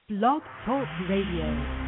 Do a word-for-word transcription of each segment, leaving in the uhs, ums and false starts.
Blog Talk Radio.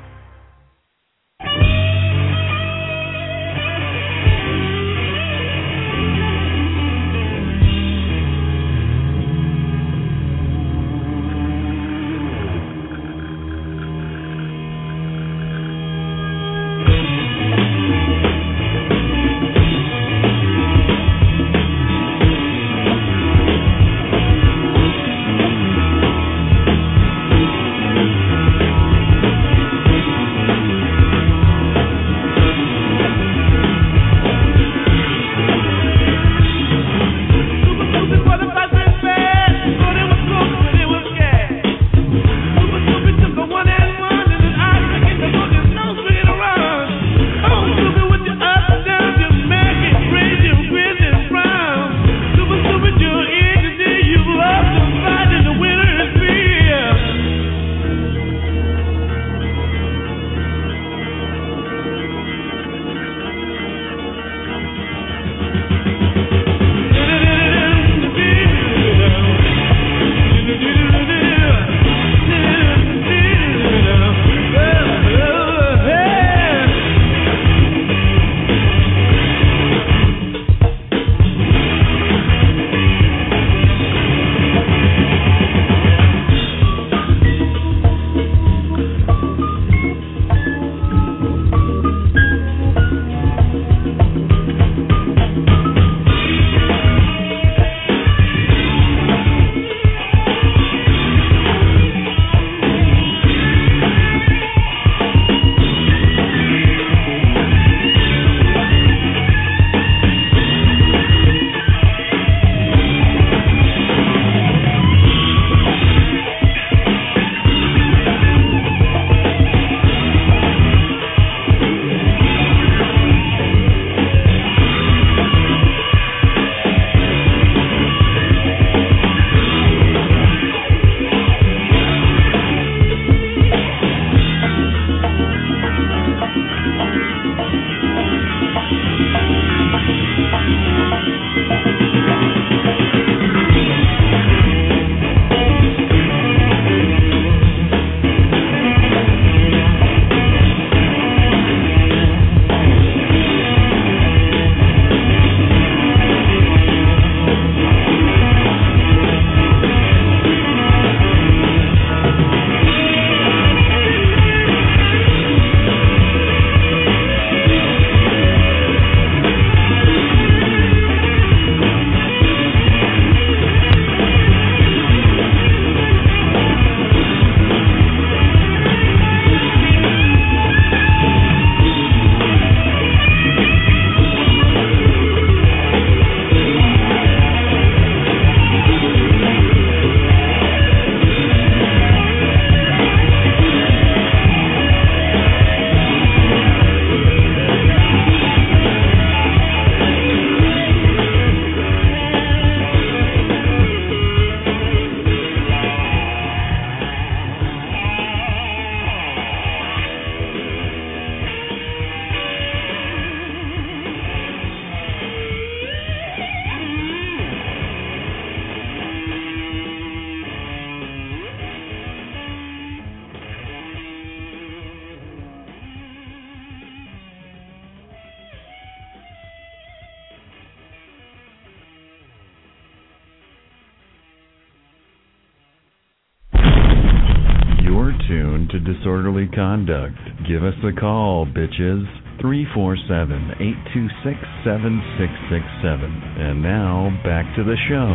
Disorderly conduct. Give us a call, bitches. three four seven, eight two six, seven six six seven. And now, back to the show.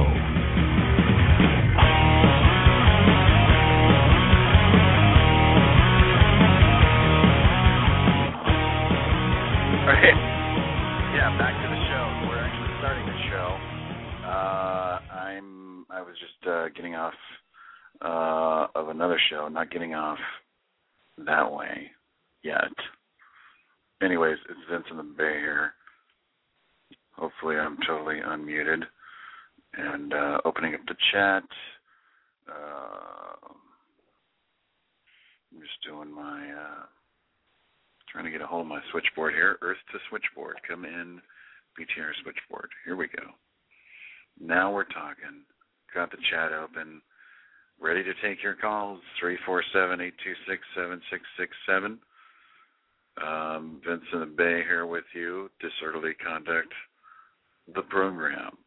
All right. Yeah, back to the show. We're actually starting the show. Uh, I'm, I was just uh, getting off uh, of another show, not getting off that way yet. Anyways, it's Vince in the Bay here. Hopefully I'm totally unmuted. And uh, opening up the chat. Uh, I'm just doing my, uh, trying to get a hold of my switchboard here. Earth to switchboard. Come in, B T R switchboard. Here we go. Now we're talking. Got the chat open. ready to take your calls, three four seven, eight two six, seven six six seven. Um, Vince in the Bay here with you, Disorderly Conduct, the program.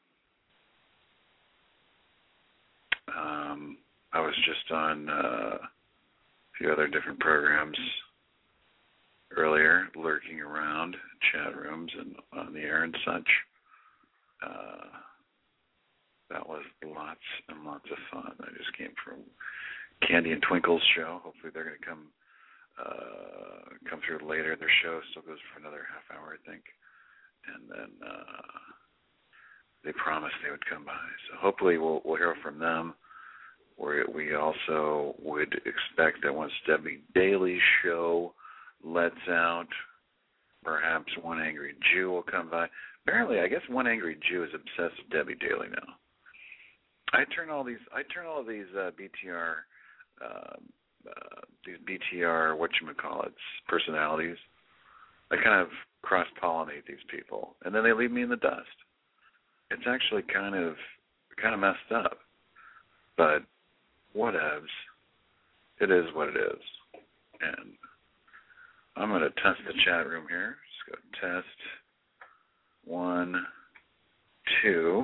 Um, I was just on uh, a few other different programs earlier, lurking around chat rooms and on the air and such. Uh, that was lots and lots of fun. I just came from Candy and Twinkle's show. Hopefully they're going to come uh, come through later. Their show still goes for another half hour, I think. And then uh, they promised they would come by. So hopefully we'll, we'll hear from them. We, we also would expect that once Debbie Daly's show lets out, perhaps One Angry Jew will come by. Apparently, I guess One Angry Jew is obsessed with Debbie Daly now. I turn all these, I turn all of these uh, B T R, uh, uh, these B T R whatchamacallits personalities. I kind of cross-pollinate these people, and then they leave me in the dust. It's actually kind of, kind of messed up, but whatevs. It is what it is, and I'm going to test the chat room here. Just go test one, two.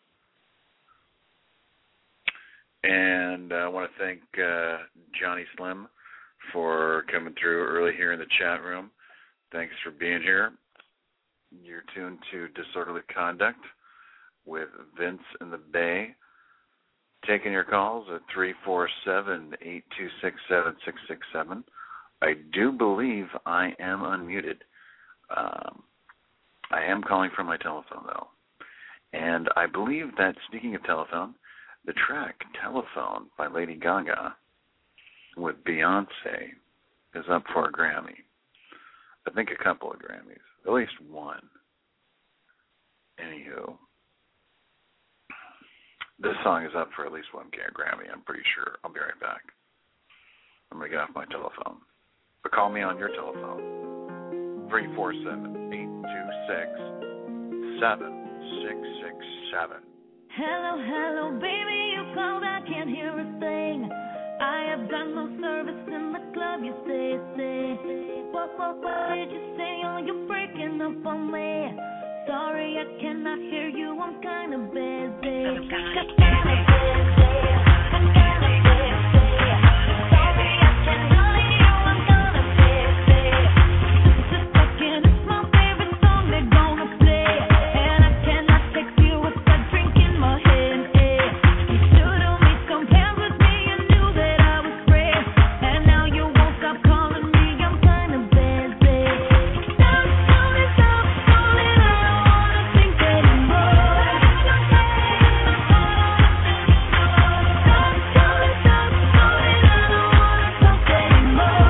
And I want to thank uh, Johnny Slim for coming through early here in the chat room. Thanks for being here. You're tuned to Disorderly Conduct with Vince in the Bay. Taking your calls at three four seven, eight two six, seven six six seven. I do believe I am unmuted. Um, I am calling from my telephone, though. And I believe that, speaking of telephone, the track Telephone by Lady Gaga with Beyonce is up for a Grammy. I think a couple of Grammys, at least one. Anywho, this song is up for at least one Grammy, I'm pretty sure. I'll be right back. I'm going to get off my telephone. But call me on your telephone, three four seven, eight two six, seven six six seven. Hello, hello, baby, you called, I can't hear a thing. I have got no service in the club, you say, say. What, what, what did you say? Oh, you're breaking up on me. Sorry, I cannot hear you, I'm kind of busy. I'm kind of busy. I'm kind of busy. Sorry, I cannot hear you, I'm kind of busy. Just a second, it's my favorite song they're gonna play. And I cannot text you with that drink in my hand. You should've made some plans with me, you knew that I was free. And now you won't stop calling me, I'm kind of busy. Stop calling, stop calling, I don't wanna think anymore. Stop calling, stop calling, I don't wanna talk anymore.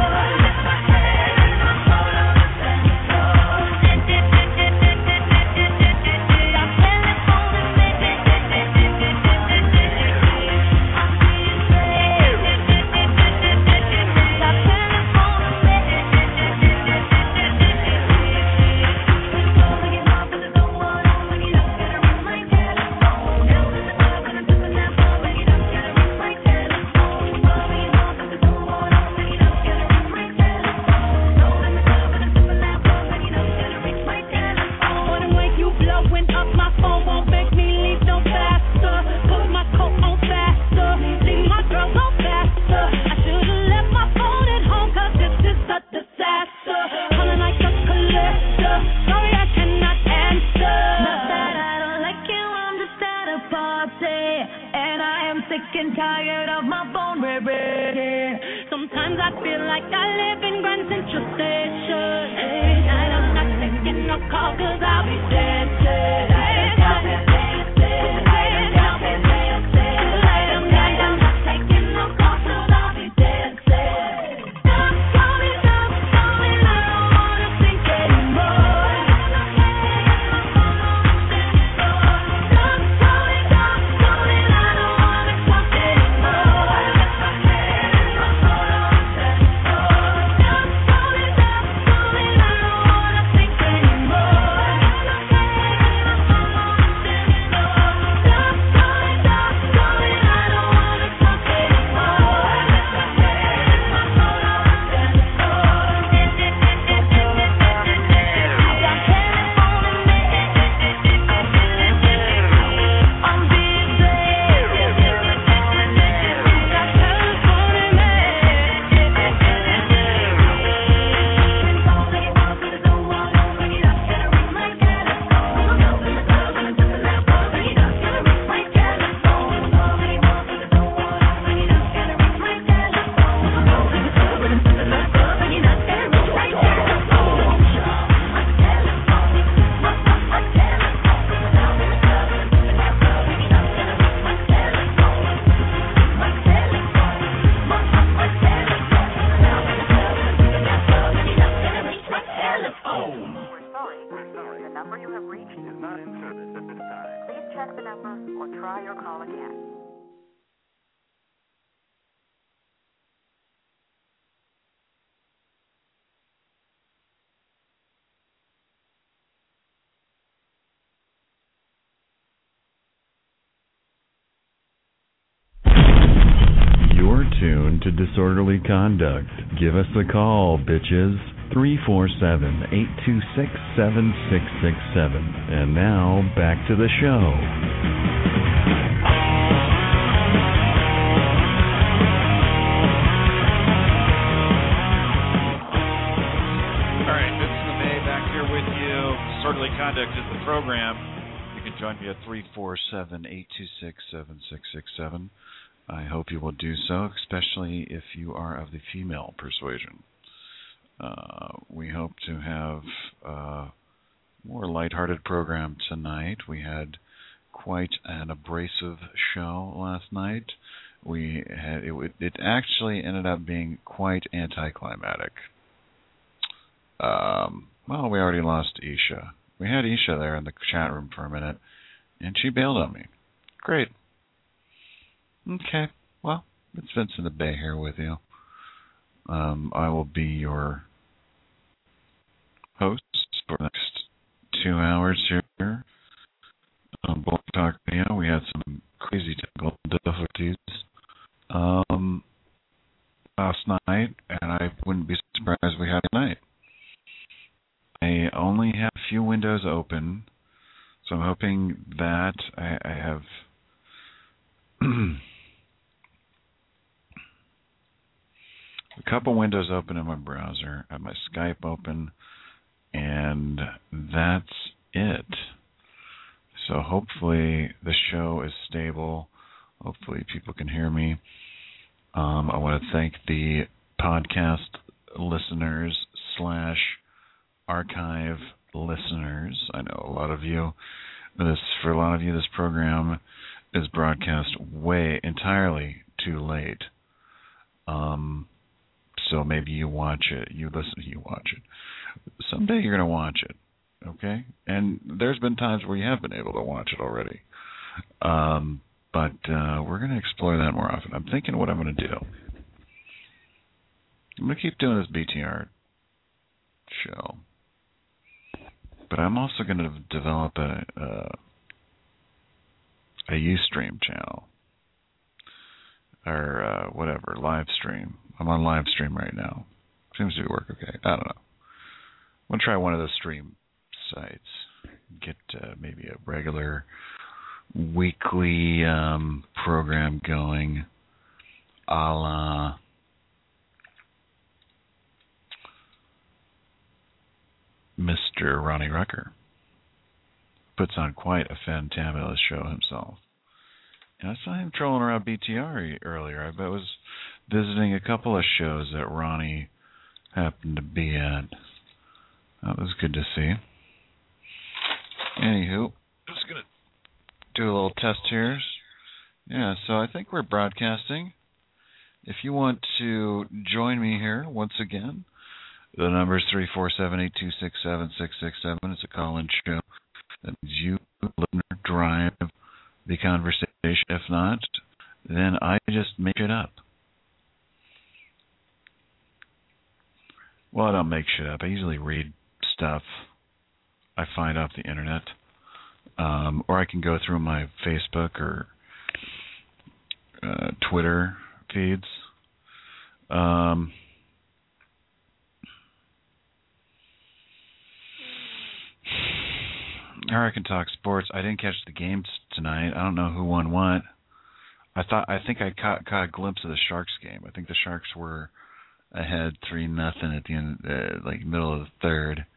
Tired of my phone ringing. Sometimes I feel like I live in Grand Central Station. Every night I'm not taking no call 'cause I'll be dancing. I'll be dancing. I'll be dancing. I'm not taking no call 'cause I'll be dancing. Stop calling, stop calling, I don't wanna think anymore. Stop calling, stop calling, I don't wanna talk anymore. Stop calling, stop calling, I don't wanna think anymore. look at. You're tuned to Disorderly Conduct. Give us a call, bitches. three four seven, eight two six, seven six six seven. And now, back to the show. All right, Vincent LeMay back here with you. Disorderly Conduct is the program. You can join me at three four seven, eight two six, seven six six seven. I hope you will do so, especially if you are of the female persuasion. Uh, we hope to have a more lighthearted program tonight. We had quite an abrasive show last night. We had it, it actually ended up being quite anticlimactic. Um, well, we already lost Isha. We had Isha there in the chat room for a minute, and she bailed on me. Great. Okay, well, it's Vincent the Bay here with you. Um, I will be your host for the next two hours here on Blog Talk Radio. We had some crazy technical difficulties um, last night, and I wouldn't be surprised if we had a night. I only have a few windows open, so I'm hoping that I, I have a couple windows open in my browser. I have my Skype open, and that's it. So hopefully the show is stable. Hopefully people can hear me. Um, I want to thank the podcast listeners slash archive listeners. I know a lot of you, this for a lot of you, this program is broadcast way entirely too late. Um, so maybe you watch it, you listen, you watch it. Someday you're going to watch it, okay? And there's been times where you have been able to watch it already. Um, but uh, we're going to explore that more often. I'm thinking what I'm going to do. I'm going to keep doing this B T R show. But I'm also going to develop a, a, a Ustream channel. Or uh, whatever, live stream. I'm on live stream right now. Seems to work okay. I don't know. I'm going to try one of those stream sites. Get uh, maybe a regular weekly um, program going a la Mister Ronnie Rucker. Puts on quite a fantabulous show himself. And I saw him trolling around B T R earlier. I bet was visiting a couple of shows that Ronnie happened to be at. That was good to see. Anywho, just going to do a little test here. Yeah, so I think we're broadcasting. If you want to join me here once again, the number is three four seven, eight two six, seven six six seven. It's a call-in show. That means you, listener, drive the conversation. If not, then I just make it up. Well, I don't make shit up. I usually read stuff I find off the internet. Um, or I can go through my Facebook or uh, Twitter feeds. Um, or I can talk sports. I didn't catch the games tonight. I don't know who won what. I thought I think I caught, caught a glimpse of the Sharks game. I think the Sharks were ahead three nothing at the end, uh, like middle of the third.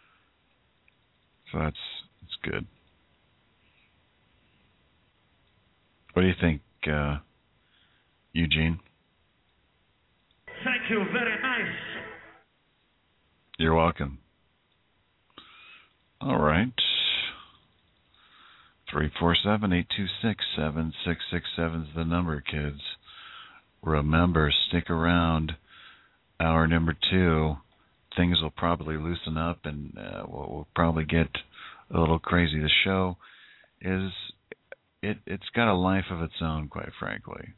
So that's that's good. What do you think, uh, Eugene? Thank you, very nice. You're welcome. All right. three four seven, eight two six, seven six six seven is the number, kids. Remember, stick around. Hour number two, things will probably loosen up and uh, we'll, we'll probably get a little crazy. The show is it it's got a life of its own, quite frankly.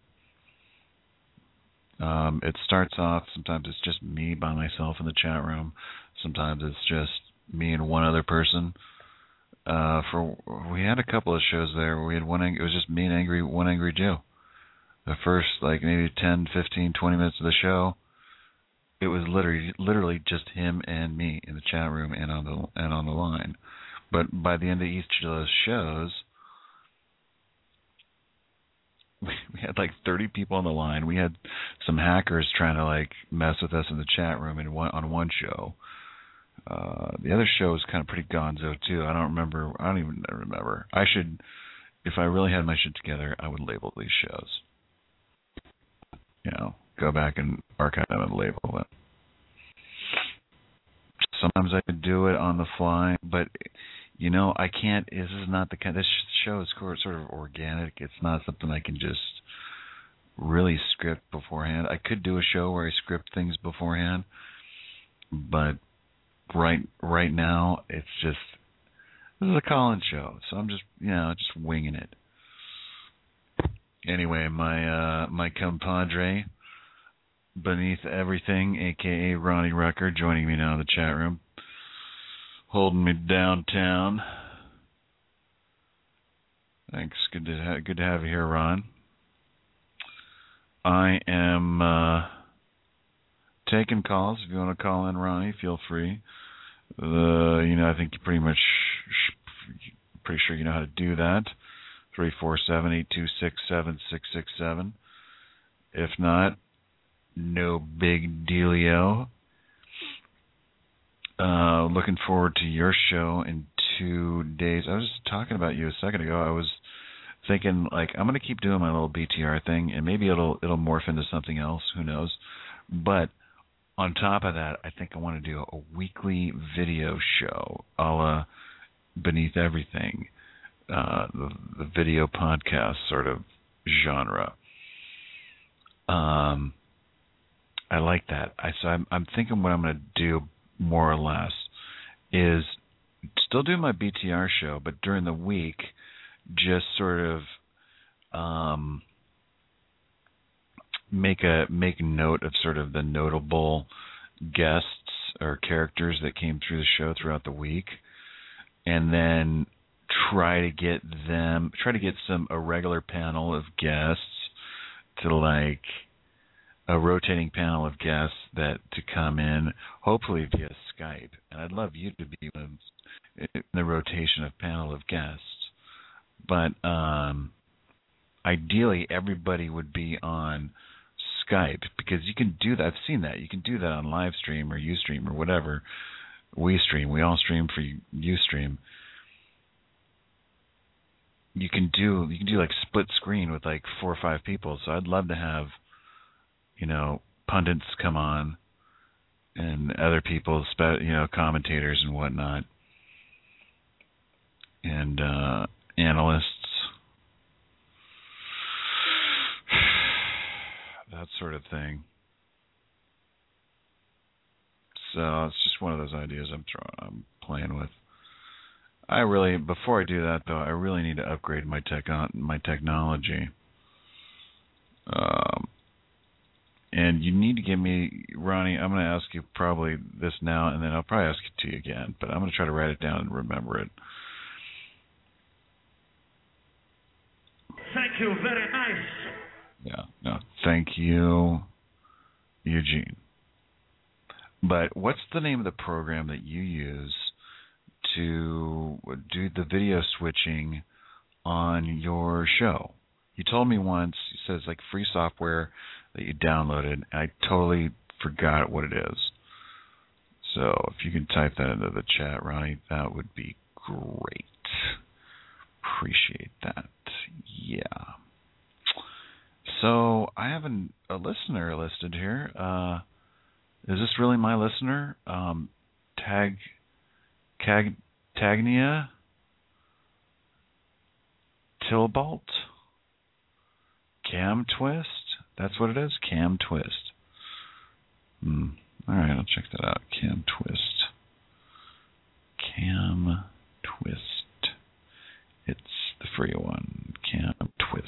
Um, it starts off, sometimes it's just me by myself in the chat room. Sometimes it's just me and one other person. Uh, for we had a couple of shows there where we had one. It was just me and angry one angry Joe. The first like maybe ten, fifteen, twenty minutes of the show, it was literally literally just him and me in the chat room and on the and on the line. But by the end of each of those shows, we, we had like thirty people on the line. We had some hackers trying to like mess with us in the chat room in one, on one show. Uh, the other show was kind of pretty gonzo too. I don't remember. I don't even remember. I should, if I really had my shit together, I would label these shows. You know, go back and archive them and label them. Sometimes I could do it on the fly, but you know, I can't. This is not the kind. This show is sort of organic. It's not something I can just really script beforehand. I could do a show where I script things beforehand, but right right now it's just this is a call-in show, so I'm just you know just winging it. Anyway, my uh, my compadre beneath everything, aka Ronnie Rucker, joining me now in the chat room, holding me downtown. Thanks. Good to ha- good to have you here, Ron. I am uh, taking calls. If you want to call in, Ronnie, feel free. Uh, you know, I think you pretty much sh- pretty sure you know how to do that. Three four seven eight two six seven six six seven. If not, no big dealio. Uh, looking forward to your show in two days. I was just talking about you a second ago. I was thinking, like, I'm going to keep doing my little B T R thing, and maybe it'll it'll morph into something else. Who knows? But on top of that, I think I want to do a weekly video show, a la Beneath Everything, uh, the, the video podcast sort of genre. Um, I like that. I so I'm, I'm thinking what I'm going to do more or less is still do my B T R show, but during the week, just sort of um, make a make note of sort of the notable guests or characters that came through the show throughout the week, and then try to get them try to get some a regular panel of guests to like a rotating panel of guests that to come in, hopefully via Skype. And I'd love you to be in the rotation of panel of guests. But um, ideally, everybody would be on Skype because you can do that. I've seen that. You can do that on Livestream or Ustream or whatever. We stream. We all stream for Ustream. You can do you can do like split screen with like four or five people. So I'd love to have, you know, pundits come on and other people, you know, commentators and whatnot, and uh, analysts, that sort of thing. So it's just one of those ideas I'm throwing, I'm playing with. I really, before I do that though, I really need to upgrade my tech on my technology. Um. And you need to give me, Ronnie, I'm going to ask you probably this now, and then I'll probably ask it to you again, but I'm going to try to write it down and remember it. Thank you, very nice. Yeah, no, thank you, Eugene. But what's the name of the program that you use to do the video switching on your show? You told me once, you said it's like free software that you downloaded, and I totally forgot what it is. So if you can type that into the chat, Ronnie, that would be great. Appreciate that. Yeah. So I have an, a listener listed here. Uh, is this really my listener? Um, tag, Cag, Tagnia Tilbalt? Cam Twist? That's what it is? Cam Twist. Hmm. All right, I'll check that out. Cam Twist. Cam Twist. It's the free one? Cam Twist.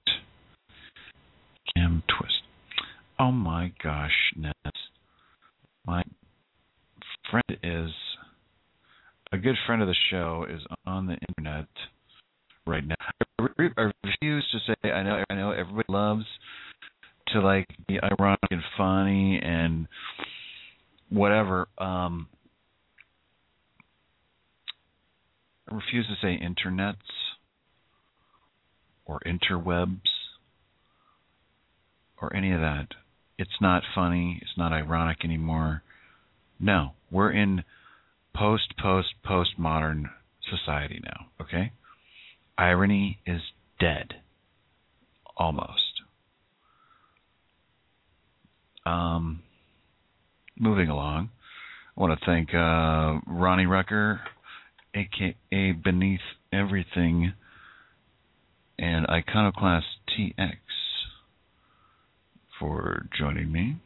Cam Twist. Oh my gosh, Ned. My friend is, a good friend of the show is on the internet right now. I refuse to say, I know I know everybody loves to like be ironic and funny and whatever. Um, I refuse to say internets or interwebs or any of that. It's not funny. It's not ironic anymore. No, we're in post, post, postmodern society now, okay? Irony is dead. Almost. Um, moving along, I want to thank uh, Ronnie Rucker, a k a. Beneath Everything, and Iconoclast T X for joining me.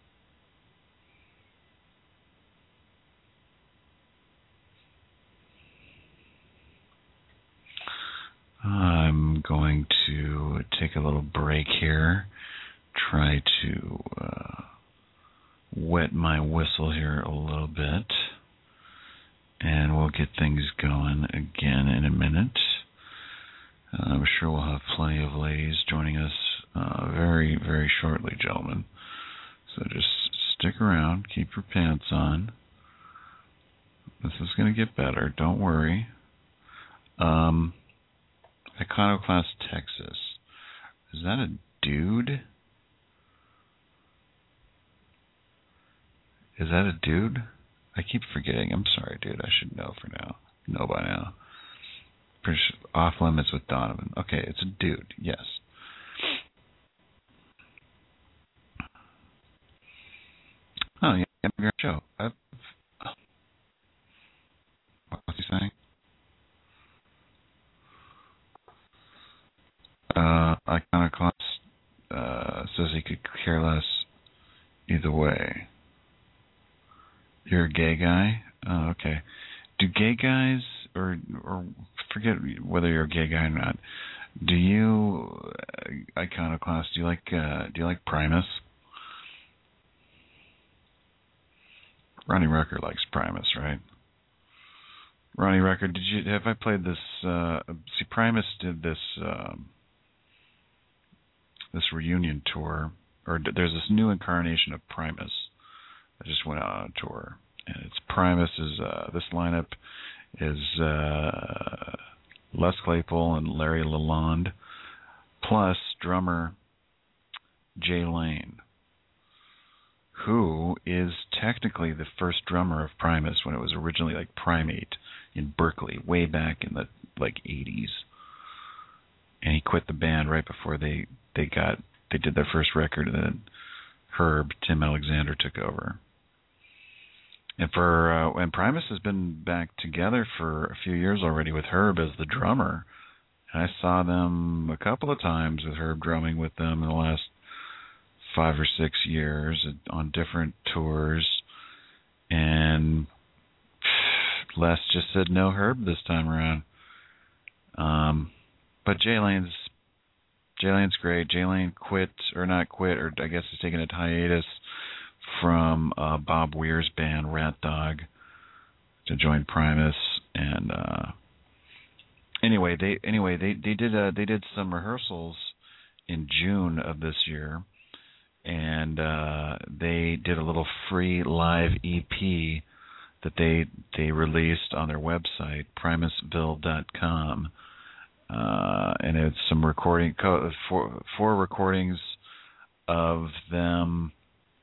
I'm going to take a little break here, try to uh, wet my whistle here a little bit, and we'll get things going again in a minute. Uh, I'm sure we'll have plenty of ladies joining us uh, very, very shortly, gentlemen. So just stick around, keep your pants on. This is going to get better, don't worry. Um... Iconoclast, Texas. Is that a dude? Is that a dude? I keep forgetting. I'm sorry, dude. I should know for now. Know by now. Pretty sure off limits with Donovan. Okay, it's a dude. Yes. Oh, yeah. Great show. I've, what's he saying? Uh, Iconoclast uh, says he could care less either way. You're a gay guy? Oh, okay. Do gay guys, or or forget whether you're a gay guy or not, do you, uh, Iconoclast, do you like uh, do you like Primus? Ronnie Rucker likes Primus, right? Ronnie Rucker, did you have I played this? Uh, see, Primus did this. Um, this reunion tour, or there's this new incarnation of Primus that just went out on a tour, and it's Primus is uh, this lineup is uh, Les Claypool and Larry Lalonde, plus drummer Jay Lane, who is technically the first drummer of Primus when it was originally like Primate in Berkeley, way back in the like eighties. And he quit the band right before they, they got they did their first record, and then Herb, Tim Alexander, took over. And for uh, and Primus has been back together for a few years already with Herb as the drummer. And I saw them a couple of times with Herb drumming with them in the last five or six years on different tours. And Les just said no Herb this time around. Um. But Jay Lane's Jay Lane's great. Jay Lane quit, or not quit, or I guess he's taking a hiatus from uh, Bob Weir's band Rat Dog to join Primus. And uh, anyway, they anyway they they did uh, they did some rehearsals in June of this year, and uh, they did a little free live E P that they they released on their website, primusville dot com. Uh, and it's some recording, co- four, four recordings of them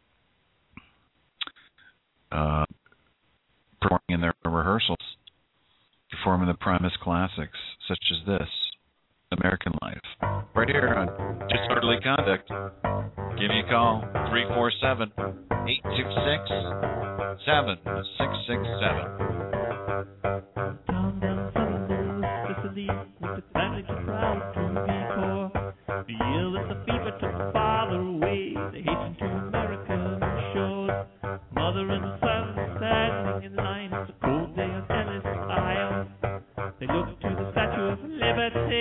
uh, performing in their rehearsals, performing the Primus classics, such as this, American Life. Right here on Disorderly Conduct. Give me a call, three four seven, eight two six, seven six six seven. With the family too proud to be poor. The year that the fever took the father away, they hastened to American shores. Mother and son standing in line, it's a cold day on Ellis Isle. They looked to the Statue of Liberty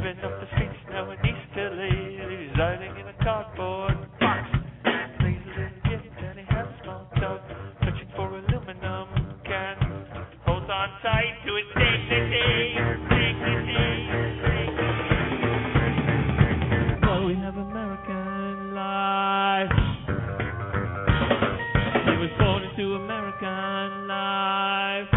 living off the streets now in East L A. Residing in a cardboard box. Plays a little gift and he has small talk. Searching for aluminum cans. Holds on tight to his dignity. Dignity. Well, we have American life. He was born into American life.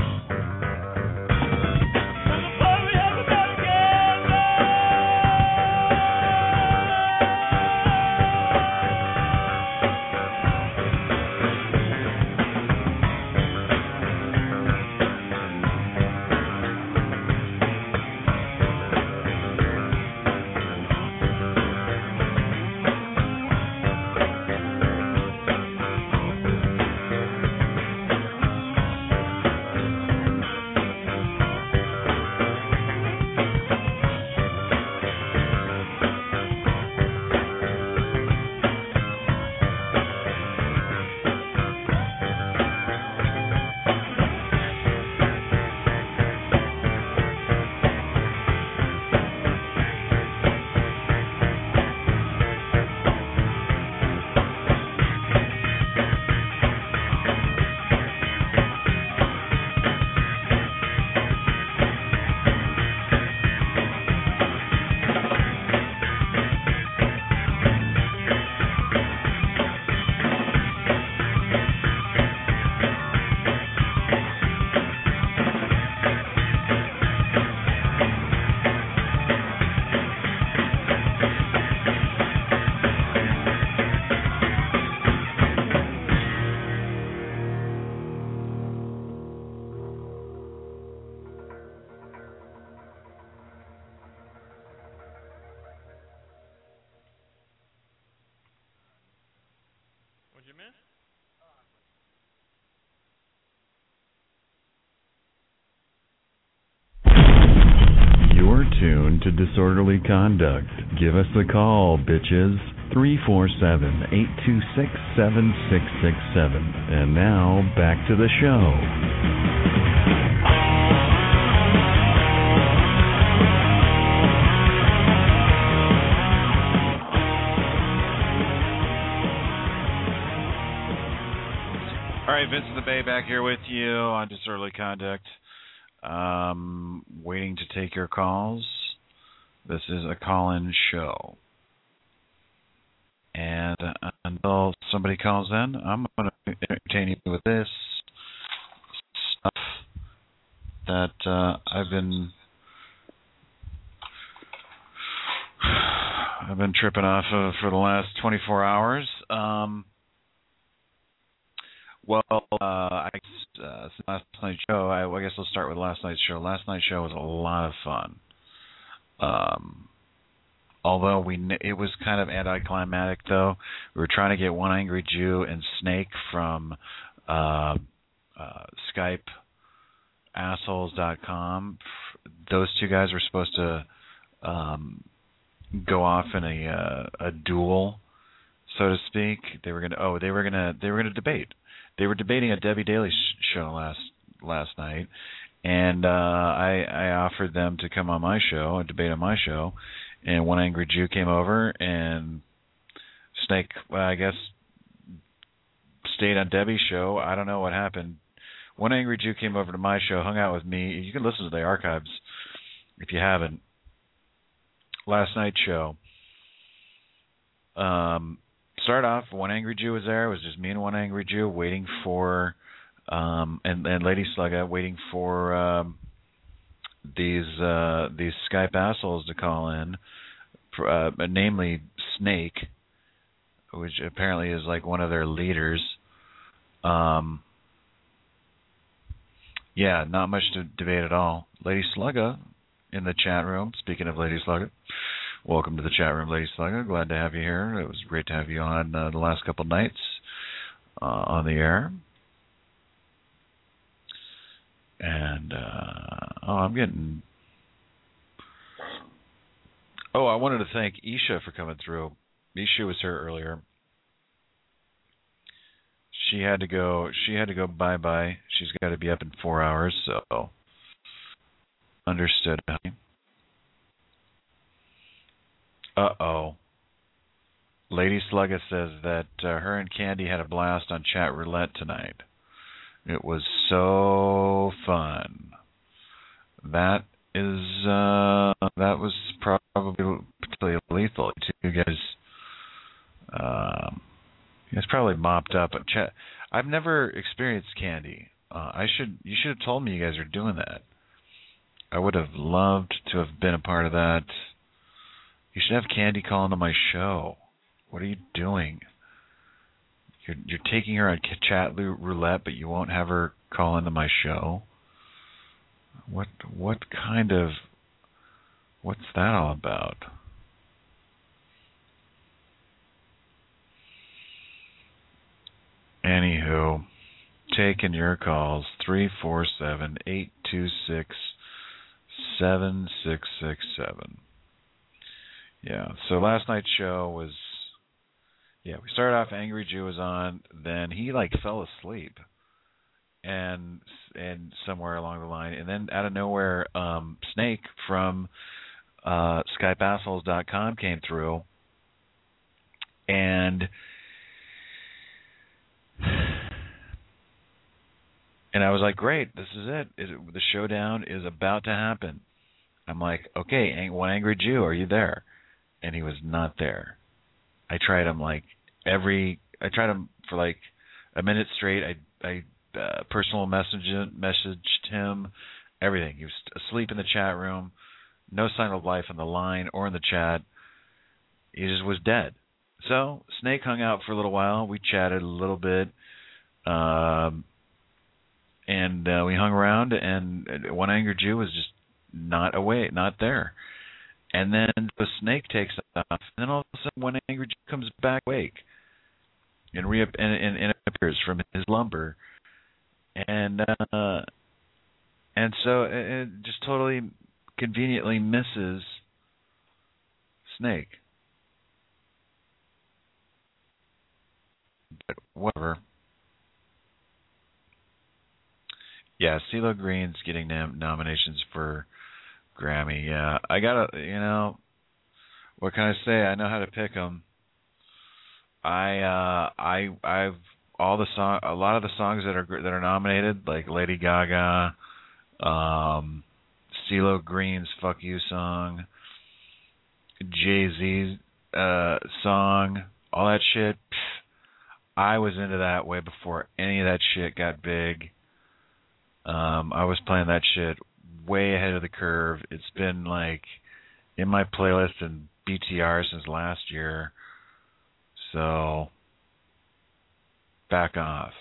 What'd you miss? You're tuned to Disorderly Conduct. Give us a call, bitches. three four seven, eight two six, seven six six seven. And now, back to the show. All right, Vincent the Bay back here with you on Disorderly Conduct. Um, waiting to take your calls. This is a call-in show. And uh, until somebody calls in, I'm going to entertain you with this stuff that uh, I've been I've been tripping off of for the last twenty-four hours. Um, Well, uh, I guess, uh, last night's show, I, I guess we'll start with last night's show. Last night's show was a lot of fun. Um, although we, it was kind of anticlimactic, though. We were trying to get One Angry Jew and Snake from uh, uh, Skype assholes dot com. Those two guys were supposed to um, go off in a uh, a duel, so to speak. They were gonna oh they were gonna they were gonna debate. They were debating a Debbie Daly sh- show last last night, and uh, I, I offered them to come on my show and debate on my show, and One Angry Jew came over, and Snake, well, I guess, stayed on Debbie's show. I don't know what happened. One Angry Jew came over to my show, hung out with me. You can listen to the archives if you haven't. Last night's show. Um. Start off, One Angry Jew was there. It was just me and One Angry Jew waiting for, um, and, and Lady Slugga waiting for um, these uh, these Skype assholes to call in, for, uh, namely Snake, which apparently is like one of their leaders. Um, yeah, not much to debate at all. Lady Slugga in the chat room. Speaking of Lady Slugga. Welcome to the chat room, Lady Slugga. Glad to have you here. It was great to have you on uh, the last couple of nights uh, on the air. And, uh, oh, I'm getting... Oh, I wanted to thank Isha for coming through. Isha was here earlier. She had to go, she had to go bye-bye. She's got to be up in four hours, so understood. Uh-oh. Lady Slugga says that uh, her and Candy had a blast on chat roulette tonight. It was so fun. That is, uh, that was probably particularly lethal. You guys, um, you guys probably mopped up. Chat. I've never experienced Candy. Uh, I should, you should have told me you guys are doing that. I would have loved to have been a part of that. You should have Candy call into my show. What are you doing? You're, you're taking her on chat roulette, but you won't have her call into my show? What what kind of, what's that all about? Anywho, taking your calls, three four seven, eight two six, seven six six seven. Yeah, so last night's show was, yeah, we started off, Angry Jew was on, then he like fell asleep. And and somewhere along the line, and then out of nowhere, um, Snake from uh, Skype Assholes dot com came through, and and I was like, great, this is it. Is it the showdown is about to happen. I'm like, okay, One Angry Jew, are you there? And he was not there. I tried him like every, I tried him for like a minute straight. I I. Uh, personal message messaged him, everything. He was asleep in the chat room, no sign of life on the line or in the chat. He just was dead. So Snake hung out for a little while. We chatted a little bit, um, and uh, we hung around. And One Angry Jew was just not away, not there. And then the Snake takes off, and then all of a sudden, One Angry Jew comes back awake and re and, and, and appears from his lumber. And uh, and so it, it just totally conveniently misses Snake. But whatever. Yeah, CeeLo Green's getting nom- nominations for Grammy. Yeah, I gotta, you know, what can I say? I know how to pick them. I uh, I I've. All the song, a lot of the songs that are that are nominated, like Lady Gaga, um, CeeLo Green's "Fuck You" song, Jay-Z's uh, song, all that shit. Pff, I was into that way before any of that shit got big. Um, I was playing that shit way ahead of the curve. It's been like in my playlist and B T R since last year. So. Back off.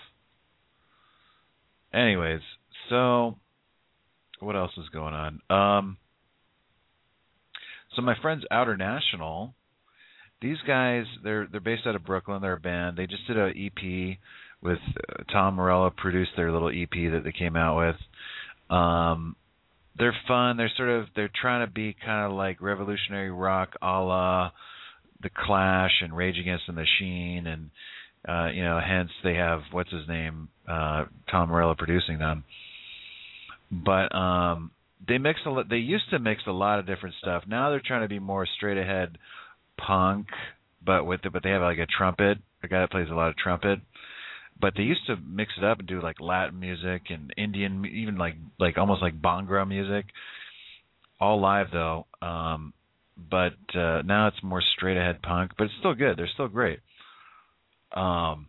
Anyways, so what else is going on? Um, so my friends Outer National, these guys, they're they're based out of Brooklyn. They're a band. They just did an E P with uh, Tom Morello produced their little E P that they came out with. Um, they're fun. They're sort of they're trying to be kind of like revolutionary rock, a la The Clash and Rage Against the Machine and. Uh, you know, hence they have what's his name, uh, Tom Morello producing them. But um, they mix a lot. They used to mix a lot of different stuff. Now they're trying to be more straight ahead punk, but with the, but they have like a trumpet, a guy that plays a lot of trumpet. But they used to mix it up and do like Latin music and Indian, even like like almost like Bhangra music, all live though. Um, but uh, now it's more straight ahead punk, but it's still good. They're still great. Um,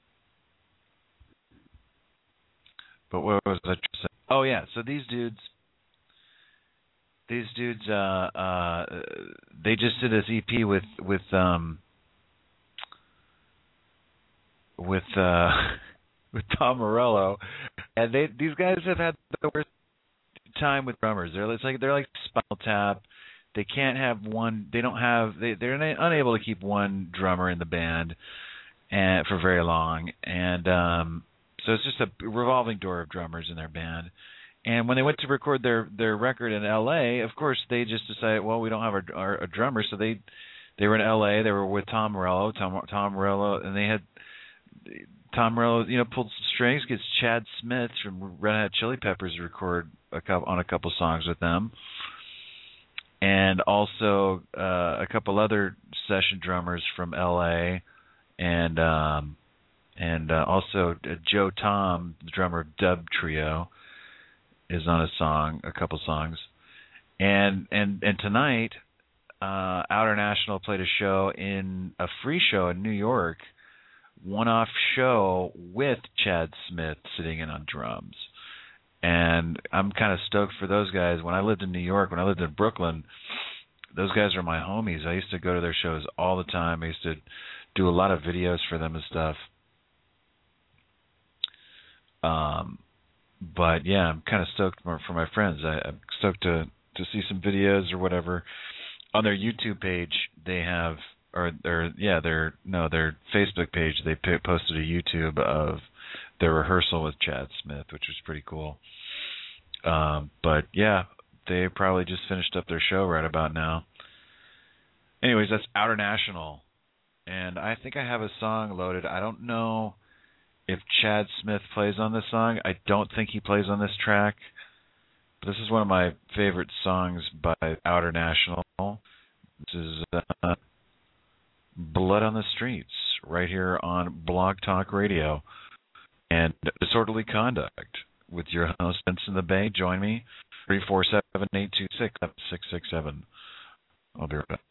but what was I saying? Oh yeah, so these dudes, these dudes, uh, uh, they just did this E P with with um, with uh, with Tom Morello, and they these guys have had the worst time with drummers. They're it's like they're like Spinal Tap. They can't have one. They don't have. They they're unable to keep one drummer in the band. And for very long, and um, so it's just a revolving door of drummers in their band. And when they went to record their, their record in L A, of course they just decided, well, we don't have our, our a drummer, so they they were in L A. They were with Tom Morello, Tom Tom Morello, and they had Tom Morello, you know, pulled some strings, gets Chad Smith from Red Hot Chili Peppers to record a couple on a couple songs with them. and also uh, a couple other session drummers from L A, and um, and uh, also uh, Joe Tom, the drummer of Dub Trio, is on a song, a couple songs, and and and tonight, uh, Outer National played a show in a free show in New York, one-off show with Chad Smith sitting in on drums. And I'm kind of stoked for those guys. When I lived in New York, when I lived in Brooklyn, those guys are my homies. I used to go to their shows all the time. I used to do a lot of videos for them and stuff. Um, but yeah, I'm kind of stoked for, for my friends. I, I'm stoked to, to see some videos or whatever. On their YouTube page, they have, or their yeah, their no, their Facebook page, they p- posted a YouTube of their rehearsal with Chad Smith, which was pretty cool. Um, but yeah, they probably just finished up their show right about now. Anyways, that's Outer National, and I think I have a song loaded. I don't know if Chad Smith plays on this song. I don't think he plays on this track. But this is one of my favorite songs by Outer National. This is uh, Blood on the Streets, right here on Blog Talk Radio. And Disorderly Conduct with your host, Vincent the Bay. Join me, three four seven, eight two six, six six seven. I'll be right back.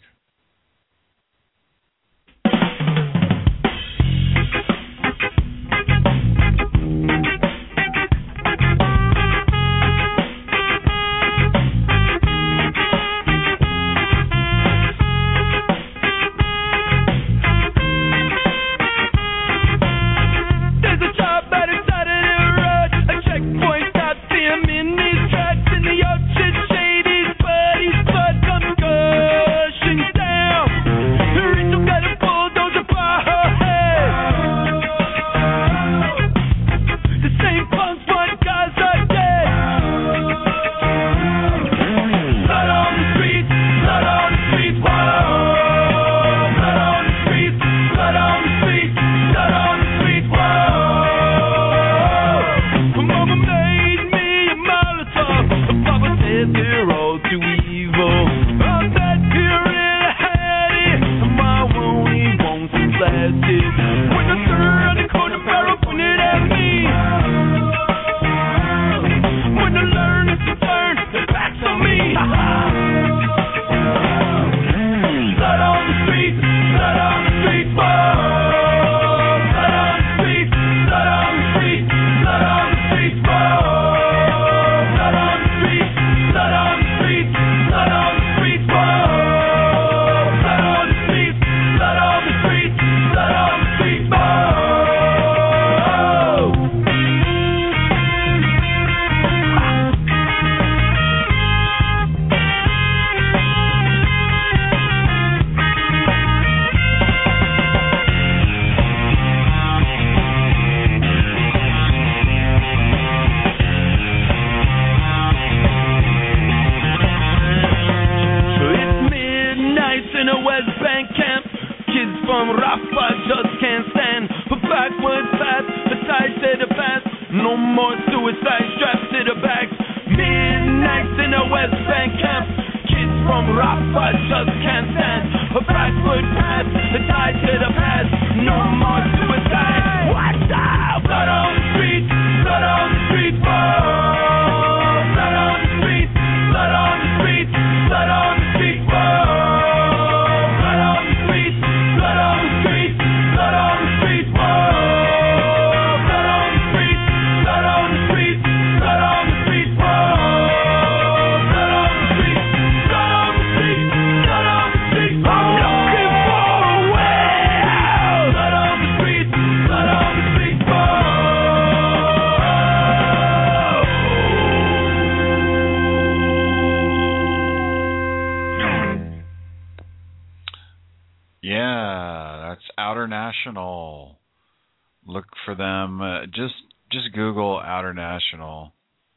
Look for them. Uh, just just Google Outer National,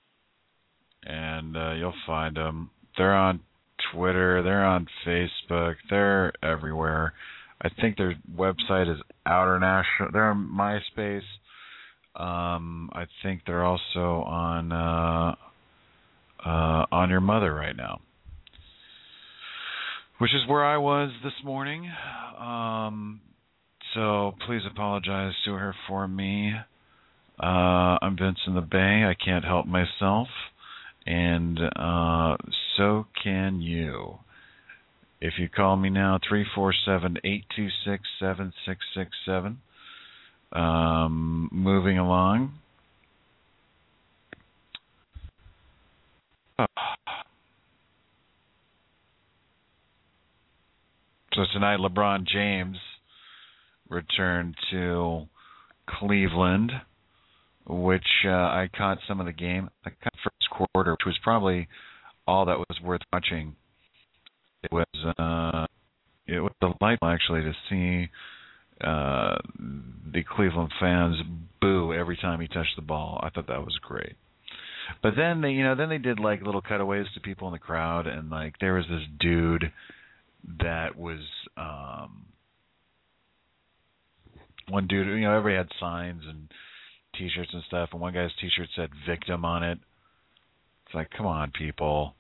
and uh, you'll find them. They're on Twitter. They're on Facebook. They're everywhere. I think their website is Outer National. They're on MySpace. Um, I think they're also on uh, uh, On Your Mother right now. which is where I was this morning. Um, so please apologize to her for me. Uh, I'm Vince in the Bay. I can't help myself. And uh, so can you. If you call me now, three four seven, eight two six, seven six six seven. Um, moving along. So tonight, LeBron James returned to Cleveland, which uh, I caught some of the game. I caught the first quarter, which was probably all that was worth watching. It was uh, it was delightful actually to see uh, the Cleveland fans boo every time he touched the ball. I thought that was great. But then they, you know, then they did like little cutaways to people in the crowd, and like there was this dude that was um, one dude. You know, everybody had signs and T-shirts and stuff, and one guy's T-shirt said "victim" on it. It's like, come on, people.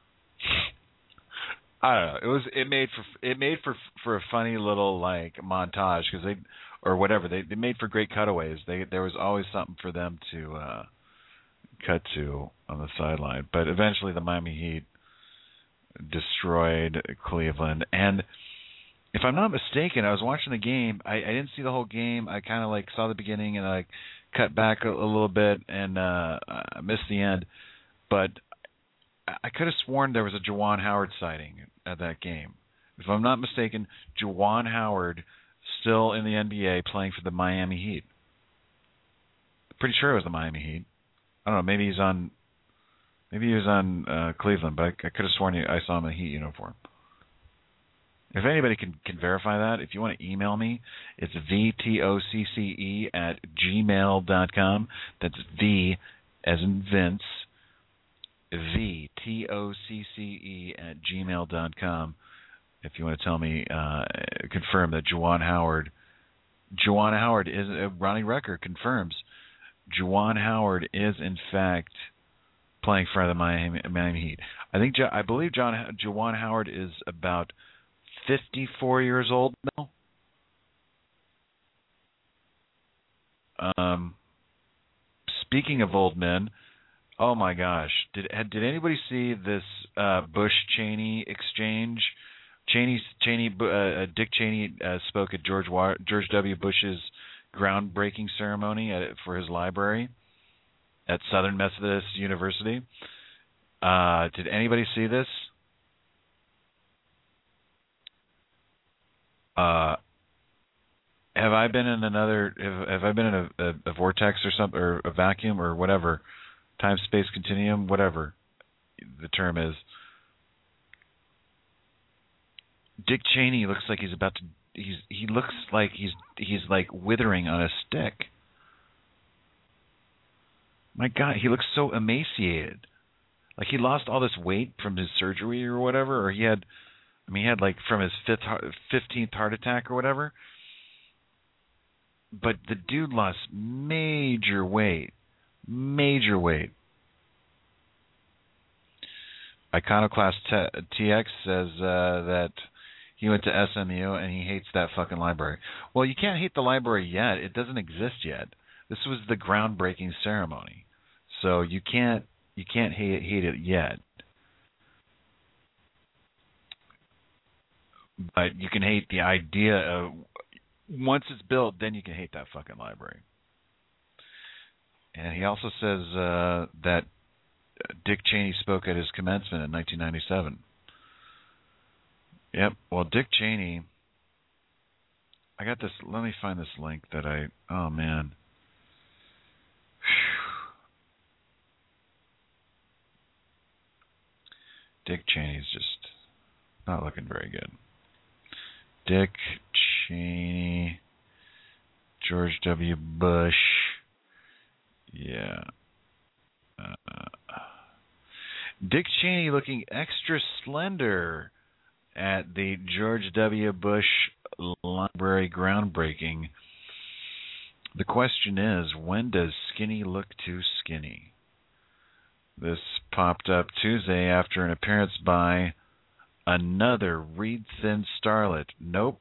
I don't know. It was it made for it made for for a funny little like montage because they or whatever they they made for great cutaways. They there was always something for them to uh, cut to on the sideline. But eventually, the Miami Heat destroyed Cleveland. And if I'm not mistaken, I was watching the game. I, I didn't see the whole game. I kind of like saw the beginning and I like, cut back a, a little bit and uh, I missed the end. But I could have sworn there was a Juwan Howard sighting at that game. If I'm not mistaken, Juwan Howard still in the N B A playing for the Miami Heat. Pretty sure it was the Miami Heat. I don't know. Maybe he's on. Maybe he was on uh, Cleveland, but I, I could have sworn he, I saw him in a Heat uniform. If anybody can, can verify that, if you want to email me, it's V T O C C E at gmail dot com. That's V as in Vince. V T O C C E at gmail dot com. If you want to tell me, uh, confirm that Juwan Howard, Juwan Howard is uh, Ronnie Recker confirms Juwan Howard is in fact playing for the Miami, Miami Heat. I think I believe John Juwan Howard is about fifty-four years old now. Um, speaking of old men. Oh my gosh! Did did anybody see this uh, Bush Cheney exchange? Cheney Cheney uh, Dick Cheney uh, spoke at George George W. Bush's groundbreaking ceremony at, for his library at Southern Methodist University. Uh, did anybody see this? Uh, have I been in another? Have, have I been in a, a, a vortex or something, or a vacuum, or whatever? Time, space, continuum, whatever the term is. Dick Cheney looks like he's about to. He's he looks like he's he's like withering on a stick. My God, he looks so emaciated. Like he lost all this weight from his surgery or whatever, or he had. I mean, he had like from his fifth, fifteenth heart attack or whatever. But the dude lost major weight. Major weight. Iconoclast T X says uh, that he went to S M U and he hates that fucking library. Well, you can't hate the library yet. It doesn't exist yet. This was the groundbreaking ceremony, so you can't you can't hate hate it yet. But you can hate the idea of once it's built, then you can hate that fucking library. And he also says uh, that Dick Cheney spoke at his commencement in nineteen ninety-seven. Yep. Well, Dick Cheney, I got this. Let me find this link that I. Oh man. Dick Cheney's just not looking very good. Dick Cheney, George W. Bush. Yeah. Uh, Dick Cheney looking extra slender at the George W. Bush Library groundbreaking. The question is, when does skinny look too skinny? This popped up Tuesday after an appearance by Another reed-thin starlet. Nope.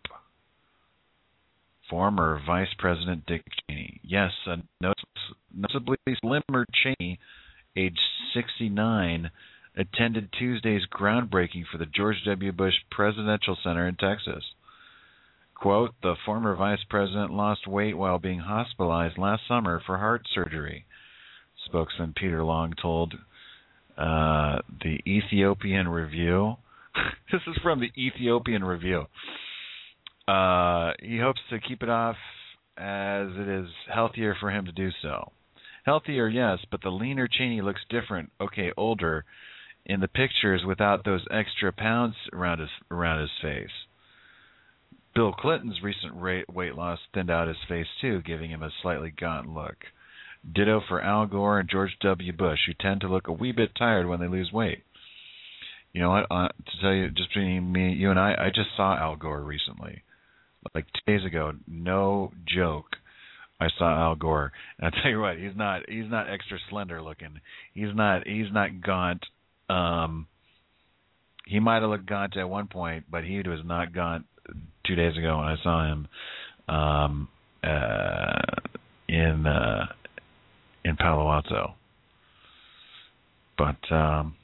Former Vice President Dick Cheney. Yes, a noticeably slimmer Cheney, age sixty-nine, attended Tuesday's groundbreaking for the George W. Bush Presidential Center in Texas. Quote, the former vice president lost weight while being hospitalized last summer for heart surgery. Spokesman Peter Long told uh, the Ethiopian Review. This is from the Ethiopian Review. Uh, he hopes to keep it off as it is healthier for him to do so. Healthier, yes, but the leaner Cheney looks different. Okay, older in the pictures without those extra pounds around his around his face. Bill Clinton's recent weight loss thinned out his face too, giving him a slightly gaunt look. Ditto for Al Gore and George W. Bush, who tend to look a wee bit tired when they lose weight. You know what? Uh, to tell you, just between me, you and I, I just saw Al Gore recently, like two days ago. No joke. I saw Al Gore, and I tell you what, he's not he's not extra slender looking. He's not he's not gaunt. Um, he might have looked gaunt at one point, but he was not gaunt two days ago when I saw him um, uh, in uh, in Palo Alto. But um,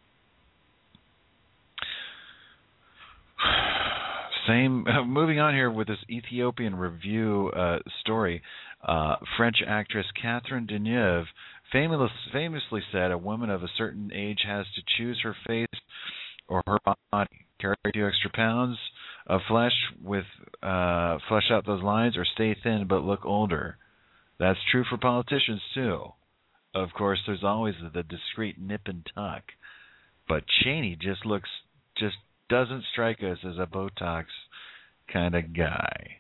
same. Uh, moving on here with this Ethiopian Review uh, story. Uh, French actress Catherine Deneuve famous, famously said, "A woman of a certain age has to choose her face or her body, carry a few extra pounds of flesh with uh, flesh out those lines, or stay thin but look older." That's true for politicians too. Of course, there's always the discreet nip and tuck, but Cheney just looks just doesn't strike us as a Botox kind of guy.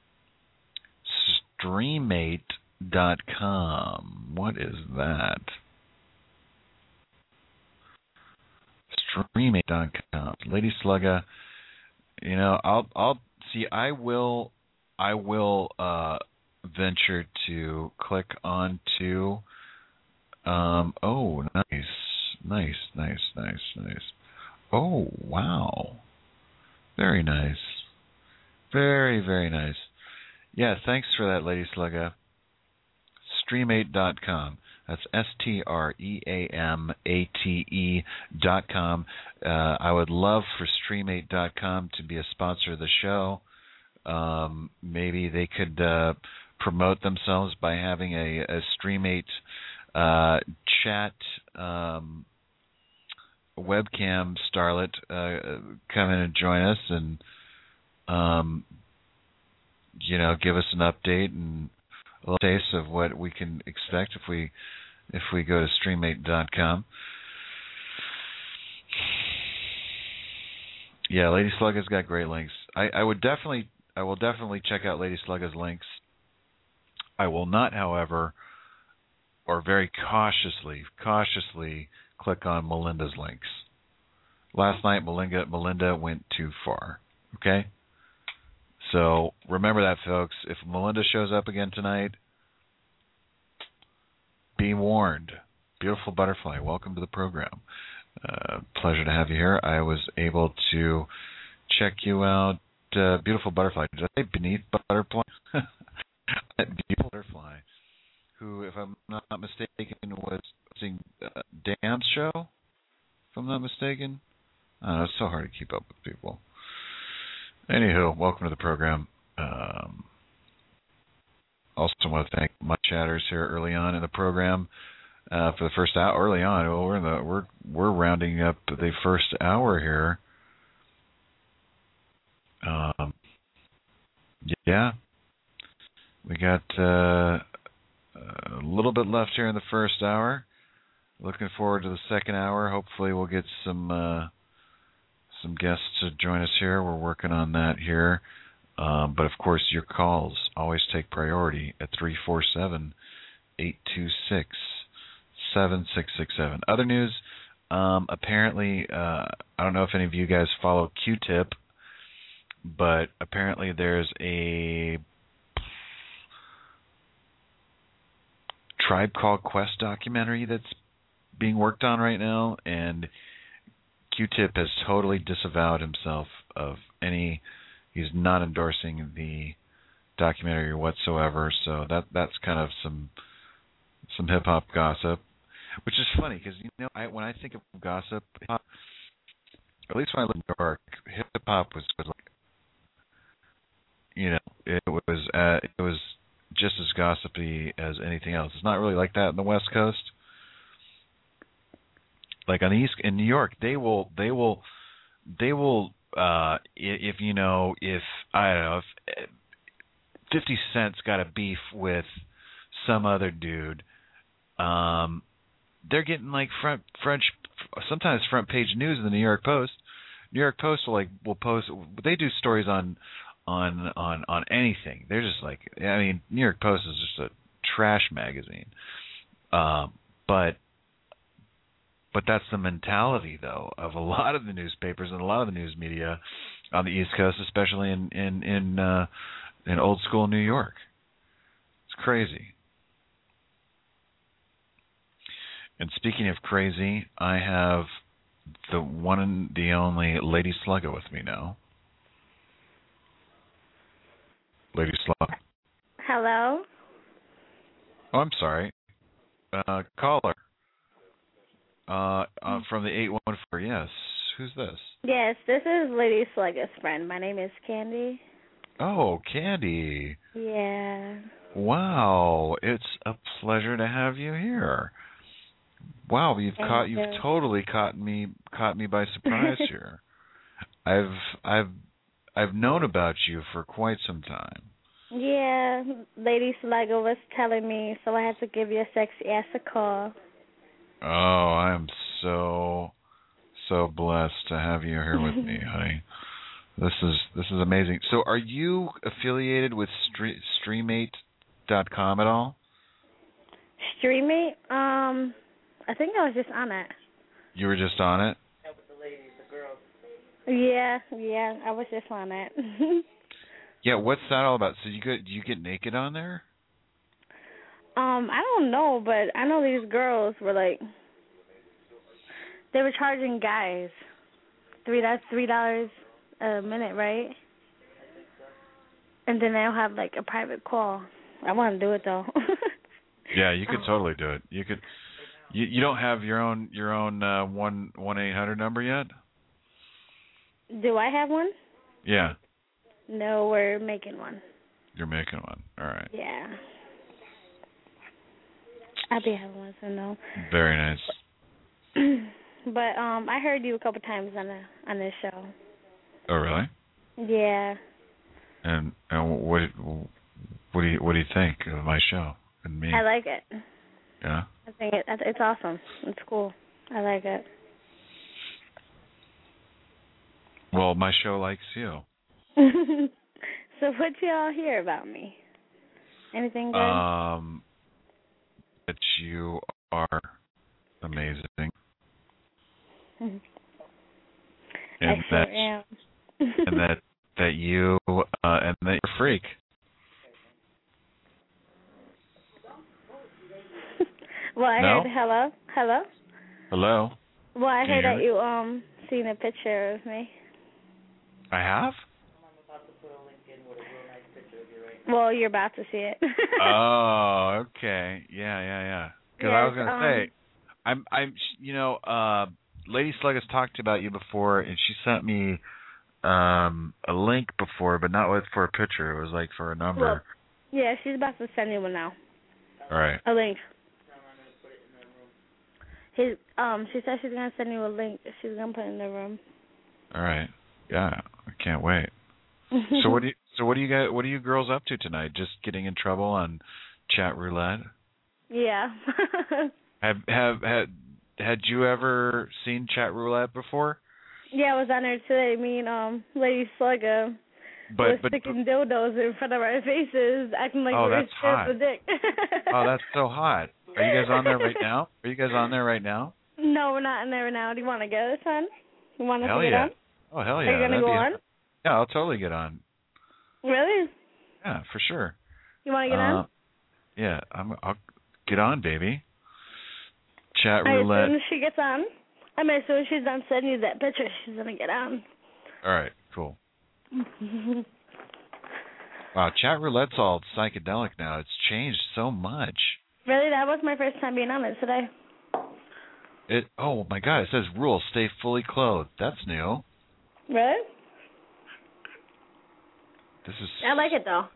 Streamate dot com. What is that? Streamate dot com. Lady Slugga, you know, I'll I'll see I will I will uh venture to click on to um oh nice. Nice, nice, nice, nice. Oh, wow. Very nice. Very, very nice. Yeah, thanks for that, Lady Slugga. Streamate dot com. That's S T R E A M A T E dot com. Uh, I would love for Streamate dot com to be a sponsor of the show. Um, maybe they could uh, promote themselves by having a, a Streamate uh, chat um, webcam starlet uh, come in and join us and, um, you know, give us an update and a little taste of what we can expect if we if we go to Streamate dot com. Yeah, Lady Slugga's got great links. I, I would definitely I will definitely check out Lady Slugga's links. I will not, however, or very cautiously, cautiously click on Melinda's links. Last night, Melinda, Melinda went too far. Okay? So remember that, folks. If Melinda shows up again tonight, be warned. Beautiful Butterfly, welcome to the program. Uh, pleasure to have you here. I was able to check you out. Uh, Beautiful Butterfly. Did I say Beneath Butterfly? Beautiful Butterfly, who, if I'm not mistaken, was hosting uh, Dan's show, if I'm not mistaken. I don't know, it's so hard to keep up with people. Anywho, welcome to the program. Um, also want to thank my chatters here early on in the program uh, for the first hour. Early on, well, we're in the we're we're rounding up the first hour here. Um, yeah, we got uh, a little bit left here in the first hour. Looking forward to the second hour. Hopefully, we'll get some uh, some guests to join us here. We're working on that here. Um, but, of course, your calls always take priority at three four seven, eight two six, seven six six seven. Other news, um, apparently, uh, I don't know if any of you guys follow Q-Tip, but apparently there's a Tribe Called Quest documentary that's being worked on right now, and Q-Tip has totally disavowed himself of any. He's not endorsing the documentary whatsoever. So that that's kind of some some hip hop gossip, which is funny because you know I, when I think of gossip, hip-hop, at least when I lived in New York, hip hop was, was like, you know, it was uh, it was just as gossipy as anything else. It's not really like that in the West Coast. Like on the East, in New York, they will they will they will uh, if you know if I don't know if fifty Cent's got a beef with some other dude, um, they're getting like front French sometimes front page news in the New York Post. New York Post will like will post. They do stories on on on on anything. They're just like I mean, New York Post is just a trash magazine, um, but. But that's the mentality, though, of a lot of the newspapers and a lot of the news media on the East Coast, especially in in in, uh, in old school New York. It's crazy. And speaking of crazy, I have the one and the only Lady Slugga with me now. Lady Slugga. Hello? Oh, I'm sorry. Uh, caller. Uh, uh, from the eight one four, yes. Who's this? Yes, this is Lady Slugga's friend. My name is Candy. Oh, Candy. Yeah. Wow, it's a pleasure to have you here. Wow, you've Thank caught you. you've totally caught me caught me by surprise here. I've I've I've known about you for quite some time. Yeah, Lady Slugga was telling me, so I had to give you a sexy ass a call. Oh, I am so so blessed to have you here with me, honey. This is this is amazing. So, are you affiliated with Stream, Streamate dot com at all? Streamate? Um, I think I was just on it. You were just on it? Yeah, yeah, I was just on it. Yeah, what's that all about? So you get do you get naked on there? Um, I don't know, but I know these girls were like, they were charging guys three that's three dollars a minute, right? And then they'll have like a private call. I want to do it though. Yeah, you could totally do it. You could. You you don't have your own your own uh, one one eight hundred number yet? Do I have one? Yeah. No, we're making one. You're making one. All right. Yeah. I'll be having one soon though. Very nice. But um, I heard you a couple times on the on this show. Oh, really? Yeah. And and what what do you what do you think of my show and me? I like it. Yeah. I think it, it's awesome. It's cool. I like it. Well, my show likes you. So what y'all hear about me? Anything good? Um, that you are amazing. I and sure that am. and that that you uh, and that you're a freak. Well, I No? heard hello, hello. Hello. Well, I Can you heard hear that me? you um seen a picture of me. I have? Well, you're about to see it. Oh, okay. Yeah, yeah, yeah. Because I was Yes, going to um, say, I'm, I'm, you know, uh, Lady Slug has talked about you before, and she sent me um, a link before, but not with for a picture. It was like for a number. Well, yeah, she's about to send you one now. All right. A link. His um, she said she's gonna send you a link. She's gonna put it in the room. All right. Yeah, I can't wait. So what do you, so what do you guys, what are you girls up to tonight? Just getting in trouble on chat roulette? Yeah. Have have had had you ever seen chat roulette before? Yeah, I was on there today. Me and um, Lady Slugga But was but sticking dildos in front of our faces, acting like Oh, we were that's hot. the dick. oh, that's so hot. Are you guys on there right now? Are you guys on there right now? No, we're not in there now. Do you want to get us on? You want us Hell to get yeah. on? Oh hell yeah. Are you gonna That'd go be- on? Yeah, I'll totally get on. Really? Yeah, for sure. You want to get Uh, on? Yeah, I'm. I'll get on, baby. Chat All right, as roulette. soon as she gets on, I mean, as soon as she's done sending you that picture, she's gonna get on. All right, cool. Wow, chat roulette's all psychedelic now. It's changed so much. Really, that was my first time being on it today. It. Oh my God! It says rule: stay fully clothed. That's new. Really? This is. I like it though.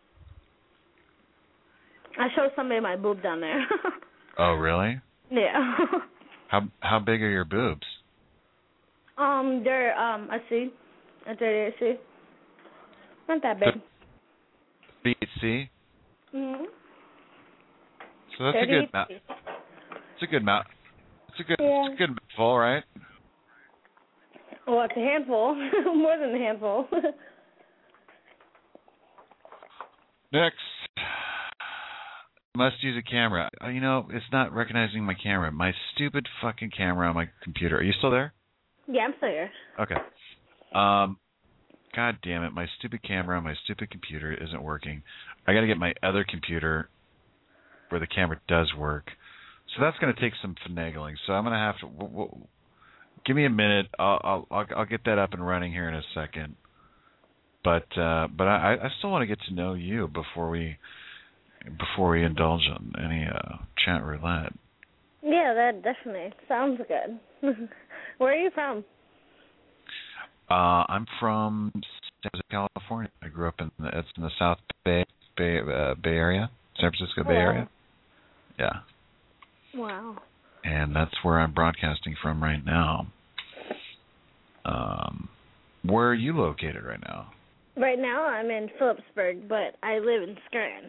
I showed somebody my boob down there. Oh really? Yeah. How how big are your boobs? Um, they're um a C, a thirty-eight C. Not that big. B C. Mhm. So that's a good mouth. It's a good mouth. It's a good. Yeah. It's a good mouthful, right? Well, it's a handful. More than a handful. Next. Must use a camera. Uh, You know, it's not recognizing my camera. My stupid fucking camera on my computer. Are you still there? Yeah, I'm still here. Okay. Um, God damn it. My stupid camera on my stupid computer isn't working. I got to get my other computer where the camera does work. So that's going to take some finagling. So I'm going to have to... W- w- give me a minute. I'll, I'll I'll I'll get that up and running here in a second. But uh, but I, I still want to get to know you before we... before we indulge in any uh, chat roulette. Yeah, that definitely sounds good. Where are you from? Uh, I'm from San Jose, California. I grew up in the, it's in the South Bay Bay, uh, Bay Area, San Francisco Bay Wow. Area. Yeah. Wow. And that's where I'm broadcasting from right now. Um, where are you located right now? Right now, I'm in Phillipsburg, but I live in Scranton.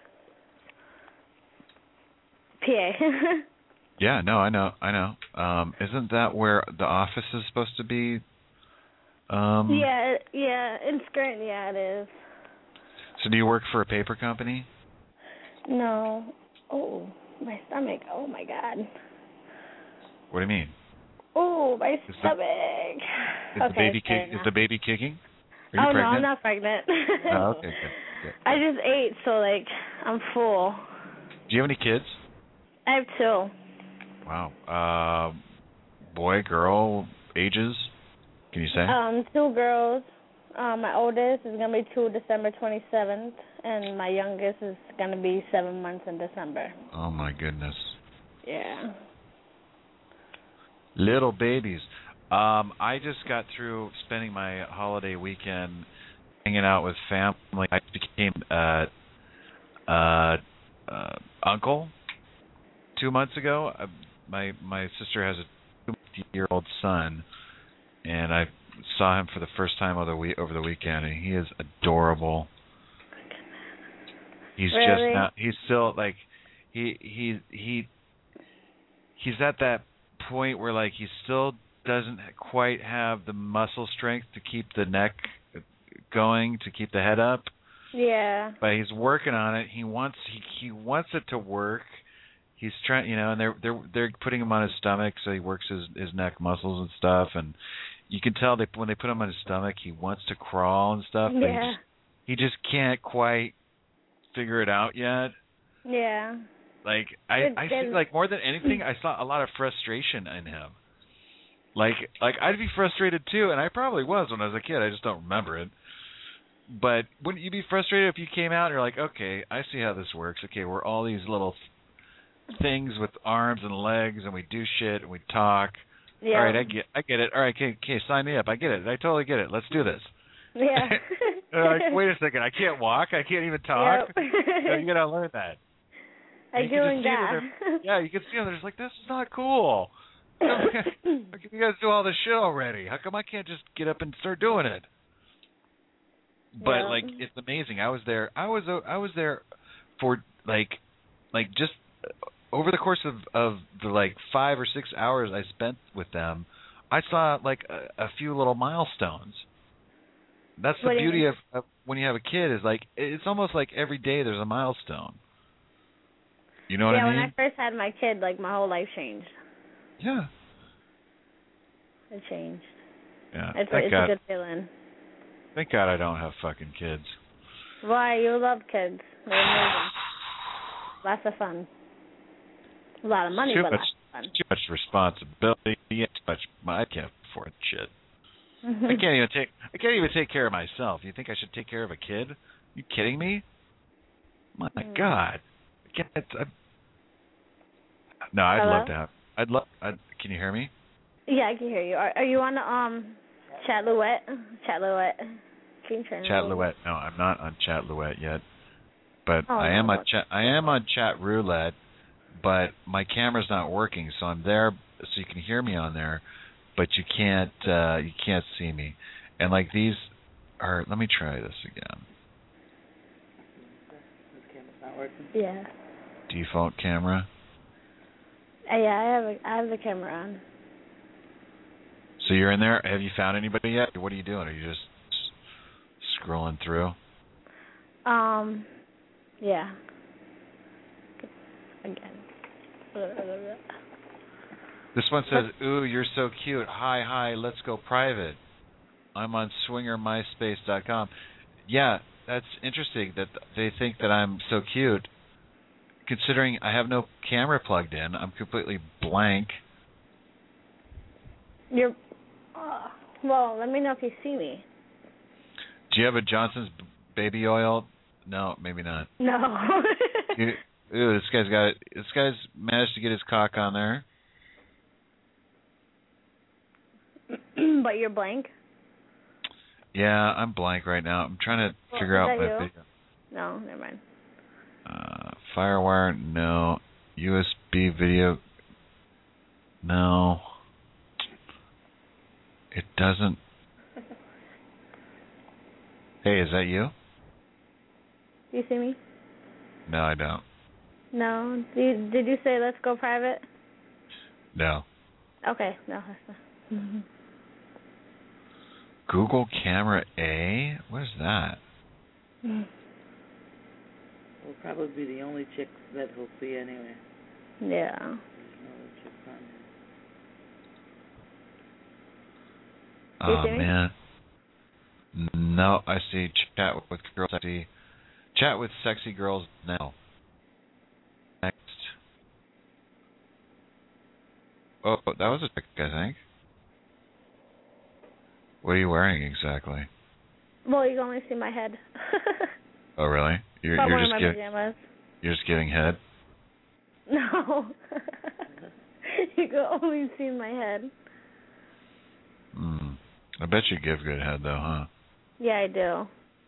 P A. Yeah, no, I know, I know. Um, isn't that where the office is supposed to be? Um, yeah, yeah, in Scranton, yeah, it is. So do you work for a paper company? No. Oh, my stomach. Oh, my God. What do you mean? Oh, my Is stomach. The, is, okay, the baby fair kick, is enough. the baby kicking? Are you oh, pregnant? no, I'm not pregnant. Oh, okay, good, good. I just ate, so, like, I'm full. Do you have any kids? I have two. Wow. Uh, boy, girl, ages? Can you say? Um, two girls. Um, my oldest is gonna be two December twenty-seventh, and my youngest is gonna be seven months in December. Oh my goodness. Yeah. Little babies. Um, I just got through spending my holiday weekend hanging out with family. I became uh, uh, uh, uncle two months ago. Uh, my my sister has a two-year-old son, and I saw him for the first time over the week over the weekend, and he is adorable. He's Really? just not. He's still like he he he he's at that point where like he still doesn't quite have the muscle strength to keep the neck going, to keep the head up. Yeah. But he's working on it. He wants he he wants it to work. He's trying, you know, and they're they're they're putting him on his stomach so he works his his neck muscles and stuff, and you can tell they when they put him on his stomach, he wants to crawl and stuff, but Yeah. he just, he just can't quite figure it out yet. Yeah. Like I It- I see it- like more than anything, I saw a lot of frustration in him. Like like I'd be frustrated too, and I probably was when I was a kid. I just don't remember it. But wouldn't you be frustrated if you came out and you're like, okay, I see how this works. Okay, we're all these little things with arms and legs, and we do shit and we talk. Yeah. All right, I get, I get it. All right, okay, okay, sign me up. I get it. I totally get it. Let's do this. Yeah. They're like, wait a second, I can't walk. I can't even talk. Yep. No, you gotta learn that. I You can doing just see that. that they're- Yeah, you can see them. They're just like, this is not cool. How come you guys do all this shit already? How come I can't just get up and start doing it? But Yeah. like, it's amazing. I was there. I was I was there for like, like just over the course of of the like five or six hours I spent with them. I saw like a, a few little milestones. That's the What do you beauty mean? of, of when you have a kid is like it's almost like every day there's a milestone. You know what yeah, I mean? when I first had my kid, like my whole life changed. Yeah. It changed. Yeah. It's, a, thank it's God. a good feeling. Thank God I don't have fucking kids. Why? You love kids. They're amazing. Lots of fun. A lot of money, Too but much, lots of fun. too much responsibility. much. I can't afford shit. I can't even take. I can't even take care of myself. You think I should take care of a kid? Are you kidding me? My mm. God. I can't. I, no, I'd Hello? love to have. I'd love. I'd, can you hear me? Yeah, I can hear you. Are, are you on the um Chatlouette? Chatlouette. Can you turn Chatlouette. No, I'm not on Chatlouette yet. But oh, I am no. on chat. I am on Chat Roulette, but my camera's not working, so I'm there, so you can hear me on there. But you can't uh, you can't see me. And like these are, let me try this again. This camera's not working? Yeah. Default camera? Uh, yeah, I have a, I have the camera on. So you're in there? Have you found anybody yet? What are you doing? Are you just scrolling through? Um, yeah. Again. This one says, ooh, you're so cute. Hi, hi, let's go private. I'm on swinger my space dot com. Yeah, that's interesting that they think that I'm so cute. Considering I have no camera plugged in, I'm completely blank. You're, uh, well, let me know if you see me. Do you have a Johnson's baby oil? No, maybe not. No. you, ooh, this guy's got it. This guy's managed to get his cock on there. But you're blank? Yeah, I'm blank right now. I'm trying to well, figure out my you? video. No, never mind. Uh, Firewire, no. U S B video, no. It doesn't. Hey, is that you? Do you see me? No, I don't. No. Did you, did you say let's go private? No. Okay, no. Mm-hmm. Google Camera A? What is that? We'll probably be the only chicks that he'll see anyway. Yeah. There's no other chicks on there. Oh, man. No, I see chat with girls. I see chat with sexy girls now. Next. Oh, that was a chick, I think. What are you wearing exactly? Well, you can only see my head. Oh, really? You're, but you're one just of my giving. pajamas. You're just giving head. No. You can only see my head. Hmm. I bet you give good head, though, huh? Yeah, I do.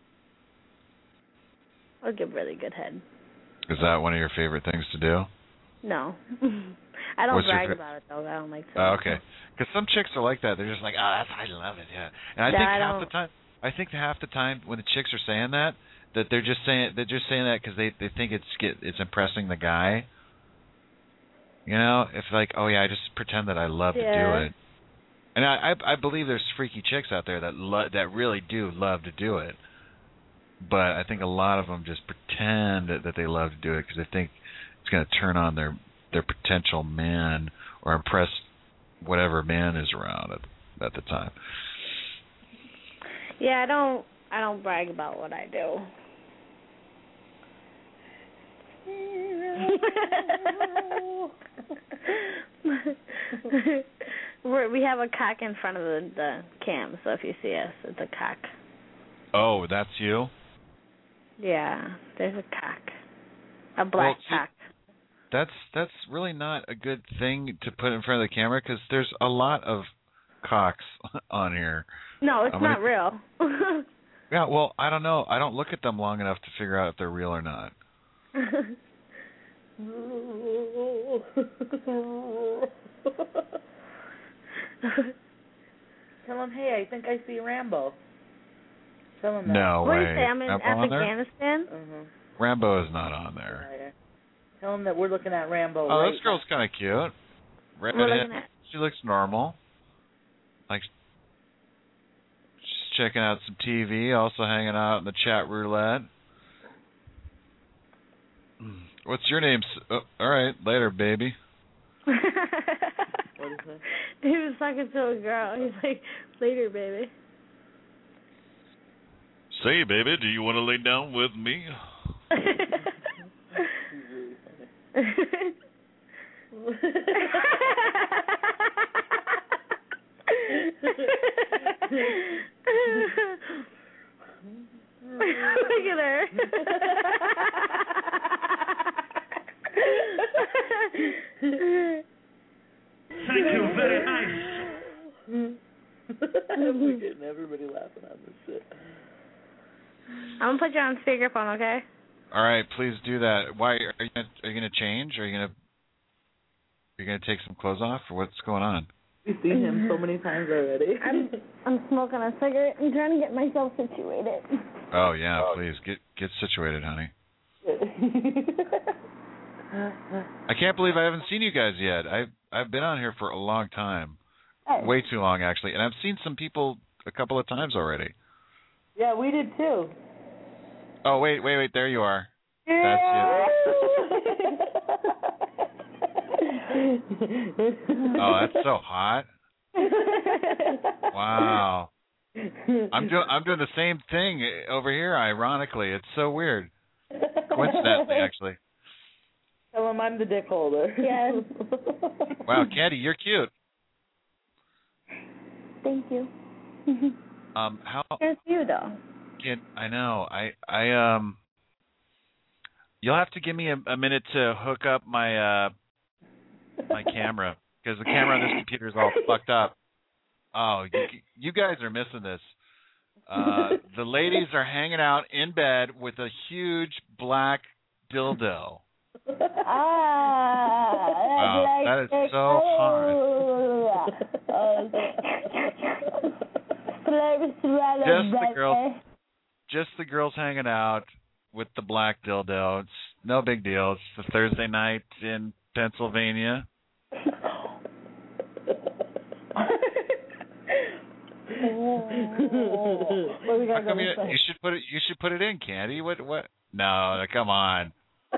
I'll give really good head. Is that one of your favorite things to do? No. I don't What's brag fa- about it, though. I don't like to. Oh, okay. Because some chicks are like that. They're just like, oh, that's, I love it, yeah. And I yeah, think I half don't... the time, I think half the time when the chicks are saying that, that they're just saying they're just saying that because they they think it's get, it's impressing the guy. You know, if like, oh yeah, I just pretend that I love yeah. to do it. And I, I I believe there's freaky chicks out there that lo- that really do love to do it. But I think a lot of them just pretend that, that they love to do it because they think it's going to turn on their their potential man or impress whatever man is around at at the time. Yeah, I don't I don't brag about what I do. We're, we have a cock in front of the, the cam, so if you see us, it's a cock. Oh, that's you? Yeah, there's a cock. A black well, see, cock. That's that's really not a good thing to put in front of the camera because there's a lot of cocks on here. No, it's I'm not gonna, real. Yeah, well, I don't know. I don't look at them long enough to figure out if they're real or not. Tell him, hey, I think I see Rambo. Tell him that. No what way. What do you say? I'm in Rambo Afghanistan? Uh-huh. Rambo is not on there. Tell him that we're looking at Rambo. Oh, right this girl's kind of cute. Redhead. She looks normal. Like, she's checking out some T V, also hanging out in the chat roulette. What's your name? Oh, all right, later, baby. What is that? He was talking to a girl. He's like, later, baby. Say, baby, do you want to lay down with me? Look at her. Thank you, very nice. We're getting everybody laughing on this shit. I'm gonna put you on speakerphone, okay? All right, please do that. Why are you gonna, are you gonna change? Are you gonna are you gonna take some clothes off, or what's going on? We've seen him so many times already. I'm I'm smoking a cigarette and trying to get myself situated. Oh yeah, please get get situated, honey. I can't believe I haven't seen you guys yet. I've I've been on here for a long time, Oh. way too long actually, and I've seen some people a couple of times already. Yeah, we did too. Oh wait, wait, wait! There you are. That's it. Oh, that's so hot. Wow. I'm doing I'm doing the same thing over here. Ironically, it's so weird. Coincidentally, actually. Tell him I'm the dick holder. Yes. Wow, Candy, you're cute. Thank you. Um, how? It's you though. Kid, I know. I I um. You'll have to give me a, a minute to hook up my uh my camera because the camera on this computer is all fucked up. Oh, you, you guys are missing this. Uh, the ladies are hanging out in bed with a huge black dildo. Ah, Wow, that is so hard. Just the girls, just the girls hanging out with the black dildo. It's no big deal. It's a Thursday night in Pennsylvania. Well, we How gotta come go you, this way. you should put it? You should put it in, Candy. What? What? No, come on.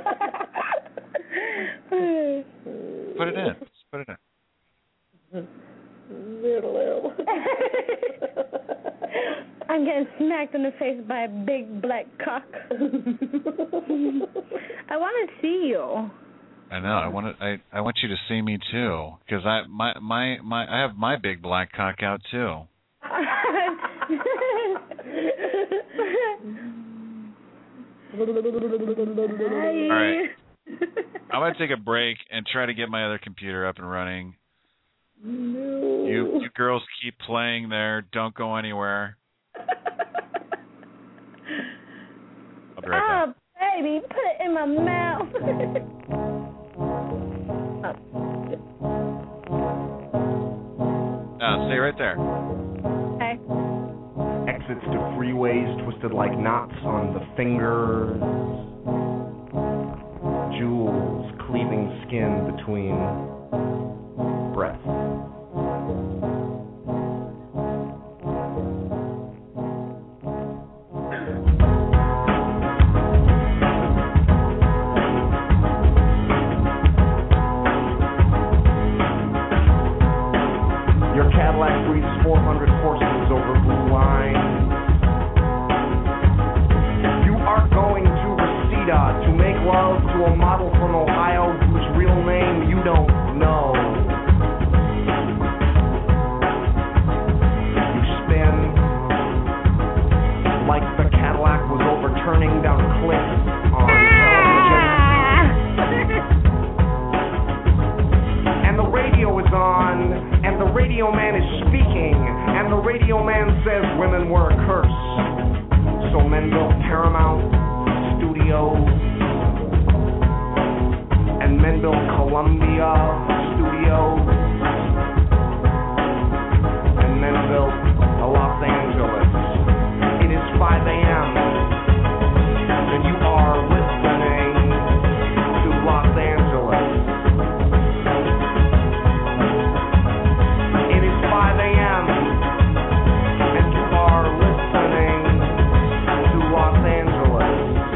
Put it in. Just put it in. I'm getting smacked in the face by a big black cock. I want to see you. I know. I want to, I I want you to see me too, because I my my my I have my big black cock out too. All right. I'm gonna take a break and try to get my other computer up and running. No. You you girls keep playing there. Don't go anywhere. I'll be right back. Oh, baby, put it in my mouth. No, stay right there. Okay. Exits to freeways twisted like knots on the fingers. Jewels cleaving skin between breaths. Your Cadillac breathes four hundred horses over blue lines. You are going to Reseda to make love to a model from Ohio whose real name you don't know. You spin like the Cadillac was overturning down cliffs on television. And the radio is on, and the radio man is speaking, and the radio man says women were a curse. So men built Paramount Studios, and men built Columbia Studios, and men built Los Angeles. It is five a.m. and you are listening to Los Angeles. It is five a.m. and you are listening to Los Angeles.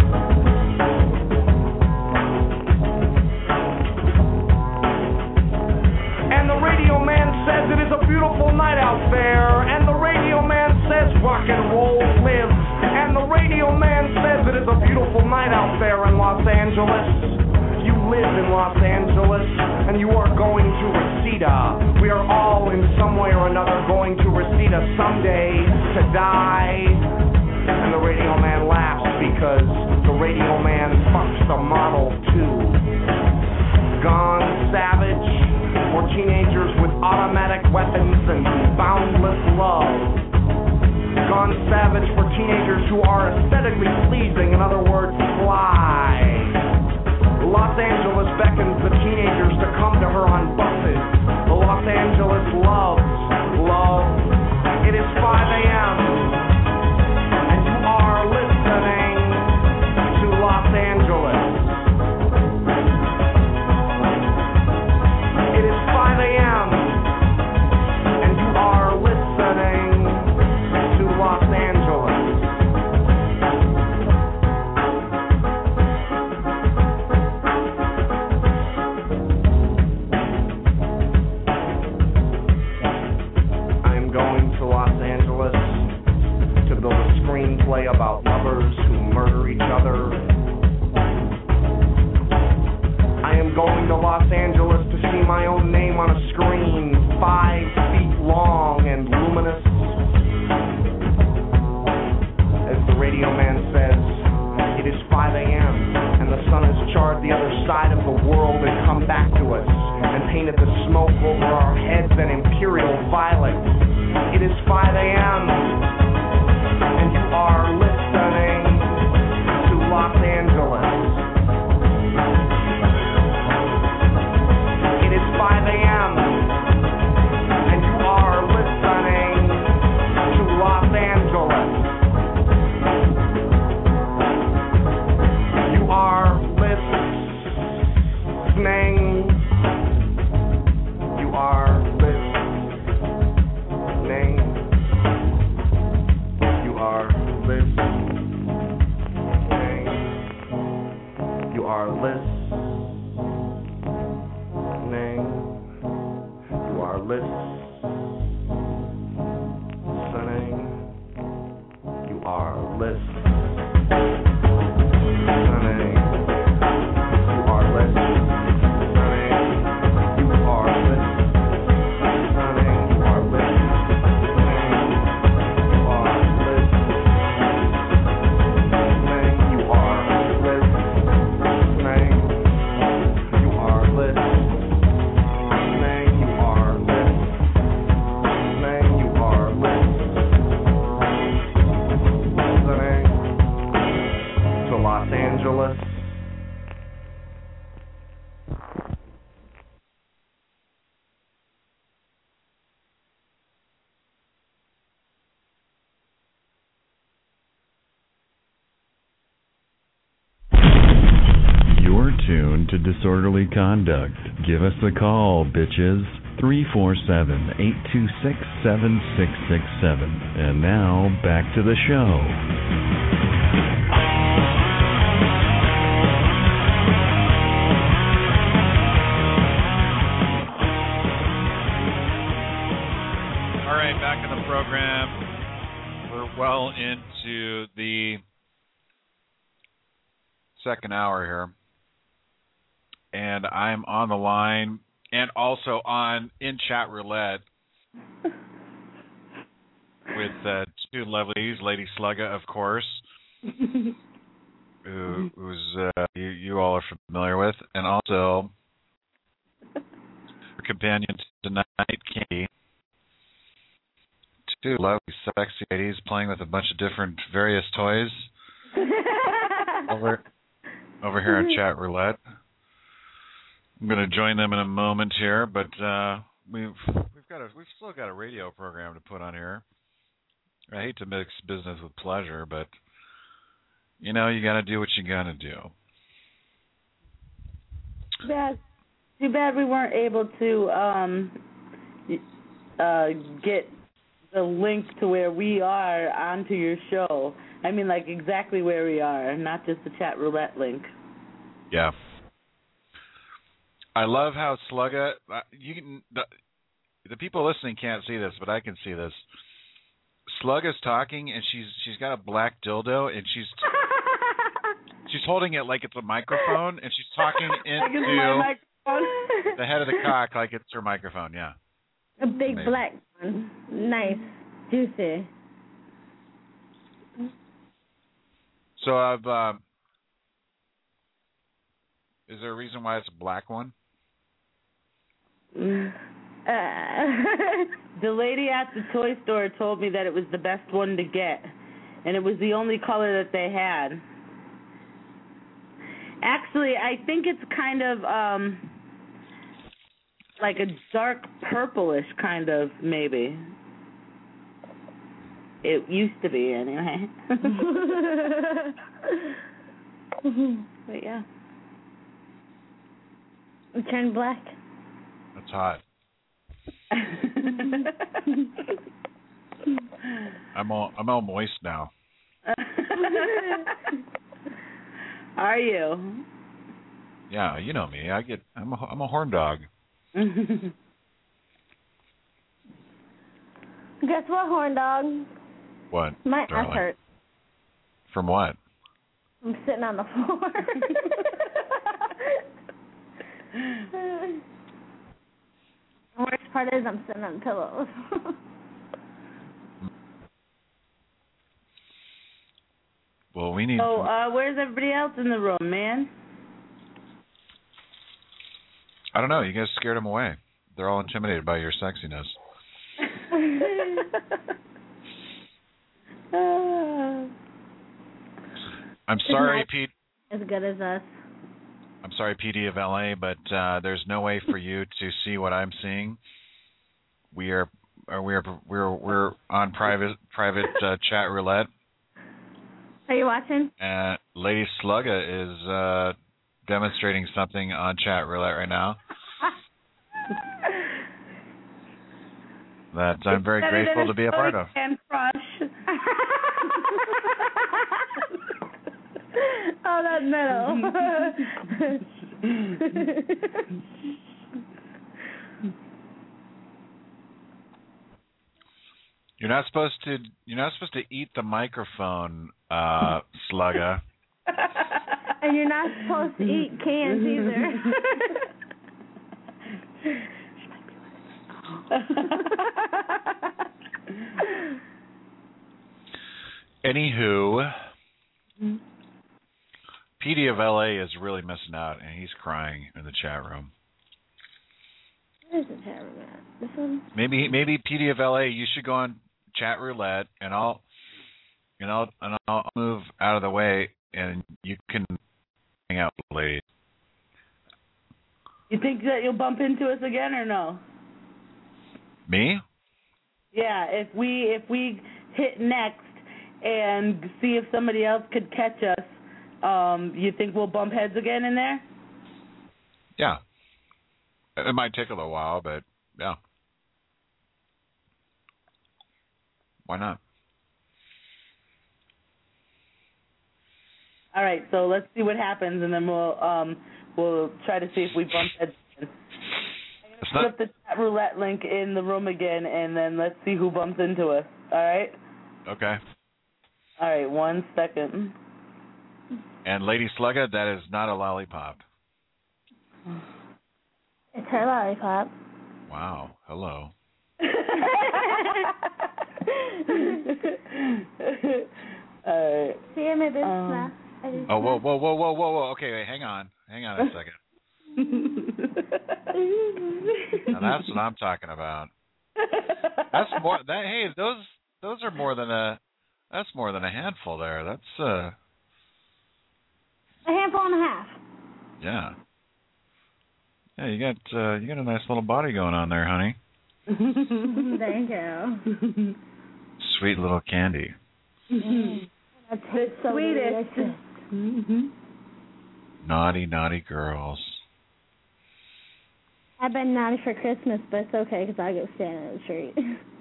And the radio man says it is a beautiful night out there. And the radio man says rock and roll lives. And the radio man says it is a beautiful night out there in Los Angeles. You live in Los Angeles, and you are going to Reseda. We are all in some way or another going to Reseda someday to die. And the radio man laughs. because the radio man fucks the model too. Gone Savage for teenagers with automatic weapons and boundless love. Gone Savage for teenagers who are aesthetically pleasing, in other words, fly. Los Angeles beckons the teenagers to come to her on buses. The Los Angeles loves love. It is five a.m. and you are listening to Los Angeles. It is five a.m. and you are listening to Los Angeles. I am going to Los Angeles to build a screenplay about lovers who murder each other. I am going to Los Angeles to see my own name on a screen, five feet long and luminous. As the radio man says, it is five a.m. and the sun has charred the other side of the world and come back to us and painted the smoke over our heads an imperial violet. It is five a.m. and you are listening to Los Angeles. It is five a.m. and you are listening to Los Angeles. You are listening. You are listening. You are listening. You are listening. You are listening. You are listening. You are listening. You are listening. You are listening. You are listening. You are listening. You are listening. You are listening to Los Angeles. You're tuned to Disorderly Conduct. Give us a call, bitches. three four seven, eight two six, seven six six seven. And now, back to the show. All right, back in the program. We're well into the second hour here. And I'm on the line and also on in chat roulette with uh, two lovelies, Lady Slugga, of course, who, who's uh, you, you all are familiar with, and also her companion tonight, Candy. Two lovely, sexy ladies playing with a bunch of different various toys over over here on chat roulette. I'm going to join them in a moment here, but uh, we've we've got a we've still got a radio program to put on here. I hate to mix business with pleasure, but you know you got to do what you got to do. Too bad, too bad we weren't able to um, uh, get the link to where we are onto your show. I mean, like exactly where we are, not just the chat roulette link. Yeah. I love how Slugga, you can, the, the people listening can't see this, but I can see this. Slugga's talking, and she's she's got a black dildo, and she's she's holding it like it's a microphone, and she's talking into the head of the cock like it's her microphone. Yeah, a big Amazing. black one, nice, juicy. So I've. Uh, is there a reason why it's a black one? Mm. Uh, the lady at the toy store told me that it was the best one to get, and it was the only color that they had. Actually, I think it's kind of um, like a dark purplish kind of, maybe. It used to be, anyway. But yeah. It turned black. That's hot. I'm all I'm all moist now. Are you? Yeah, you know me. I get. I'm a I'm a horn dog. Guess what, horn dog? What? My darling? ass hurts. From what? I'm sitting on the floor. The worst part is I'm sitting on pillows. Well, we need. Oh, uh, where's everybody else in the room, man? I don't know. You guys scared them away. They're all intimidated by your sexiness. I'm sorry, Pete. As good as us. I'm sorry, P D of L A, but uh, there's no way for you to see what I'm seeing. We are, uh, we are, we're, we're on private, private uh, chat roulette. Are you watching? Uh, Lady Slugga is uh, demonstrating something on chat roulette right now. That I'm very grateful to be a part of. And crush. Oh, that metal. You're not supposed to. You're not supposed to eat the microphone, uh, Slugga. And you're not supposed to eat cans either. Anywho, P D of L A is really missing out, and he's crying in the chat room. Where's the chat room at? This one? Maybe, maybe P D of L A, you should go on chat roulette, and I'll, and I'll, and I'll move out of the way, and you can hang out with the ladies. You think that you'll bump into us again or no? Me? Yeah, if we if we hit next and see if somebody else could catch us, um, you think we'll bump heads again in there? Yeah. It might take a little while, but yeah. Why not? All right, so let's see what happens, and then we'll um, we'll try to see if we bump heads again. It's Put not... up the chat roulette link in the room again, and then let's see who bumps into us. All right? Okay. All right, one second. And Lady Slugga, that is not a lollipop. It's her lollipop. Wow. Hello. All right. See, I made this Um, now. I just Oh, whoa, whoa, whoa, whoa, whoa, whoa. Okay, wait, hang on. Hang on a second. Now that's what I'm talking about. That's more. That hey, those those are more than a. That's more than a handful there. That's uh. a handful and a half. Yeah. Yeah, you got uh, you got a nice little body going on there, honey. Thank you. Sweet little candy. Mm. That's the sweetest. Mm-hmm. Naughty, naughty girls. I've been naughty for Christmas, but it's okay because I get standing in the street.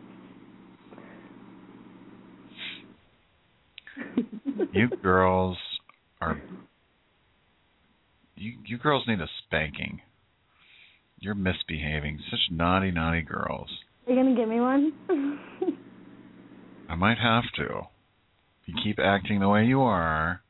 You girls are. You you girls need a spanking. You're misbehaving. Such naughty, naughty girls. Are you gonna give me one? I might have to. If you keep acting the way you are.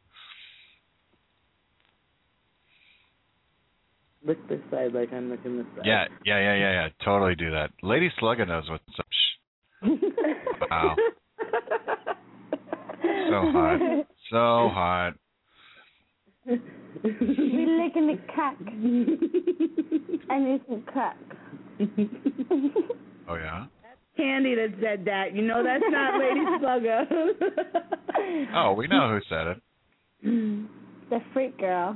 Look this side like I'm looking this side. Yeah, yeah, yeah, yeah, yeah. Totally do that. Lady Slugga knows what's up. Shh. Wow. So hot. so hot. We licking the cock. I need some cock. Oh, yeah? Candy that said that. You know that's not Lady Slugger. Oh, we know who said it. The freak girl.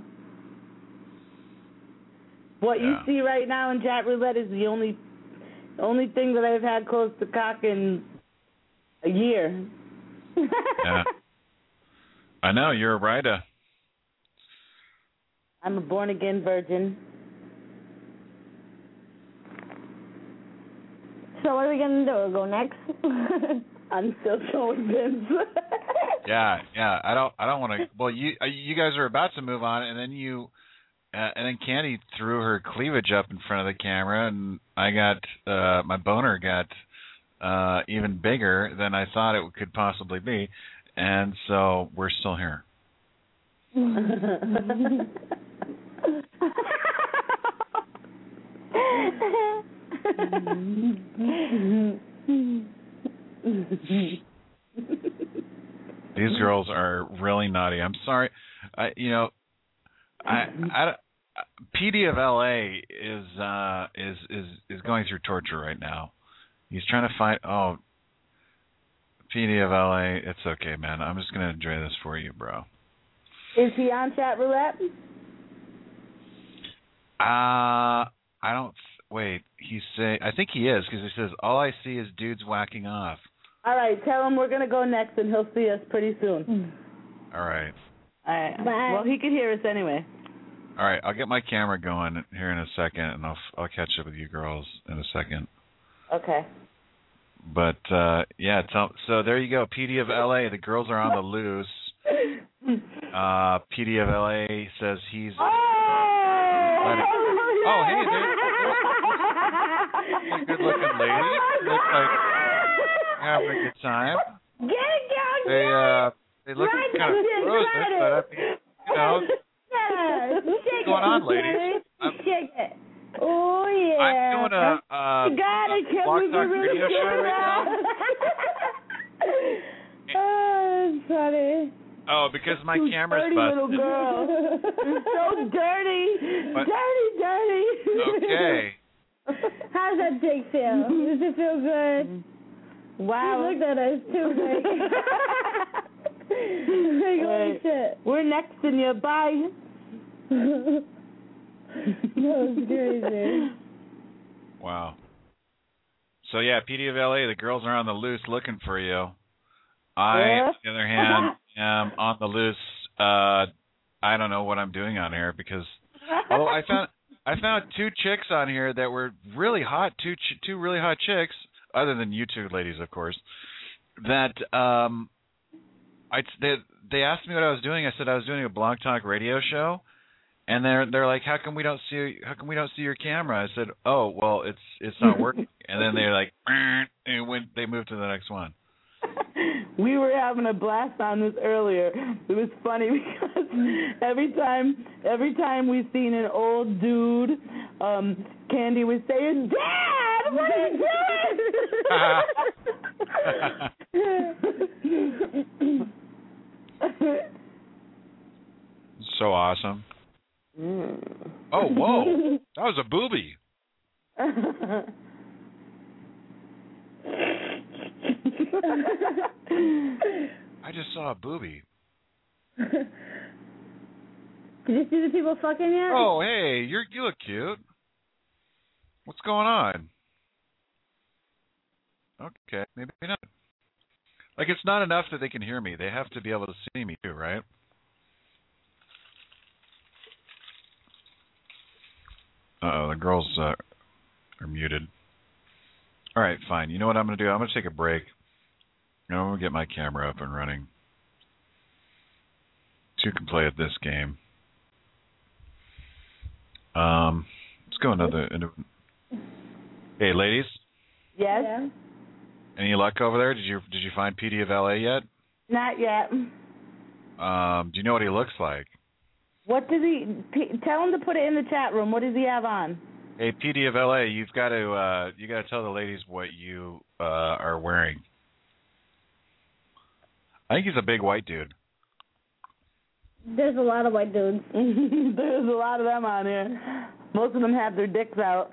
What Yeah. you see right now in chat roulette is the only only thing that I've had close to cock in a year. Yeah. I know, you're right. Uh, I'm a born again virgin. So what are we gonna do? Go next? I'm still showing Vince. yeah, yeah. I don't I don't want to well, you uh, you guys are about to move on, and then you Uh, and then Candy threw her cleavage up in front of the camera, and I got uh, my boner got uh, even bigger than I thought it could possibly be, and so we're still here. These girls are really naughty. I'm sorry. I, you know, I, I, P D of L A is uh, is is is going through torture right now. He's trying to find. Oh, P D of L A, it's okay, man. I'm just gonna enjoy this for you, bro. Is he on chat roulette? Uh, I don't. Wait, he's say. I think he is because he says all I see is dudes whacking off. All right, tell him we're gonna go next, and he'll see us pretty soon. All right. All right. Bye. Well, he could hear us anyway. All right, I'll get my camera going here in a second, and I'll I'll catch up with you girls in a second. Okay. But uh, yeah, tell, so there you go. P D of L A, the girls are on the loose. Uh, P D of L A says he's. Oh, oh hey, there's a good-looking lady. Looks like having a good time. Get it, girl. They uh, they look right kind of frozen, but I mean, you know. What's going on, ladies? I'm, Shake it. Oh, yeah. I'm doing a, uh, you got it. a Blog Talk radio show right now. Oh, that's funny. Oh, because my you camera's dirty busted. Little girl. You're so dirty. But, dirty, dirty. Okay. How's that dick feel? Does it feel good? Wow. You looked at us too big. Like, holy shit. We're next in you. Bye. That was crazy. Wow. So yeah, P D of L A, the girls are on the loose looking for you. I, Yeah. on the other hand, am on the loose. Uh, I don't know what I'm doing on here because, although I found I found two chicks on here that were really hot, two ch- two really hot chicks, other than you two ladies, of course. That um, I they they asked me what I was doing. I said I was doing a Blog Talk radio show. And they're they're like, how come we don't see how come we don't see your camera? I said, oh well, it's it's not working. And then they're like, and when they moved to the next one. We were having a blast on this earlier. It was funny because every time every time we seen an old dude, um, Candy was saying, "Dad, what are you doing?" So awesome. Mm. Oh, whoa. That was a boobie. I just saw a boobie. Did you see the people fucking yet? Oh, hey, you're, you look cute. What's going on? Okay, maybe not. Like, it's not enough that they can hear me. They have to be able to see me, too, right? Uh-oh, the girls uh, are muted. All right, fine. You know what I'm going to do? I'm going to take a break. And I'm going to get my camera up and running. So you can play at this game. Um, let's go another... Hey, ladies? Yes? Yeah. Any luck over there? Did you did you find P D of L A yet? Not yet. Um, do you know what he looks like? What does he... P, tell him to put it in the chat room. What does he have on? Hey, P D of L A, you've got to uh, you got to tell the ladies what you uh, are wearing. I think he's a big white dude. There's a lot of white dudes. There's a lot of them on here. Most of them have their dicks out.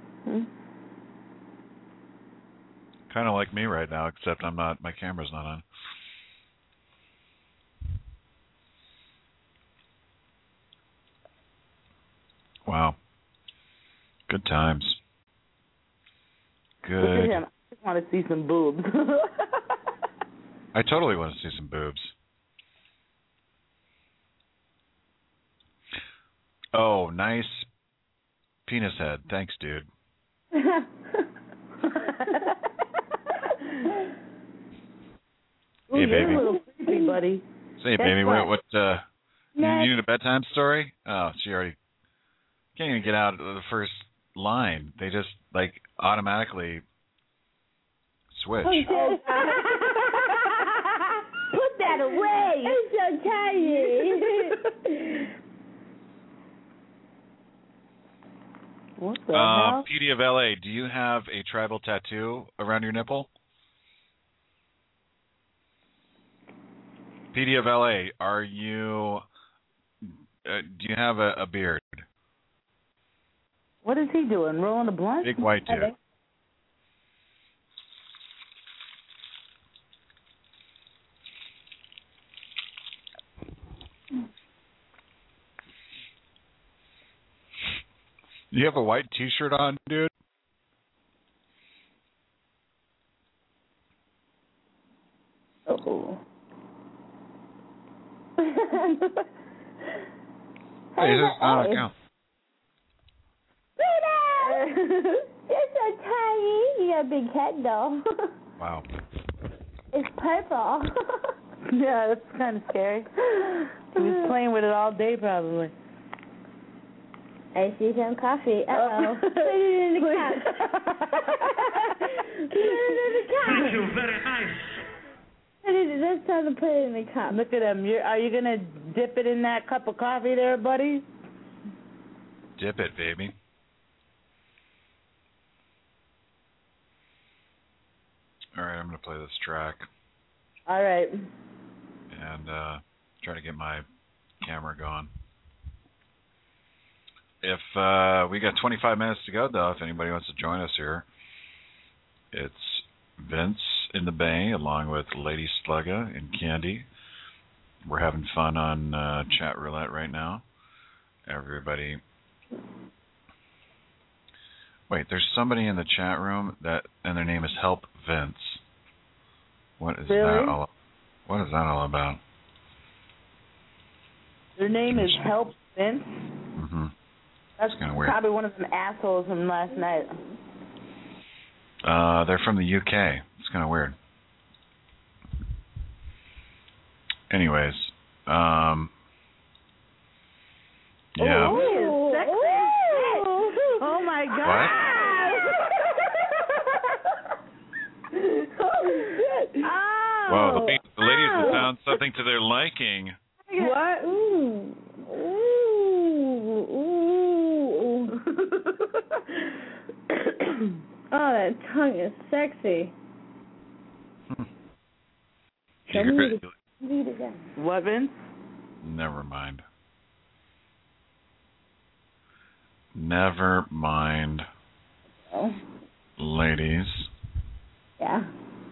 Kind of like me right now, except I'm not. My camera's not on. Wow. Good times. Good. Look at him. I just want to see some boobs. I totally want to see some boobs. Oh, nice penis head. Thanks, dude. Ooh, Hey, you're baby. a little creepy, buddy. Say, Guess baby, what? what? what uh, you, Next. you need a bedtime story? Oh, she already can't even get out of the first line. They just like automatically switch. Oh, shit. Put that away. It's so tiny. What the Uh, hell? P D of L A, do you have a tribal tattoo around your nipple? P D of L A, are you? Uh, do you have a, a beard? What is he doing? Rolling a blunt? Big white dude. You have a white T-shirt on, dude? Oh. Hey, this is not a count. You're so tiny. You got a big head, though. Wow. It's purple. Yeah, that's kind of scary. He was playing with it all day, probably. I see some coffee. Uh-oh. Put it in the cup. Put it in the cup. Thank you, very nice. Put it- That's time to put it in the cup. Look at him. You're, are you going to dip it in that cup of coffee there, buddy? Dip it, baby. All right, I'm going to play this track All right. and uh, try to get my camera going. If uh, we got twenty-five minutes to go, though, if anybody wants to join us here, it's Vince in the Bay along with Lady Slugga and Candy. We're having fun on uh, chat roulette right now. Everybody. Wait, there's somebody in the chat room that, and their name is Help Vince. What is Really? that all? What is that all about? Their name is Help Vince. Mm-hmm. That's kinda weird. probably one of them assholes from last night. Uh, they're from the U K. It's kind of weird. Anyways, um, yeah. Ooh, he is sexy. Ooh. Oh my What? God. Oh shit. Oh. Whoa, the, la- the ladies have Oh. found something to their liking. What? Ooh. Ooh. Ooh. Oh, that tongue is sexy. Show me You're- the- read it again. What, Vince? Never mind. Never mind, Oh. ladies. Yeah.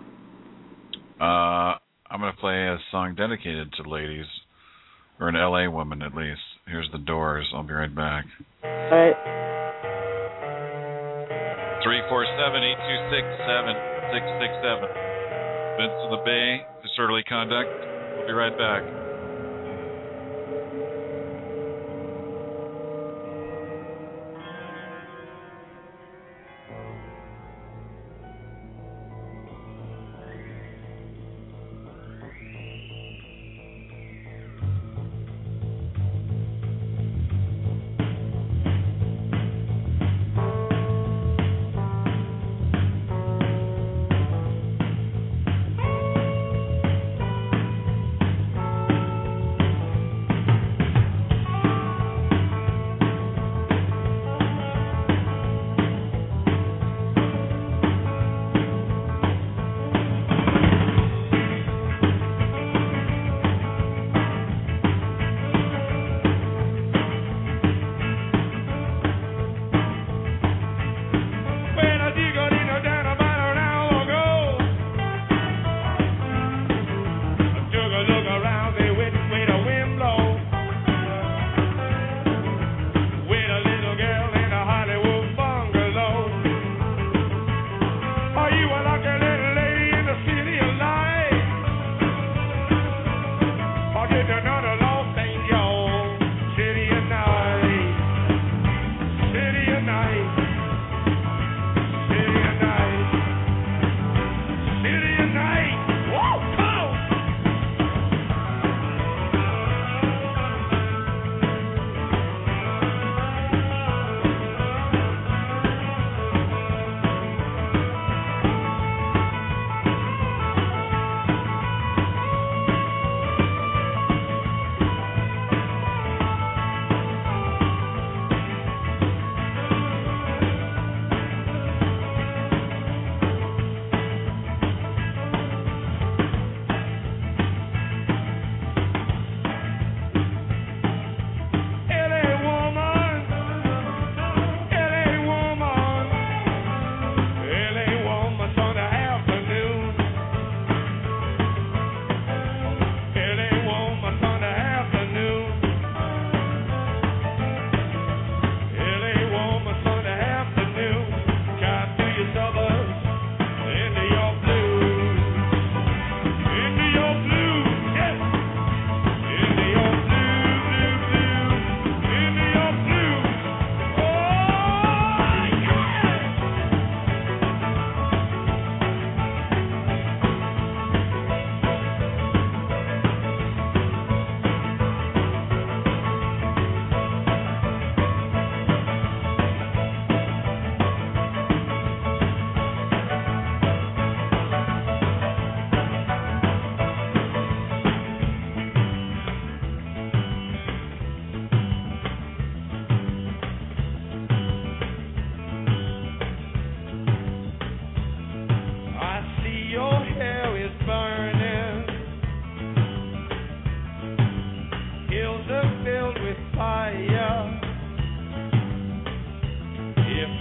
Uh, I'm going to play a song dedicated to ladies, or an L A woman at least. Here's the Doors. I'll be right back. All right. three four seven, eight two six, seven six six seven. Vince in the Bay, Disorderly Conduct. We'll be right back. Thank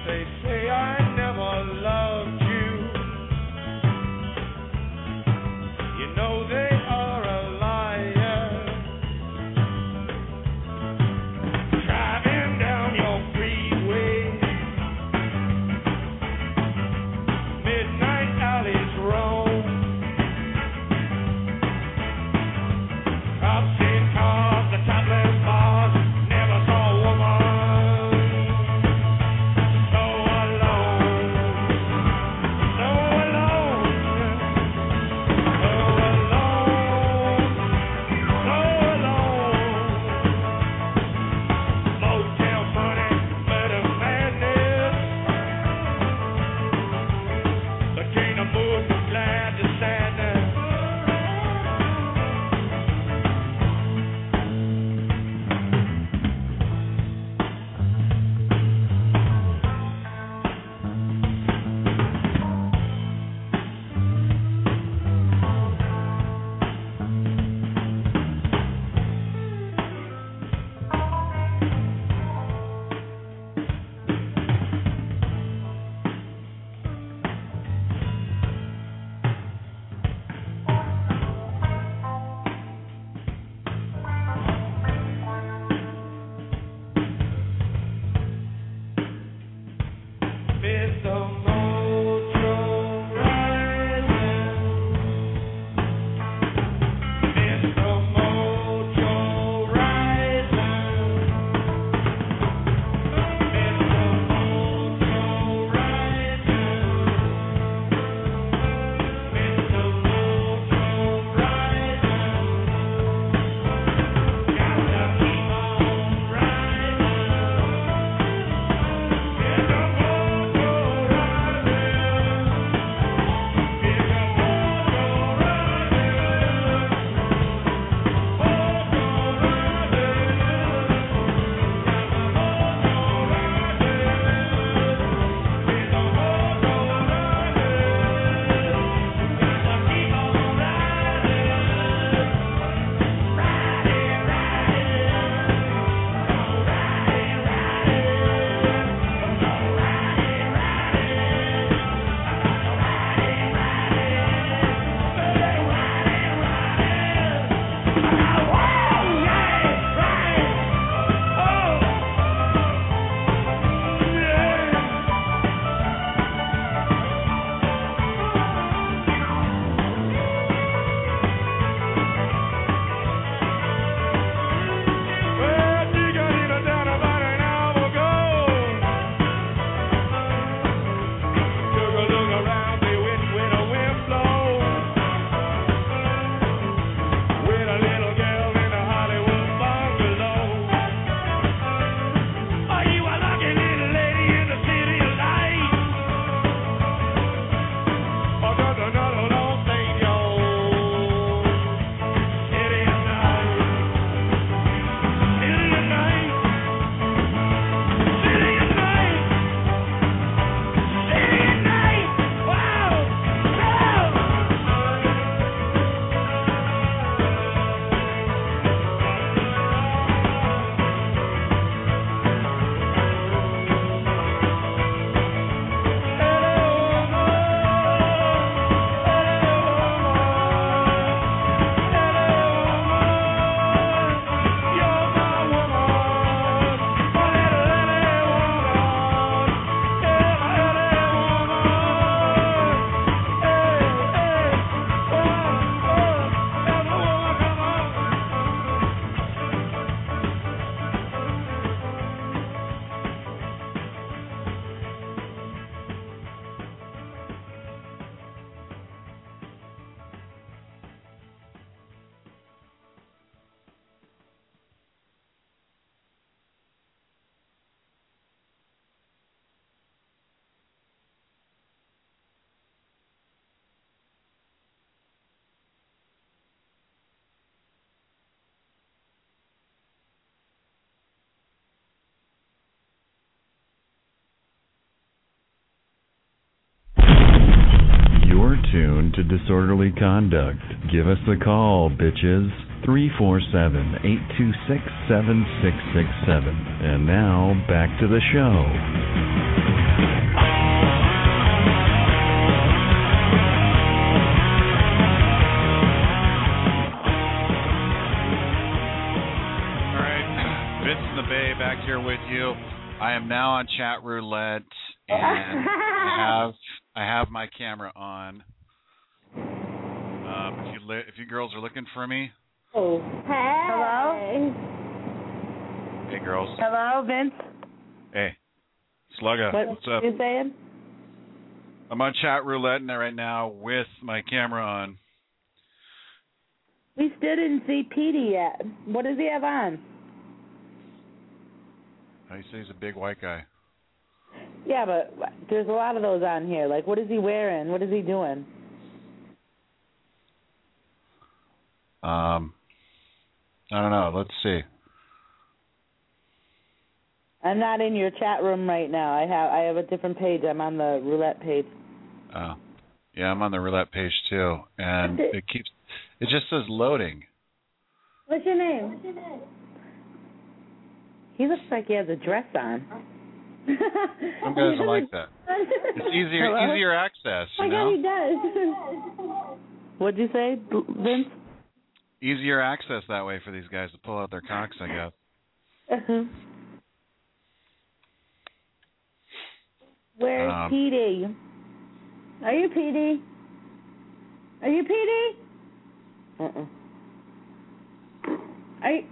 they say I never loved you. You know they are a liar. Driving down your freeway, midnight alleys roam. I've seen cars, the topless bars, never saw a woman so alone, so alone, so alone, so alone. Motel money, murder madness, but can't move from glad to sadness. Mister Mojo rising, Mister Mojo rising, Mister Mojo rising, Mister Mojo rising, got to keep on rising, Mister Mojo tuned to Disorderly Conduct. Give us a call, bitches. three four seven, eight two six, seven six six seven. And now, back to the show. Vince in the Bay back here with you. I am now on chat roulette, and I have I have my camera on. Um, if you li- if you girls are looking for me. Oh. Hey. Hello? Hey, girls. Hello, Vince? Hey. Slugga, what, what's up? What you saying? I'm on chat roulette right now with my camera on. We still didn't see Petey yet. What does he have on? He says he's a big white guy. Yeah, but there's a lot of those on here. Like, what is he wearing? What is he doing? Um, I don't know. Let's see. I'm not in your chat room right now. I have I have a different page. I'm on the roulette page. Oh, yeah, I'm on the roulette page too, and it keeps. It just says loading. What's your name? What's your name? He looks like he has a dress on. Some guys are like that. It's easier Hello? easier access, you I know? he does. What'd you say, Vince? Easier access that way for these guys to pull out their cocks, I guess. Uh-huh. Where's Um, Petey? Are you Petey? Are you Petey? Uh-uh. Are you...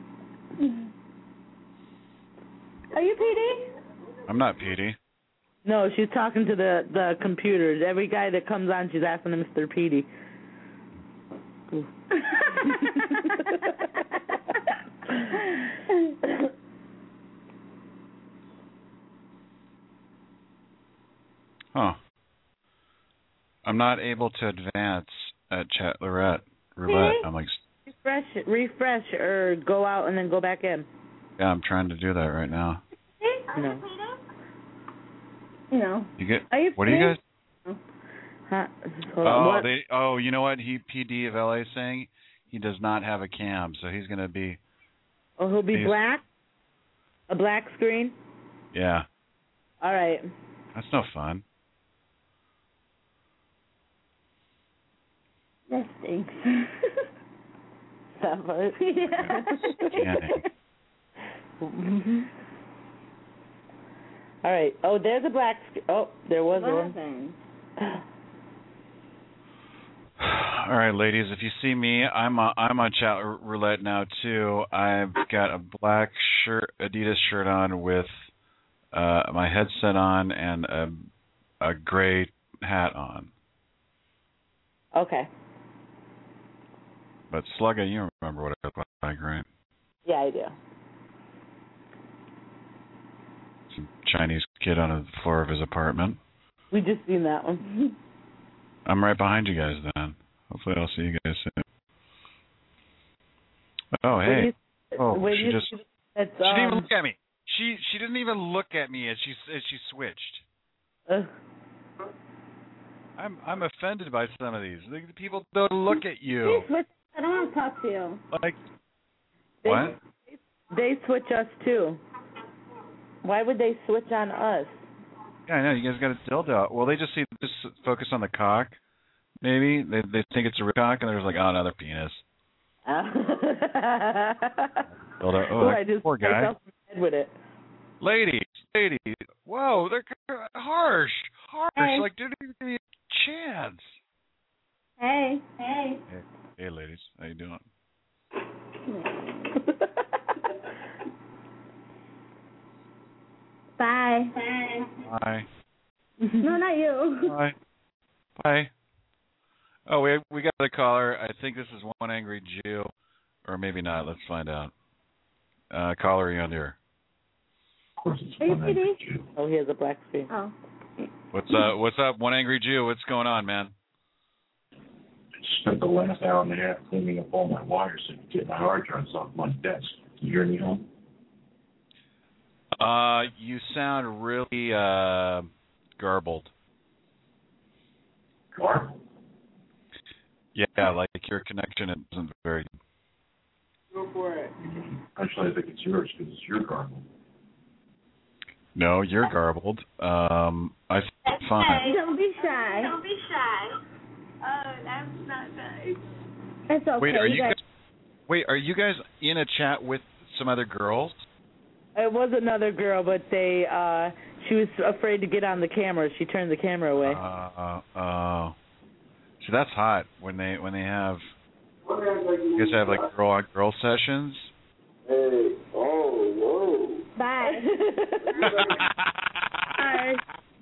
Are you Petey? I'm not Petey. No, she's talking to the, the computers. Every guy that comes on, she's asking him Mister Petey. Huh. I'm not able to advance at chat roulette. Roulette. I'm like, refresh, refresh, or go out and then go back in. yeah, I'm trying to do that right now. No. No. You get? Are you What do you guys? Huh? Hold on. Oh, What? they. Oh, you know what? He P D of L A is saying he does not have a cam, so he's gonna be. Oh, he'll be he's- black? A black screen? Yeah, All right. that's no fun. That stinks. That part. Yeah. Scanning. Mhm. All right. Oh, there's a black screen. Oh, there was What one. happened? All right, ladies. If you see me, I'm on, I'm on chat roulette now too. I've got a black shirt, Adidas shirt on with uh, my headset on and a a gray hat on. Okay. But Slugga, you remember what it looked like, right? Yeah, I do. Some Chinese kid on the floor of his apartment. We just seen that one. I'm right behind you guys then. Hopefully I'll see you guys soon. Oh, When hey. you- Oh, when she you- just... It's, She didn't even um, look at me. She she didn't even look at me as she as she switched. uh, I'm I'm offended by some of these. The people don't look at you. Please, I don't want to talk to you. Like they, what? They switch us too. Why would they switch on us? Yeah, I know. You guys got a dildo. Well, they just see just focus on the cock. Maybe they they think it's a real cock, and they're just like, oh, another penis. Dildo. Oh, Ooh, that I just poor guy. myself in the head with it. Ladies, ladies. Whoa, they're kind of harsh, harsh. Hey. Like, didn't even give me a chance. Hey. Hey. Hey, hey, ladies, how you doing? Bye. Bye. Bye. No, not you. Bye. Bye. Oh, we we got a caller. I think this is One Angry Jew, or maybe not. Let's find out. Uh, caller, are you on the air? Are you P D? Oh, he has a black screen. Oh. What's uh What's up, One Angry Jew? What's going on, man? Spent the last hour and a half cleaning up all my wires and getting my hard drives off my desk. Can you hear me home? Uh, you sound really uh garbled. Garbled? Yeah, like your connection isn't very good. Go for it. Actually, I think it's yours because it's your garbled. No, you're garbled. Um, I Hey, fine. don't be shy. Don't be shy. Oh, that's not nice. It's okay. Wait, are you guys- guys? Wait, are you guys in a chat with some other girls? It was another girl, but they uh she was afraid to get on the camera. She turned the camera away. Uh, uh, uh, so that's hot when they when they have. You guys have like girl on girl sessions. Hey, oh, whoa. Bye. Bye.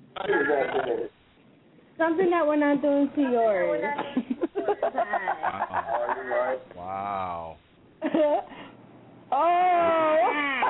Something that we're not doing to yours. Wow. Oh.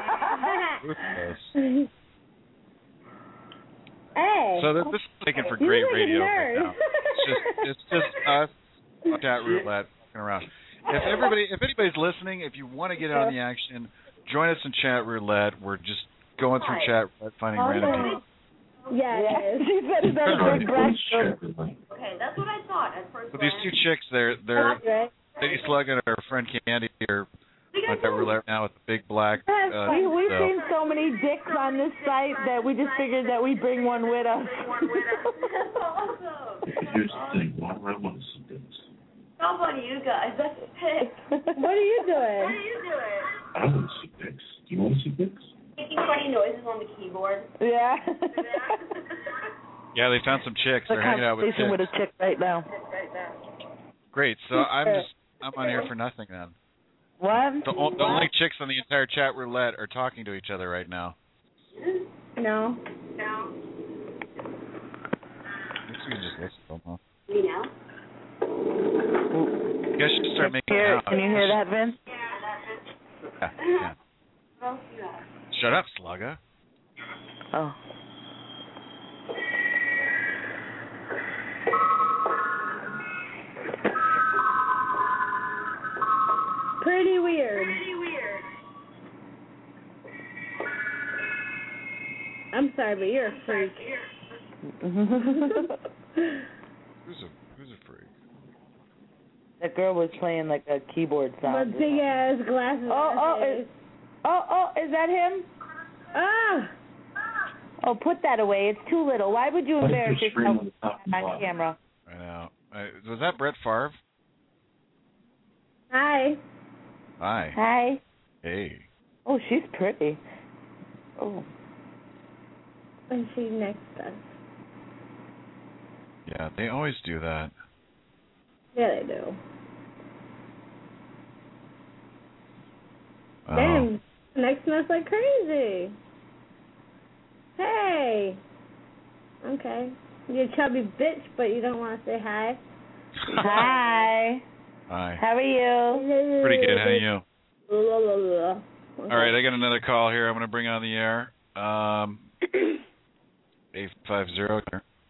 Hey. So this this is making for great radio right now. It's just it's just us on chat roulette fucking around. If everybody, if anybody's listening, if you want to get on the action, join us in chat roulette. We're just going through chat roulette, finding Okay. random people. Yes. Yeah. She said it's a big breast. Okay, that's what I thought at first. But these two chicks, they're they're Lady Slug and her friend Candy are on chat roulette now with the big black. Uh, we, we've so. seen so many dicks on this site that we just figured that we'd bring one with us. Here's the thing. Why do I want to see this? How about you guys? That's sick. What are you doing? What are you doing? I want to see pics. Do you want to see pics? Making funny noises on the keyboard. Yeah. Yeah, they found some chicks. They're hanging out with chicks. Conversation with a chick right now. Great. So I'm just I'm on here for nothing then. What? The, o- the only chicks on the entire chat roulette are talking to each other right now. No. No. I guess we can just listen to them, huh? Me now? You guys should start making Hear, out. can you hear that, Vince? Yeah, yeah. What else you got? Shut up, Slugga. Oh. Pretty weird. Pretty weird. I'm sorry, but you're a freak. Who's a who's a freak? That girl was playing like a keyboard sound. With big ass glasses. Oh, oh, is, oh, oh, is that him? Ah. Oh, put that away. It's too little. Why would you embarrass Like the screen yourself on the top and on bottom. camera? I know. I, was that Brett Favre? Hi. Hi. Hi. Hey. Oh, she's pretty. Oh. And she's next to us. Yeah, they always do that. Yeah, they do. Oh. Damn, next to us like crazy. Hey. Okay. You're a chubby bitch, but you don't want to say hi. Hi. Hi. How are you? Pretty good. How are you? Blah, blah, blah. Okay. All right, I got another call here. I'm going to bring on the air. Um, eight five zero.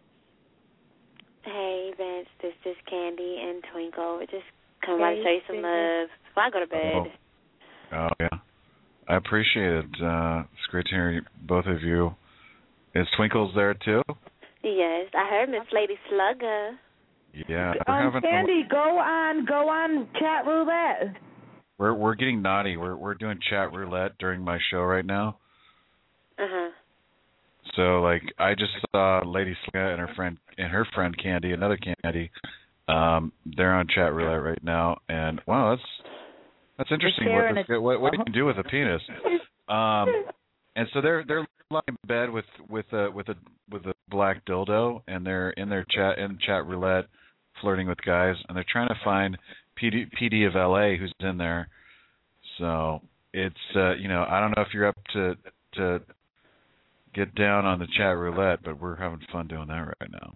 Hey, Vince. This is Candy and Twinkle. We're just coming by to show you some love before I go to bed. Oh, oh yeah. I appreciate it. Uh, it's great to hear both of you. Is Twinkle's there too? Yes, I heard Miss Lady Slugga. Yeah. We're Um, having. Sandy, go on, go on chat roulette. We're we're getting naughty. We're we're doing chat roulette during my show right now. Uh huh. So like I just saw Lady Slugga and her friend and her friend Candy, another Candy. Um, they're on chat roulette right now, and wow, that's that's interesting. What, this, a, what what you can do with a penis. Um, and so they're they're lying in bed with with a with a with a black dildo, and they're in their chat in chat roulette, flirting with guys, and they're trying to find P D, P D of L A who's in there. So it's uh, you know I don't know if you're up to to get down on the chat roulette, but we're having fun doing that right now.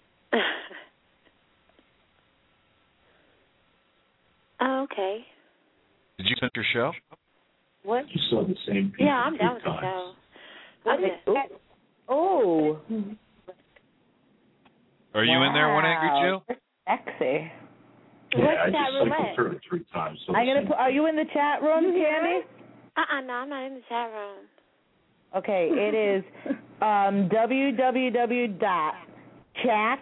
Oh, okay. Did you send your show? What? You saw the same people Yeah, I'm three down with the times. show. What Okay. is, oh. Are you in there, One Angry Jew? Sexy. Yeah, What's I chat just roulette? cycled through it three times. So I'm the gonna same put. Are you in the chat room, Candy? Uh-uh, no, I'm not in the chat room. Okay, it is um, www dot chat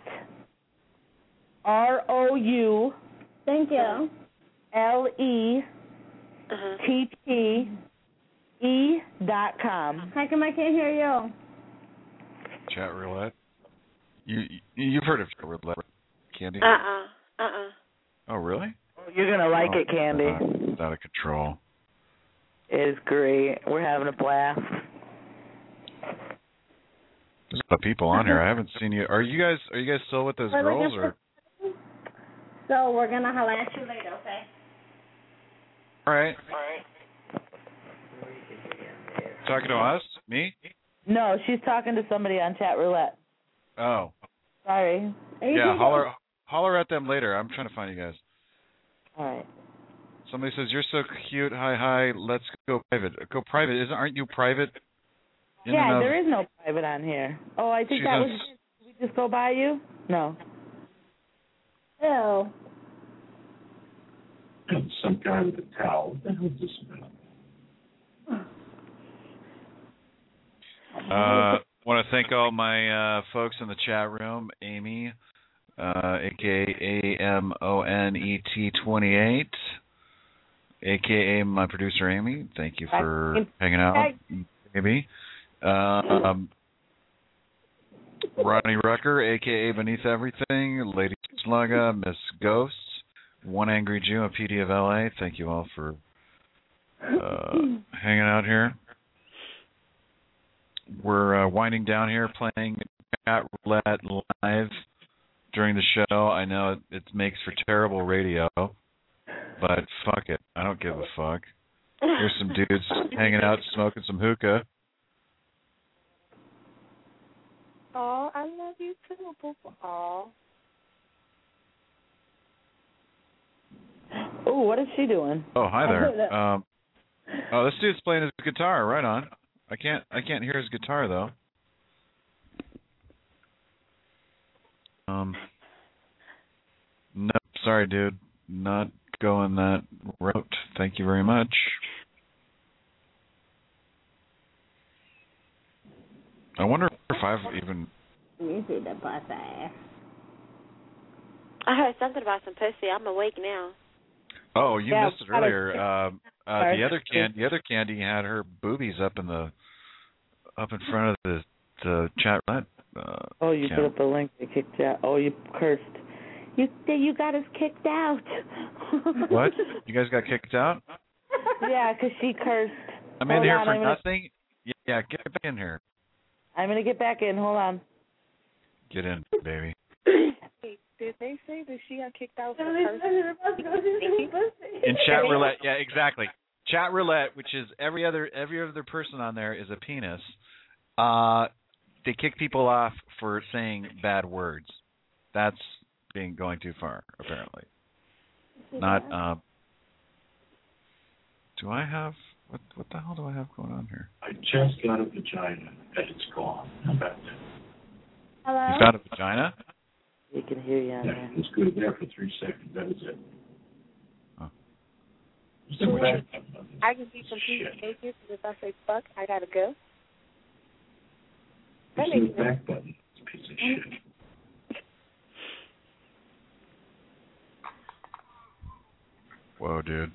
r o u Thank you. l e Uh-huh. t t e dot com. How come I can't hear you? Chat roulette. You you've heard of chat roulette, Candy? Uh-uh, uh-uh. Oh really? You're gonna like oh, it, Candy. Uh, it's out of control. It is great. We're having a blast. There's a lot of people on here. I haven't seen you. Are you guys? Are you guys still with those We're girls looking or? for- So we're gonna holler at you later, okay? All right. All right. Talking to us? Me? No, she's talking to somebody on chat roulette. Oh. Sorry. Yeah, holler holler at them later. I'm trying to find you guys. All right. Somebody says you're so cute. Hi, hi. Let's go private. Go private. Isn't? Aren't you private? In yeah, and there of- is no private on here. Oh, I think She that does. was. Did we just go by you? No. Ew. Some guy with a towel. What the hell is this about? Uh, want to thank all my uh, folks in the chat room. Amy, uh, a k a. A M O N E T twenty-eight, a k a my producer, Amy. Thank you for hanging out, Amy. Uh, um, Ronnie Rucker, a k a. Beneath Everything, Lady Slugga, Miss Ghost, One Angry Jew, a P D of L A. Thank you all for uh, hanging out here. We're uh, winding down here, playing Chat Roulette live during the show. I know it, it makes for terrible radio, but fuck it. I don't give a fuck. Here's some dudes hanging out, smoking some hookah. Oh, I love you too, Poopa. Aw. Oh, what is she doing? Oh, hi there. Um, oh, this dude's playing his guitar. Right on. I can't. I can't hear his guitar though. Um. Nope. Sorry, dude. Not going that route. Thank you very much. I wonder if I've even. You see the bus ass. I heard something about some pussy. I'm awake now. Oh, you Yeah, missed it earlier. Uh, uh, the other can, the other Candy had her boobies up in the, up in front of the, the chat roulette. Uh, Oh, you cam. put up a link. They kicked you out. Oh, you cursed. You you got us kicked out. What? You guys got kicked out? Yeah, 'cause she cursed. I'm in Hold here on, for I'm gonna- nothing. Yeah, yeah, get back in here. I'm gonna get back in. Hold on. Get in, baby. Did they say that she got kicked out for In chat roulette, yeah, exactly. Chat roulette, which is every other every other person on there is a penis. Uh, they kick people off for saying bad words. That's being going too far, apparently. Not. Um, do I have what? What the hell do I have going on here? I just got a vagina and it's gone. How about that? Hello? You've got a vagina? You can hear you on Yeah, there. it's good there for three seconds. That was it. Oh. So what you- I can be completely naked because if I say fuck, I gotta go. That It's the makes sense. back button. It's a piece of shit. Whoa, dude.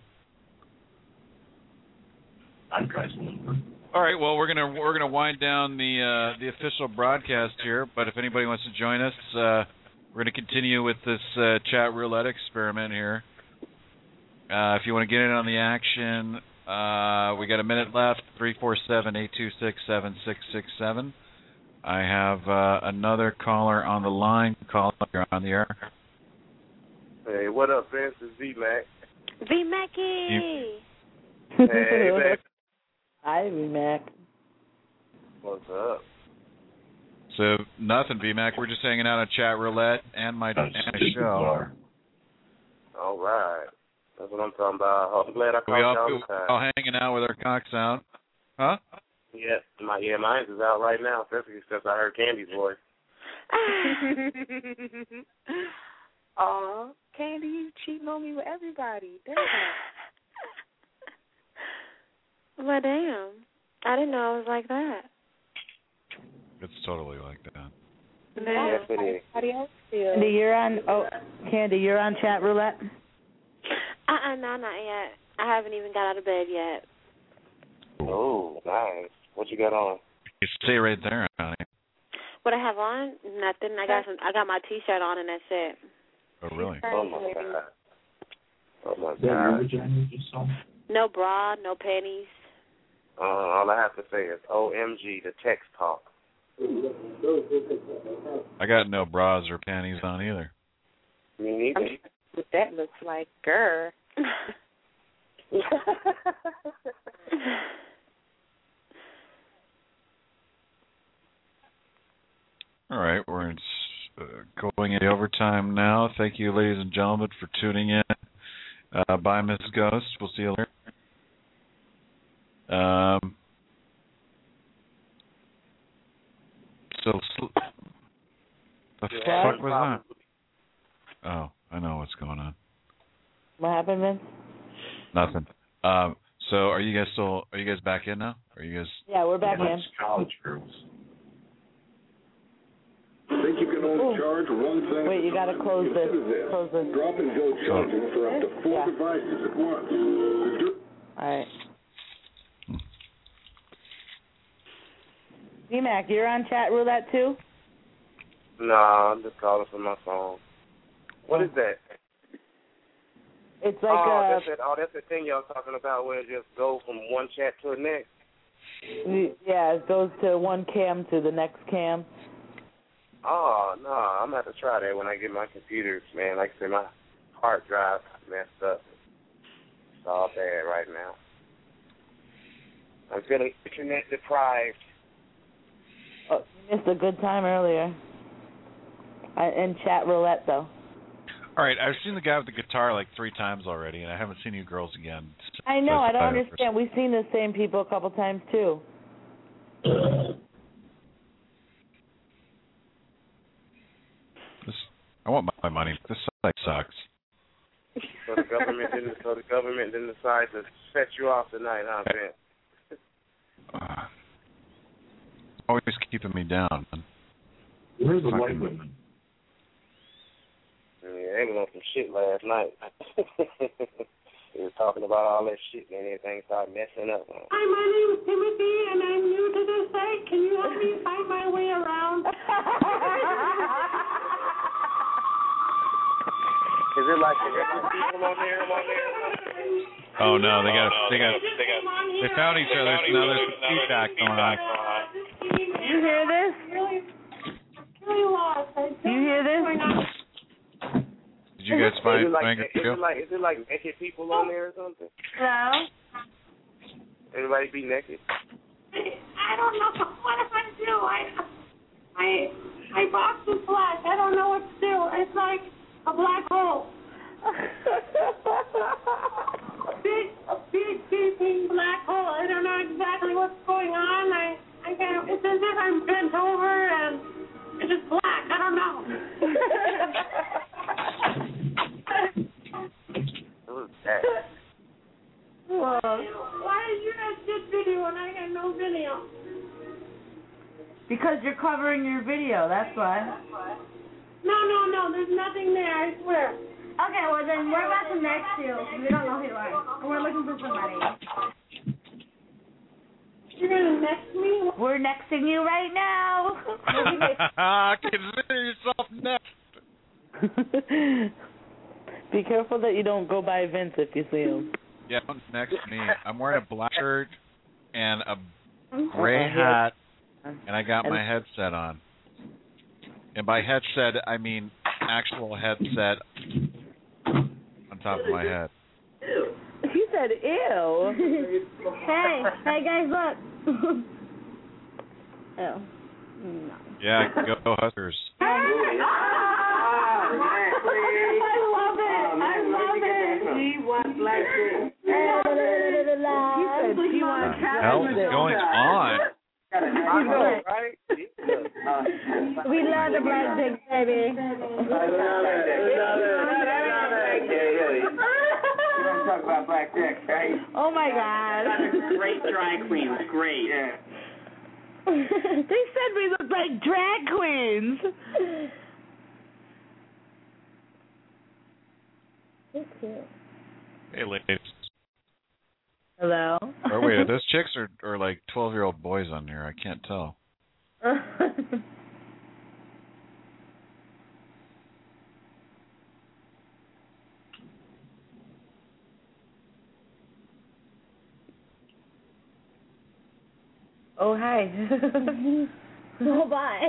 I'm guys number. All right, well, we're gonna we're gonna wind down the uh, the official broadcast here. But if anybody wants to join us, uh, we're gonna continue with this uh, chat roulette experiment here. Uh, if you want to get in on the action, uh, we got a minute left. Three four seven eight two six seven six six seven. I have uh, another caller on the line. Caller, you're on the air. Hey, what up, Vince? It's V-Mac. V Mackie. Hey, Mac. Hi, Mac. What's up? So nothing, B Mac. We're just hanging out on chat roulette and my and my show. All right. That's what I'm talking about. I'm glad I caught We you all, all we the time. all hanging out with our cocks out, huh? Yeah, my yeah, mine is out right now, especially since I heard Candy's voice. Aw, Candy, you cheating on me with everybody. Damn. Well, damn. I didn't know it was like that. It's totally like that. Yes, it is. Everybody else feels. Candy, you're on. Oh, Candy, you're on chat roulette. Uh-uh, no, not yet. I haven't even got out of bed yet. Oh, nice. What you got on? You stay right there, honey. What I have on? Nothing. I got some. I got my T-shirt on, and that's it. Oh, really? Oh my god. Oh my Is that your god. vagina you just saw? No bra, no panties. Uh, all I have to say is O M G, the text talk. I got no bras or panties on either. Me neither. What that looks like, girl. All right, we're in, uh, going into overtime now. Thank you, ladies and gentlemen, for tuning in. Uh, bye, Missus Ghost. We'll see you later. Um, so, sl- the Yeah. fuck was that? Oh, I know what's going on. What happened, Vince? Nothing. Um, so, are you guys still? Are you guys back in now? Are you guys? Yeah, we're back in. College girls. Think you can only charge one thing? Wait, you gotta close this. Close this. Drop and go charging for up to four Yeah. devices at once. The All right. D-Mac, you're on chat roulette too? No, I'm just calling from my phone. What is that? It's like oh, a... that's that, oh, that's the thing y'all talking about where it just goes from one chat to the next? Yeah, it goes to one cam to the next cam. Oh, no, I'm going to have to try that when I get my computers, man. Like I said, my hard drive messed up. It's all bad right now. I'm feeling internet deprived. Oh, you missed a good time earlier. I, in chat roulette, though. All right, I've seen the guy with the guitar like three times already, and I haven't seen you girls again. I know, That's I don't the understand. We've seen the same people a couple times, too. This, I want my money. This site sucks. So the government didn't. So the government didn't decide to set you off tonight, huh, Ben? Uh, always keeping me down. Man. Where's the Fucking- white women? Yeah, they was on some shit last night. They was talking about all that shit and everything started messing up. Hi, my name is Timothy, and I'm new to this site. Can you help me find my way around? Is it like the regular people on there? On there? Oh no, they got they got they found each other. So now there's some feedback going on. You hear this? Really lost. You hear this? Did you guys find Is it like, find is a it like, is it like naked people on there or something? Hello? Everybody be naked? I don't know what I'm going to do. I, I, my box is black. I don't know what to do. It's like a black hole. big, big, gaping black hole. I don't know exactly what's going on. I, I can't, it's as if I'm bent over and it's just black. I don't know. Who's that? Whoa. Why did you guys get video and I got no video? Because you're covering your video, that's why. No, no, no. There's nothing there. I swear. Okay, well then we're about to next you. We don't know who you are. And we're looking for somebody. You're gonna next me? We're nexting you right now. Consider yourself next. Be careful that you don't go by Vince if you see him. Yeah, don't next me. I'm wearing a black shirt and a gray hat, and I got my headset on. And by headset, I mean actual headset on top of my head. He said, ew. Hey, hey guys, look. Oh. No. Yeah, go Huskers. I love it. I love it. She wants black dick. He said she wants What the hell is going on? Right? we love the black dick, baby. Talk about black dick, right? Oh my God. Great drag queens, great. Yeah. They said we look like drag queens. Hey, ladies. Hello? Or wait, are those chicks or, or like twelve-year-old boys on here? I can't tell. Oh, hi. Oh, bye.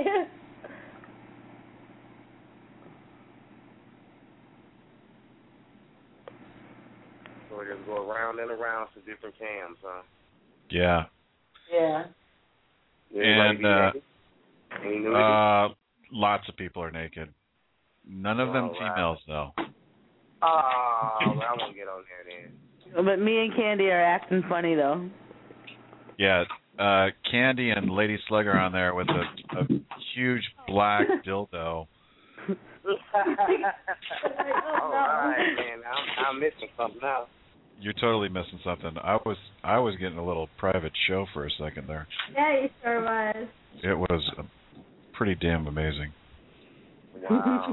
So we just go around and around to different cams, huh? Yeah. Yeah. And uh, Any nudity? uh, lots of people are naked. None of them All right. females, though. Oh, well, I won't get on there then. But me and Candy are acting funny, though. Yeah, uh, Candy and Lady Slug are on there with a, a huge black dildo. All right, man. I'm, I'm missing something now. You're totally missing something. I was I was getting a little private show for a second there. Yeah, you sure was. It was uh, pretty damn amazing. Wow.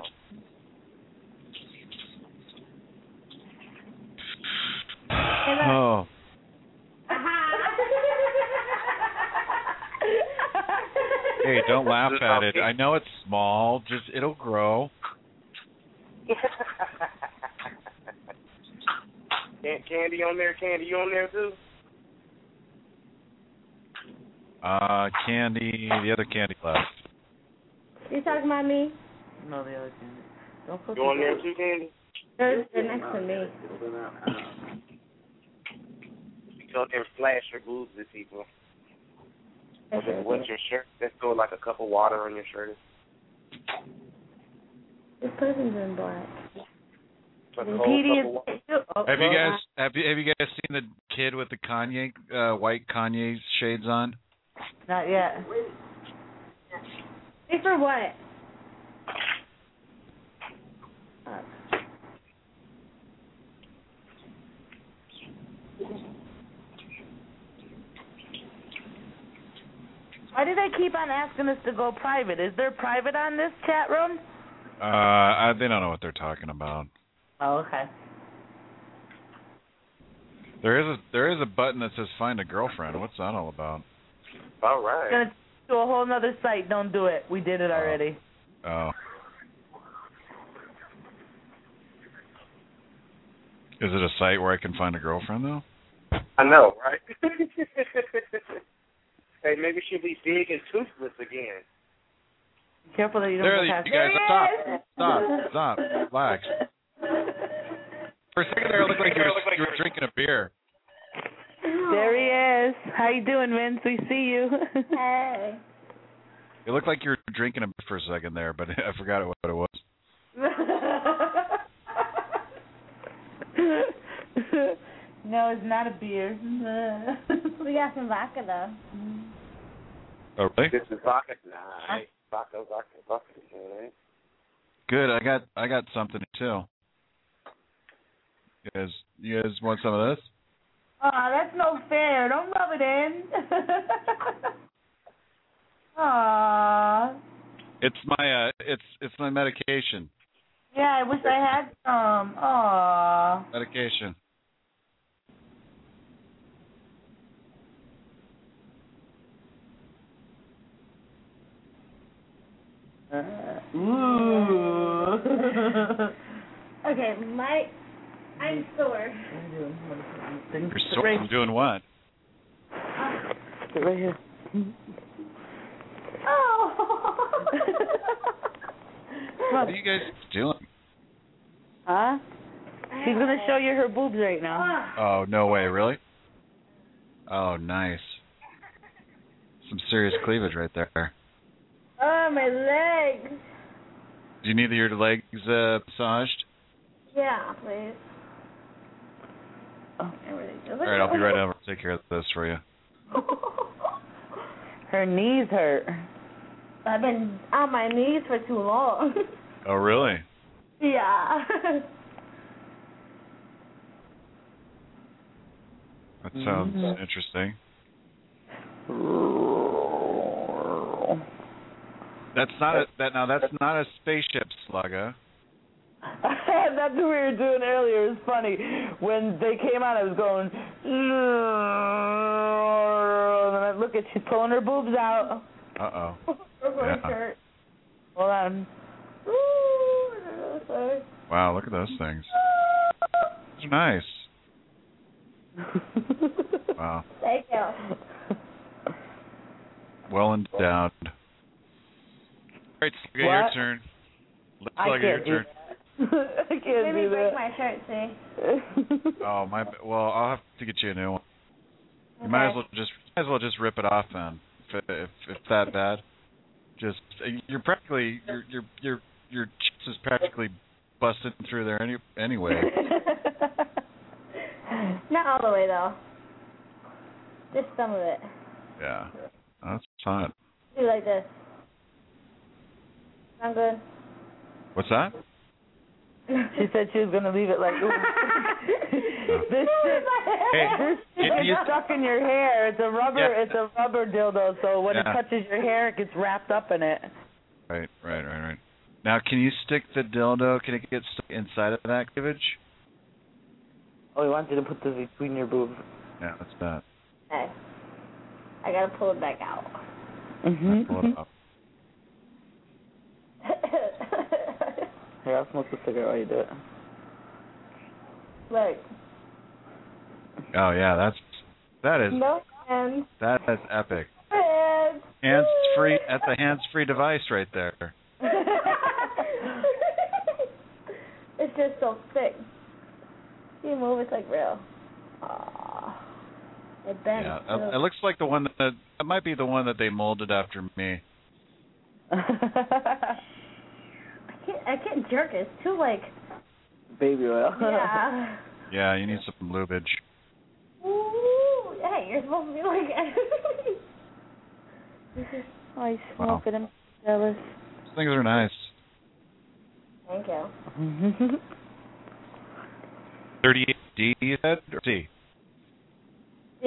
Oh. Hey, don't laugh at it. I know it's small. Just it'll grow. Candy on there? Candy, you on there too? Uh, Candy, the other Candy left. You talking about me? No, the other Candy. Don't put You on there too, Candy? They're, they're next to me. You go there and flash your boobs at people. What's, what's your shirt? Let's throw like a cup of water on your shirt. This person's in black. Like a whole cup of water. Have you guys have you have you guys seen the kid with the Kanye uh, white Kanye shades on? Not yet. Hey, for what? Why do they keep on asking us to go private? Is there private on this chat room? Uh, I, they don't know what they're talking about. Oh, okay. There is a there is a button that says find a girlfriend. What's that all about? All right. It's gonna to a whole nother site. Don't do it. We did it already. Oh. Is it a site where I can find a girlfriend though? I know, right? Hey, maybe she'll be big and toothless again. Careful that you don't There, go you past. guys, stop, stop, stop, relax. For a second there, it looked like you were, you were drinking a beer. There he is. How you doing, Vince? We see you. Hey. It looked like you were drinking a beer for a second there, but I forgot what it was. No, it's not a beer. We got some vodka, though. Oh, really? This is vodka. Nice. Vodka, vodka, vodka. Right? Good. I got I got something too. You guys, you guys want some of this? Oh, that's no fair. Don't rub it in. Aww. It's my uh, it's it's my medication. Yeah, I wish I had some. Aww. Medication. Uh, ooh. Okay, my I'm sore. You're sore from doing what? Sit right here. Oh. What are you guys doing? Huh? She's gonna show you her boobs right now. Oh, no way, really? Oh, nice. Some serious cleavage right there. Oh, my legs. Do you need your legs uh, massaged? Yeah, please. Oh. All right, I'll be right over. Take care of this for you. Her knees hurt. I've been on my knees for too long. Oh, really? Yeah. That sounds Mm-hmm. interesting. That's not a that now. That's not a spaceship, Slugga. That's what we were doing earlier. It was funny. When they came out, I was going, and then I look at she's pulling her boobs out. Uh oh. Yeah. Hold on. Wow, look at those things. They're nice. Wow. Thank you. well endowed. All right, Slugger, your turn. Let's I Slugger, can't your do turn. that. I can't Maybe do break that. my shirt, see? Oh my! Well, I'll have to get you a new one. You might as well just might as well just rip it off then. If if if that bad, just you're practically your your your your chest is practically busted through there any anyway. Not all the way though. Just some of it. Yeah, that's hot. Do like this. Sound good? What's that? She said she was gonna leave it like this shit. Hey, this shit can you- gets stuck in your hair. It's a rubber. Yeah. It's a rubber dildo. So when it Yeah. touches your hair, it gets wrapped up in it. Right, right, right, right. Now, can you stick the dildo? Can it get stuck inside of that cleavage? Oh, he wants you to put this between your boobs. Yeah, that's that. Okay. I gotta pull it back out. Mhm. Pull it up. Here, I'll smoke the cigarette while you do it. Look. Oh yeah, that's that is No hands. that is epic. Hands. Hands free at the hands free device right there. It's just so thick. You move, it's like real. Aww. It bends. Yeah, it, it looks like the one that it might be the one that they molded after me. I can't. I can't jerk it. It's too like. Baby oil. Yeah. Yeah, you need some lubage. Ooh. Hey, you're supposed to be like. Oh, he's Wow. smoking. I'm jealous. These things are nice. Thank you. thirty-eight D, you said, or C? See.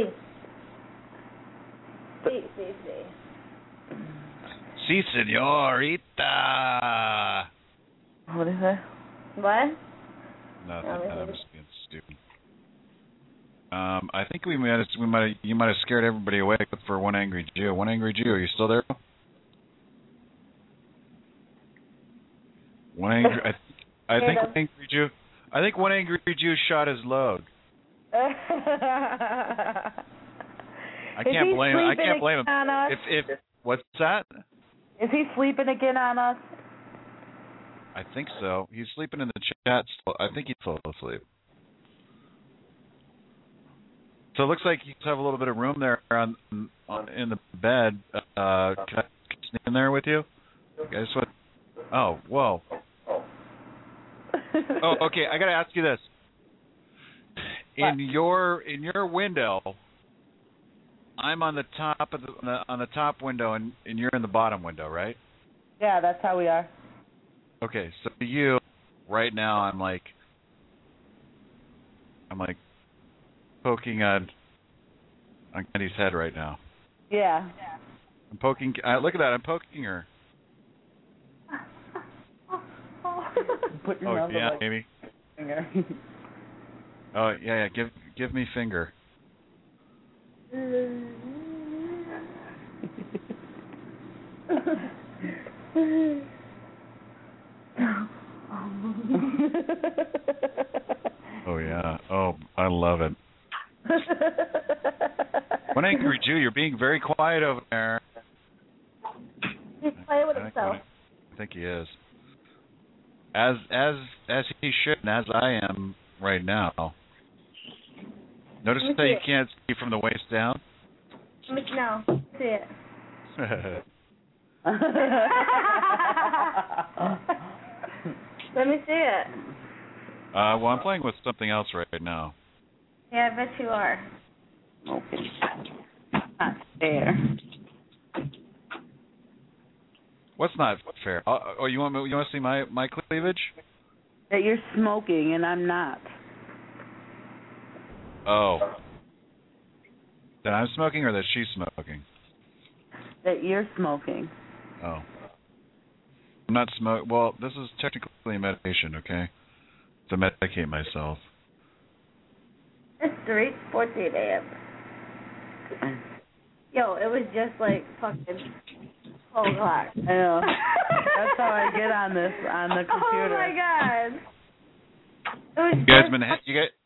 See, see, see. Si, señorita. What is that? What? Nothing. No, I'm just being stupid. Um, I think we might have, we might have, you might have scared everybody away except for one angry Jew. One angry Jew, are you still there? One angry. I, I think one angry Jew. I think one angry Jew shot his load. I can't blame. I can't blame him. If if what's that? Is he sleeping again on us? I think so. He's sleeping in the chat. Still. I think he fell asleep. So it looks like you have a little bit of room there on, on in the bed. Uh, can I sneak in there with you? Guys, what? Oh, whoa. Oh, okay. I gotta ask you this. In your in your window, I'm on the top of the on the, on the top window, and, and you're in the bottom window, right? Yeah, that's how we are. Okay, so you, right now, I'm like, I'm like poking on on Candy's head right now. Yeah. I'm poking. Uh, look at that. I'm poking her. Put your Oh mouth yeah, on my Amy. finger. Oh yeah, yeah. Give give me finger. Oh yeah. Oh, I love it. One angry Jew, you're being very quiet over there. He's playing with I think, himself. I think he is. As as as he should, and as I am right now. Notice Let me that see you it. can't see from the waist down. Let me no. See it. Let me see it. Uh, well, I'm playing with something else right now. Yeah, I bet you are. Okay. Not fair. What's not fair? Oh, oh you want me, you want to see my, my cleavage? That you're smoking and I'm not. Oh. That I'm smoking or that she's smoking? That you're smoking. Oh. I'm not smoking. Well, this is technically medication, okay? To medicate myself. It's three fourteen a.m. Yo, it was just like fucking twelve o'clock. I know. That's how I get on this on the computer. Oh my god. It was You guys just been ha- you guys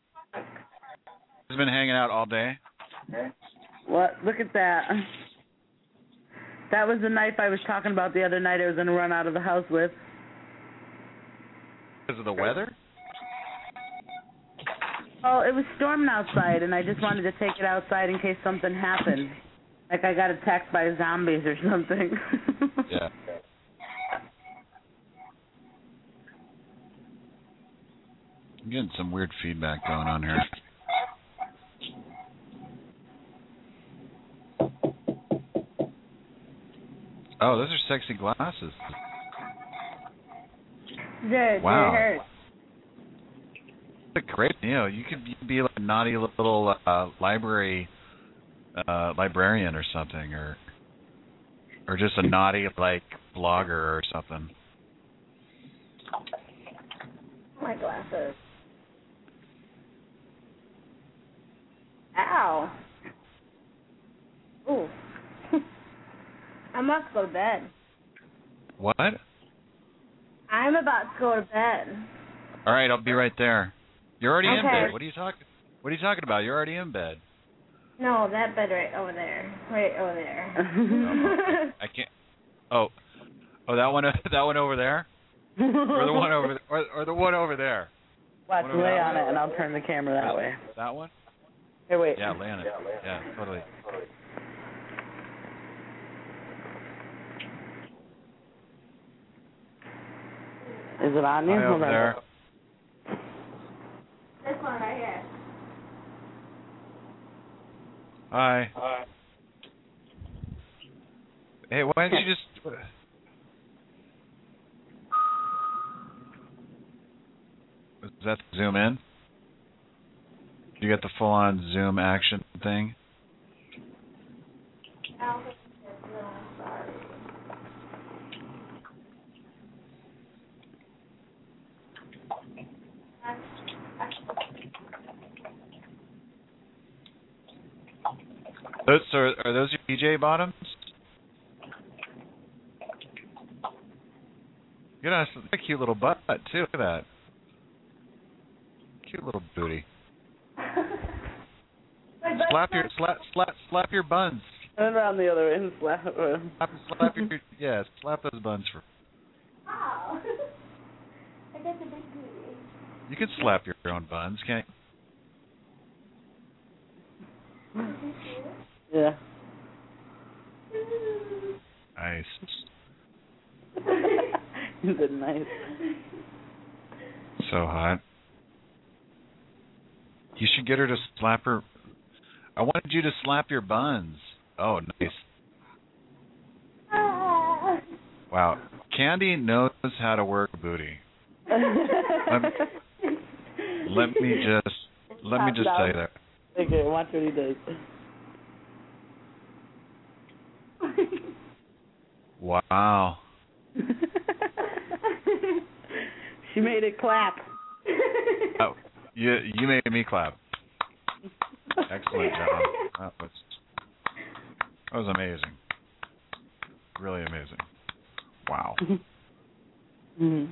been hanging out all day? What? Look at that. That was the knife I was talking about the other night I was going to run out of the house with. Because of the weather? Oh, it was storming outside, and I just wanted to take it outside in case something happened. Like I got attacked by zombies or something. Yeah. I'm getting some weird feedback going on here. Oh, those are sexy glasses. Good. Wow. Hurt. That's great. You know, you could be like a naughty little uh, library uh, librarian or something, or or just a naughty like blogger or something. My glasses. Ow. Ooh. I must go to bed. What? I'm about to go to bed. All right, I'll be right there. You're already Okay. in bed. What are you talking? What are you talking about? You're already in bed. No, that bed right over there. Right over there. I can't. Oh, oh, that one. That one over there, or the one over, or, or the one over there. Watch, One over lay that on way? it, and I'll turn the camera that way. That one? Here, wait. Yeah, lay on it. Yeah, totally. Is it on you? Hi, Hold over on. there. This one right here. Hi. Hey, why don't you just? Is that zoom in? You got the full-on zoom action thing? Those are, are those your P J bottoms? You got a cute little butt too. Look at that. Cute little booty. Slap your slap slap slap your buns. Turn around the other end. Slap. Slap, slap your yeah. Slap those buns for. Oh. I got the big booty. You can slap your own buns, can't you? Yeah. Nice. Is it nice? So hot. You should get her to slap her. I wanted you to slap your buns. Oh, nice. Wow. Candy knows how to work a booty. Let, let me just let me just tell you that. Okay, watch what he does. Wow. She made it clap. Oh, you you made me clap. Excellent job. That was that was amazing. Really amazing. Wow. Mm-hmm.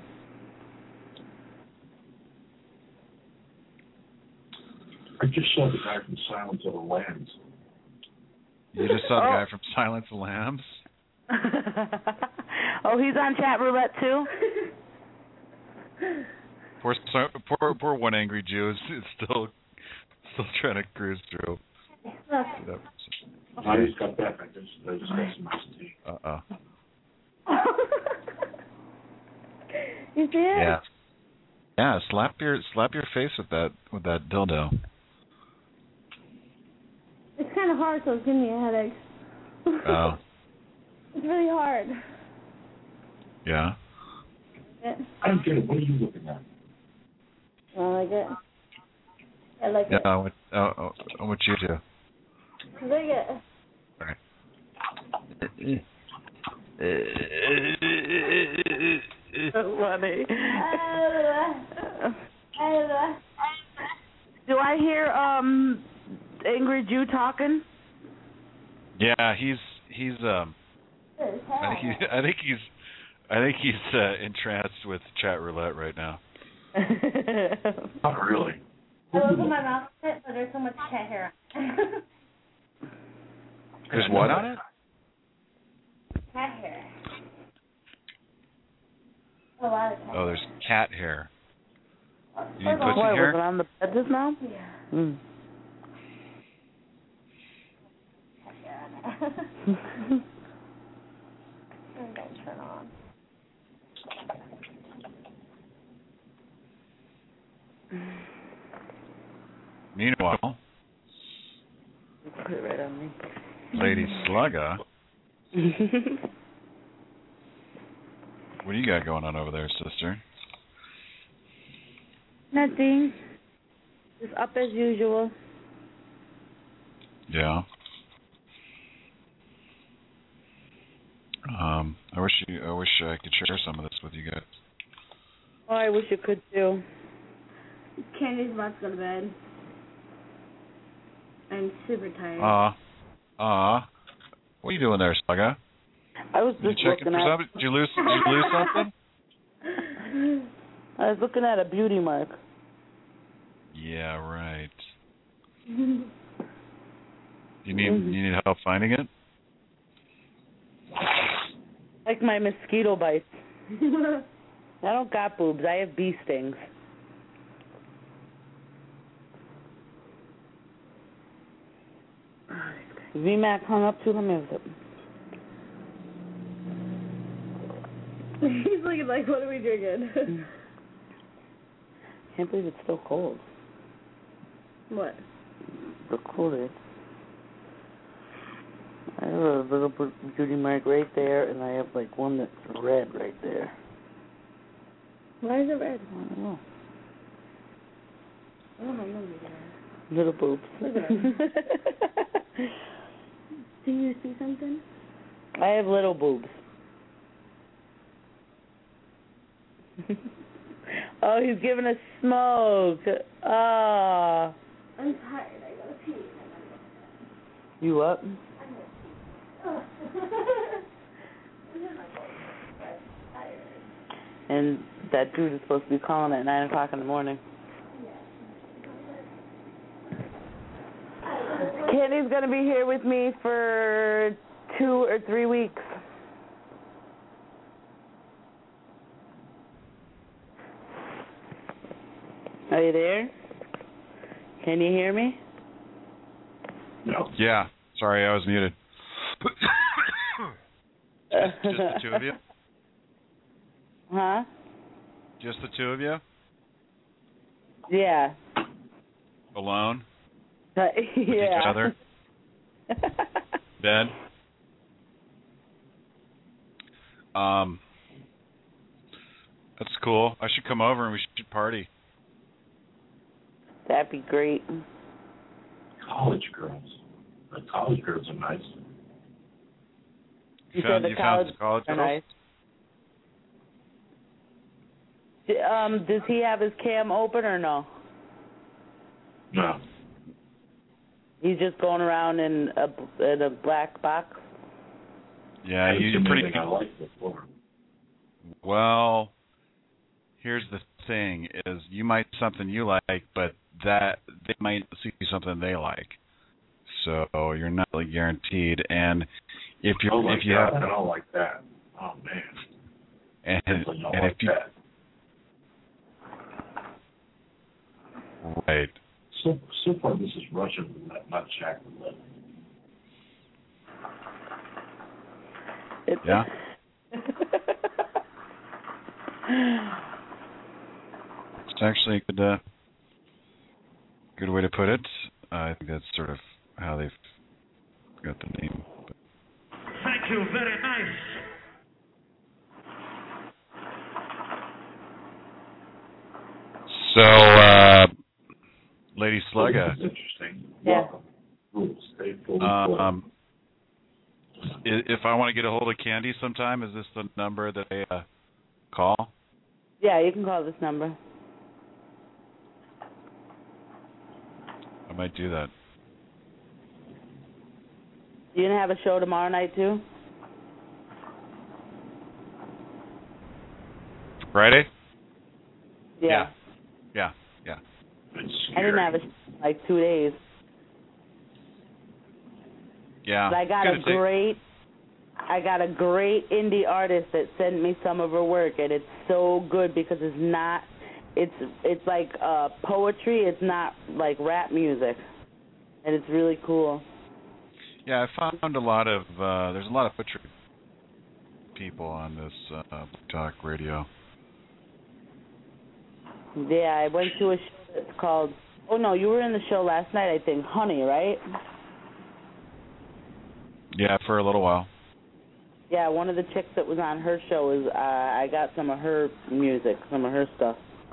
I just saw the guy from Silence of the Lambs. You just saw the Oh. guy from Silence of the Lambs? Oh, he's on chat roulette too? Poor, poor, poor one angry Jew is, is still, still trying to cruise through. I just got back. I just, I just got some iced tea. Uh oh. You see it? Yeah. Yeah. Slap your, slap your face with that, with that dildo. It's kind of hard, so it's giving me a headache. Oh. It's really hard. Yeah. I don't get it. What are you looking at? I like it. I like Yeah. it. I want, oh, oh, I want you to. Look it. All right. So funny. Do I hear um Angry Jew talking? Yeah, he's he's um. I think he's I think he's I think he's uh, entranced with chat roulette right now. Not really. I will put my mouth on it, but there's so much cat hair on it. There's what on it? Oh, there's cat hair. You need pussy Why, hair? was it on the bed just now? Yeah. Mm. Don't turn on. Meanwhile, put it right on me. Lady Slugga, what do you got going on over there, sister? Nothing. Just up as usual. Yeah. Um, I wish you, I wish I could share some of this with you guys. Oh, I wish you could too. Candy's about to go to bed. I'm super tired. Ah, uh, ah. Uh, what are you doing there, Slugga? I was you just checking looking for at. something? Did you lose? Did you lose something? I was looking at a beauty mark. Yeah, right. You need you need help finding it? Like my mosquito bites. I don't got boobs. I have bee stings. V Mac hung up too. Let me have it. He's looking like, what are we drinking? Can't believe it's still cold. What? The coolest. I have a little beauty mark right there, and I have like one that's red right there. Why is it red? I don't know. I don't know. Little boobs. Look at them. Do you see something? I have little boobs. Oh, he's giving us smoke. Ah. I'm tired. I gotta pee. You up? And that dude is supposed to be calling at nine o'clock in the morning. Candy's gonna be here with me for two or three weeks. Are you there? Can you hear me? No. Yeah. Sorry, I was muted. just, just the two of you? Huh? Just the two of you? Yeah. Alone? Uh, With yeah. each other? Bed? Um, that's cool. I should come over and we should party. That'd be great. College girls. The college girls are nice. You, You found, said the you college found college are girls? nice. Um, does he have his cam open or no? No. He's just going around in a in a black box. Yeah, you, you're pretty. I liked before. Well, here's the thing: is you might something you like, but that they might see something they like. So you're not really guaranteed. And if you oh if you God, have, I don't like that. Oh man. And, I don't and like if you, that. Right. So, so far, this is Russian roulette, not Jack roulette. Yeah. It's actually a good, uh, good way to put it. Uh, I think that's sort of how they've got the name. But. Thank you, very nice. So, uh, Lady Slugga. This is interesting. Yeah. Welcome. Rules. Stay fully Uh, clothed. um, if I want to get a hold of Candy sometime, is this the number that they uh, call? Yeah, you can call this number. I might do that. You gonna have a show tomorrow night too? Friday? Yeah. Yeah, yeah. I didn't have a show in like two days. Yeah. But I got Good a to see. great, I got a great indie artist that sent me some of her work, and it's so good because it's not. It's it's like uh, poetry. It's not like rap music, and it's really cool. Yeah, I found a lot of uh, there's a lot of poetry people on this uh, talk radio. Yeah, I went to a show that's called. Oh no, you were in the show last night, I think. Honey, right? Yeah, for a little while. Yeah, one of the chicks that was on her show is uh, I got some of her music, some of her stuff.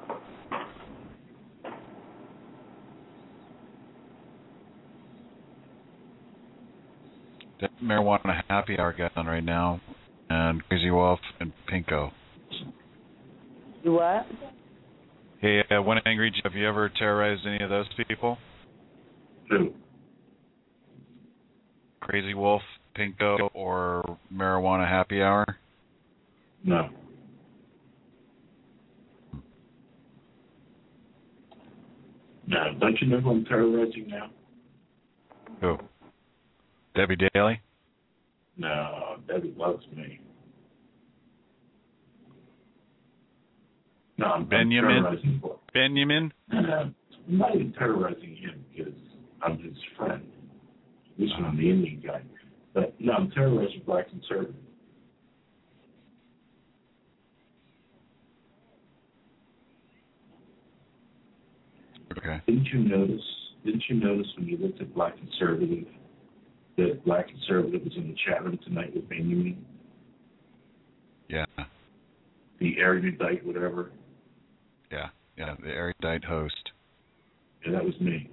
The Marijuana Happy Hour got on right now, and Crazy Wolf and Pinko. You what? Hey, uh, One Angry Jeff, have you ever terrorized any of those people? Who? Crazy Wolf, Pinko, or Marijuana Happy Hour? No. No, don't you know who I'm terrorizing now? Who? Debbie Daly? No, Debbie loves me. No, I'm, Benjamin? I'm terrorizing Wolf. Benjamin? No, I'm not even terrorizing him because I'm his friend. At least when I'm the Indian guy. But no, I'm terrorizing black conservatives. Okay. Didn't you notice? Didn't you notice when you looked at Black Conservative that Black Conservative was in the chat room tonight with Benjamin? Yeah. The erudite, whatever. Yeah. Yeah. The erudite host. Yeah, that was me.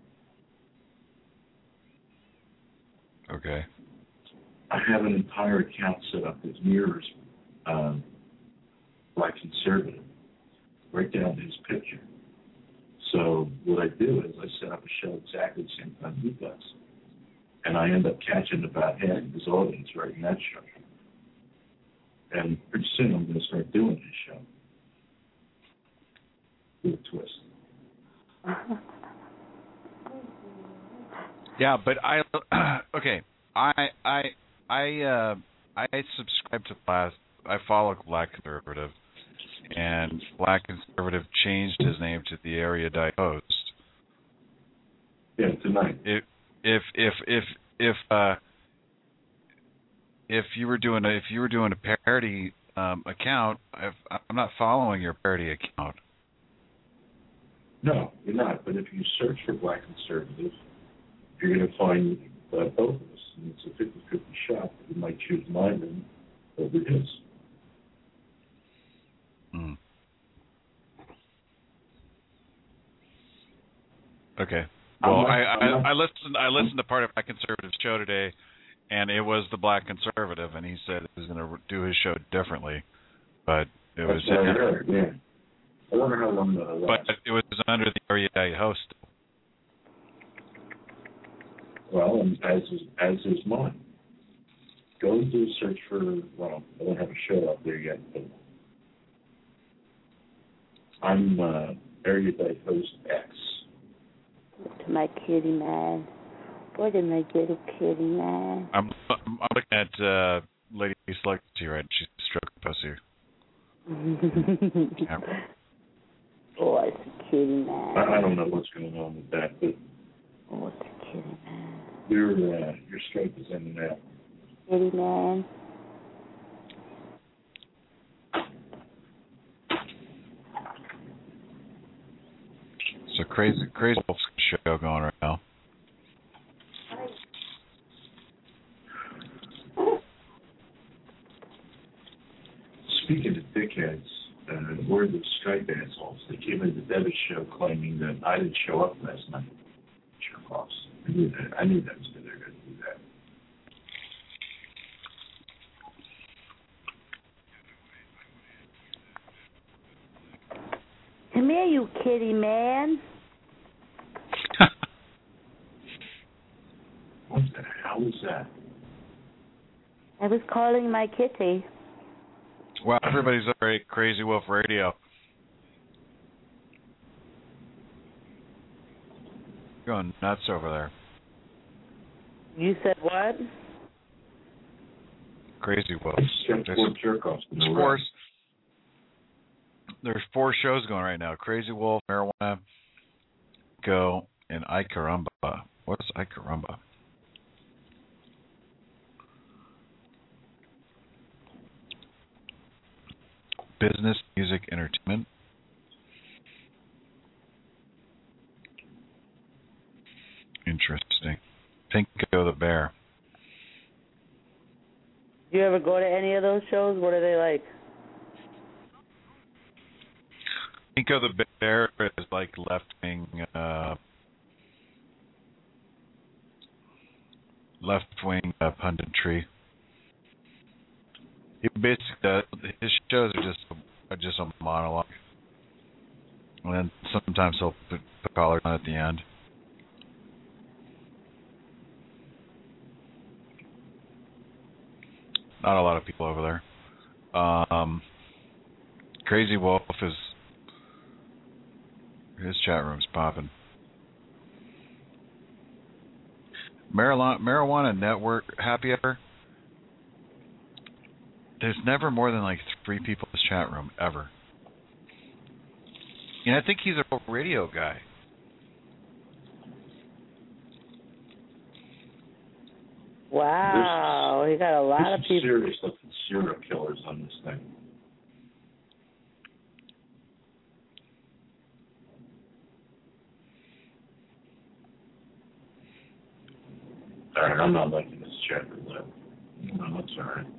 Okay. I have an entire account set up that mirrors um, Black Conservative, right down to his picture. So what I do is I set up a show exactly the same time he does. And I end up catching about half of his audience right in that show. And pretty soon I'm going to start doing this show. With a twist. Yeah, but I okay. I I I uh, I subscribe to Black. I follow Black Conservative, and Black Conservative changed his name to the erudite host. Yeah, tonight. If if if if if uh, if you were doing a, if you were doing a parody um, account, if, I'm not following your parody account. No, you're not. But if you search for Black Conservative, you're going to find uh, both of us. And it's a fifty-fifty shot. You might choose mine over his. Mm. Okay. Well, not, I, I, not, I listened. I listened to part of my conservative show today, and it was the Black Conservative, and he said he was going to do his show differently, but it was. That's what I heard, yeah. I wonder how long that'll last. But it was under the erudite host. Well, and as is, as is mine. Go and do a search for. Well, I don't have a show up there yet, but I'm uh, erudite host X. To my kitty, man. What did my little kitty, man? I'm I'm looking at uh, Lady Slugsy right. She's stroking pussy. Yeah. Oh, it's a kitty, man. I, I don't know what's going on with that, but oh, it's a kitty, man. Your uh, your Skype is in and out. Kitty, man. So crazy, crazy Wolf's show going right now. Speaking of dickheads, uh, we're the Skype assholes. They came into Devin's show claiming that I didn't show up last night. Jerk-offs. I knew that. I knew that was going to do that. Come here, you kitty, man. What the hell was that? I was calling my kitty. Wow, everybody's over at Crazy Wolf Radio. Going nuts over there. You said what? Crazy Wolf. Just four jerk-offs. Scores. there's four shows going right now. Crazy Wolf, Marijuana, Go, and Ay Caramba. What's Ay Caramba? Business, music, entertainment. Interesting. Pinko the Bear. Do you ever go to any of those shows? What are they like? Pinko the Bear is like left-wing, uh, left-wing uh, punditry. He basically does, his shows are just are just a monologue, and then sometimes he'll put, put collars on at the end. Not a lot of people over there. Um, Crazy Wolf is his chat room's popping. Marijuana, Marijuana Network Happy Hour. There's never more than like three people in this chat room ever. And I think he's a radio guy. Wow, he got a lot There's of people. Serious looking serial killers on this thing. All right, I'm not liking this chat roulette. No, that's all right.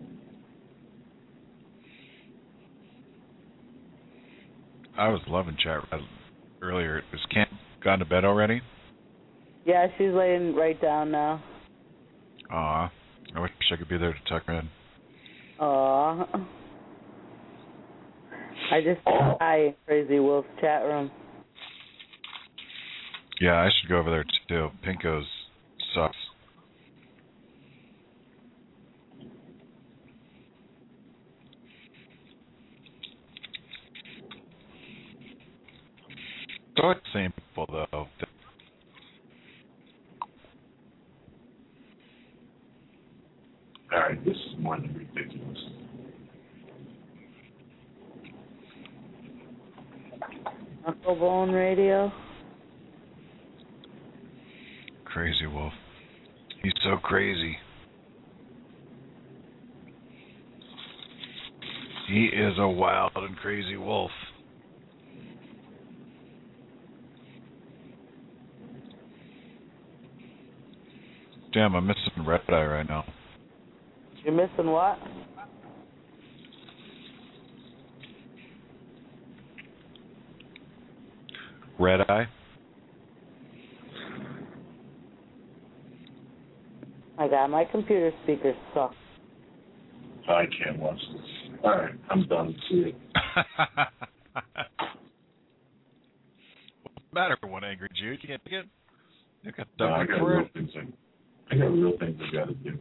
I was loving chat earlier. Is Cam gone to bed already? Yeah, she's laying right down now. Aw, I wish I could be there to tuck her in. Aw. I just said hi in Crazy Wolf's chat room. Yeah, I should go over there too. Pinko's sucks. It's always the same people, though. All right, this is more than ridiculous. Knucklebone Radio. Crazy Wolf. He's so crazy. He is a wild and crazy wolf. Damn, I'm missing Red Eye right now. You're missing what? Red Eye? My God, my computer speakers suck. I can't watch this. All right, I'm done. See you. What's the matter, One Angry Jew? You can't get You got No, I dumping got for real it? things. I, I got real things I got to do.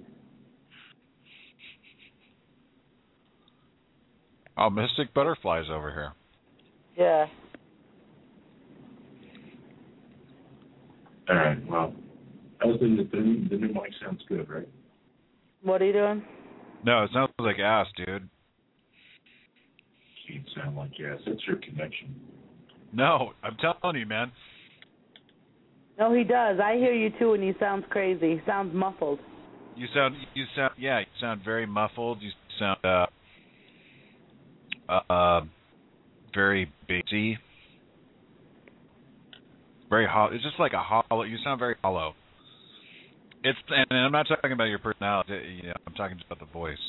Oh, Mystic Butterfly's over here. Yeah. All right, well, other than the, the, new, the new mic sounds good, right? What are you doing? No, it sounds like ass, dude. Can't sound like yes. It's your connection. No, I'm telling you, man. No, he does. I hear you too, and he sounds crazy. He sounds muffled. You sound, you sound, yeah, you sound very muffled. You sound, uh, uh, very bassy. Very hollow. It's just like a hollow. You sound very hollow. It's, and, and I'm not talking about your personality. You know, I'm talking just about the voice.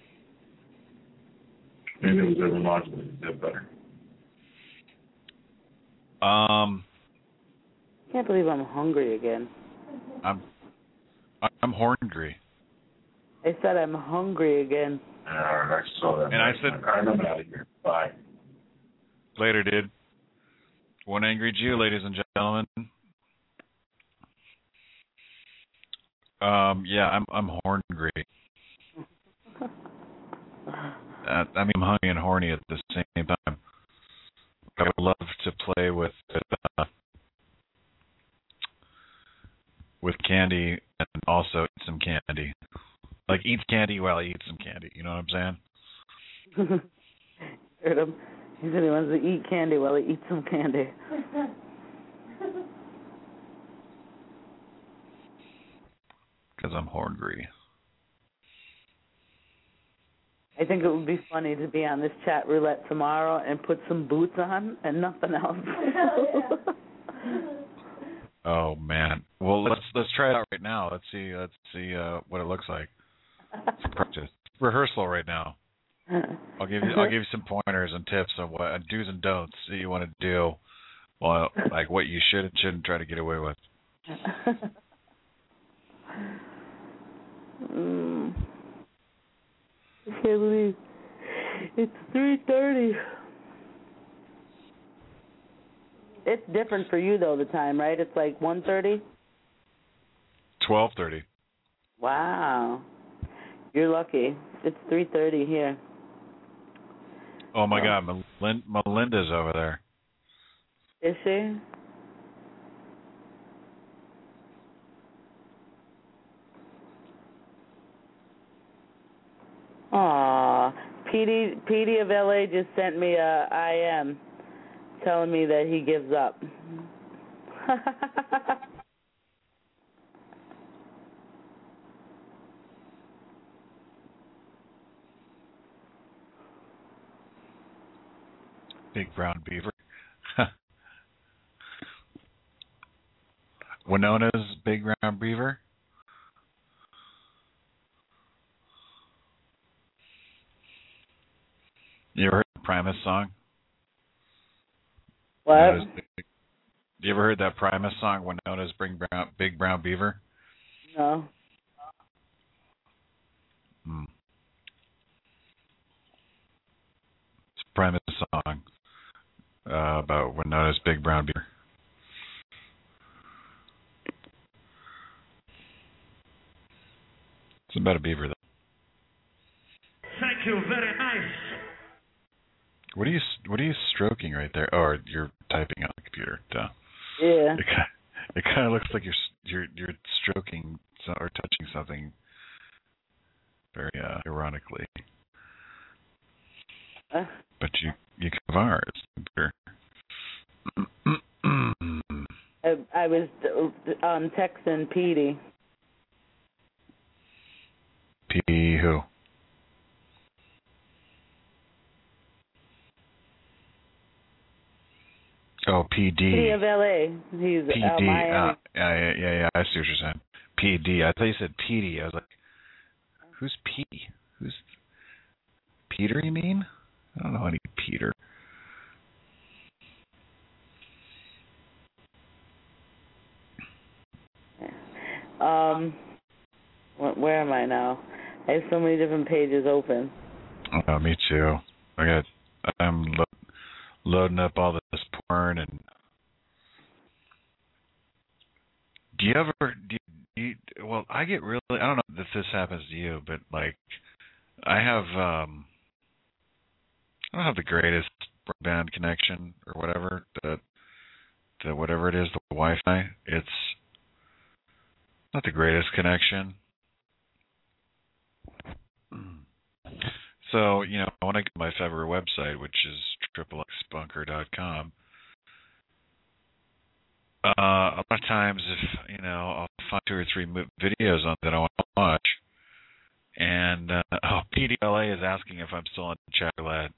Maybe it was ever modulated. Is that better? Um, Can't believe I'm hungry again. I'm, I'm horngry. I said I'm hungry again. All right, I saw that. And I said, all right, I'm out of here. Bye. Later, dude. One Angry Jew, ladies and gentlemen. Um, yeah, I'm I'm horngry. uh, I mean, I'm hungry and horny at the same time. I would love to play with uh, with candy and also eat some candy. Like eat candy while I eat some candy. You know what I'm saying? Heard him. He said he wants to eat candy while he eats some candy. Because I'm hungry. I think it would be funny to be on this chat roulette tomorrow and put some boots on and nothing else. Oh man. Well, let's let's try it out right now. Let's see let's see uh, what it looks like. Let's practice rehearsal right now. I'll give you I'll give you some pointers and tips on what on do's and don'ts that you want to do. Well, like what you should and shouldn't try to get away with. mm. I can't believe it's three thirty. It's different for you though, the time, right? It's like one thirty. Twelve thirty. Wow, you're lucky. It's three thirty here. Oh my God, Melin- Melinda's over there. Is she? Aw, P D P D of L A just sent me a I M telling me that he gives up. Big brown beaver. Winona's big brown beaver. You ever heard the Primus song? What? Winona's big, you ever heard that Primus song, Winona's Big Brown, Big Brown Beaver? No. Hmm. It's a Primus song uh, about Winona's Big Brown Beaver. It's about a beaver, though. Thank you, very nice. What are you What are you stroking right there? Oh, you're typing on the computer. Duh. Yeah. It kind, it kind of looks like you're you're you're stroking or touching something very uh, ironically. Uh, but you you kind of are. It's I, I was um, texting Petey. P who? Oh, P D. P D of L A. He's P D. uh, Uh, yeah, yeah, yeah, yeah. I see what you're saying. P D. I thought you said P D. I was like, who's P? Who's Peter? You mean? I don't know any Peter. Um, where am I now? I have so many different pages open. Oh, me too. I got. I'm lo- loading up all this porn and. Do you ever? Do you, do you, well, I get really. I don't know if this happens to you, but like, I have. um I don't have the greatest broadband connection or whatever. The, the whatever it is, the Wi-Fi. It's not the greatest connection. So, you know, when I get my favorite website, which is triple x bunker dot com, uh, a lot of times if, you know, I'll find two or three videos on that I want to watch, and uh, oh, P D L A is asking if I'm still on chat roulette.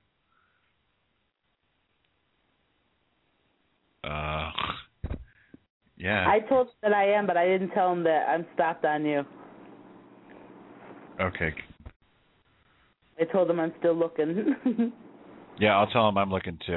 Uh, yeah. I told him that I am, but I didn't tell him that I'm stopped on you. Okay. I told him I'm still looking. Yeah, I'll tell him I'm looking too.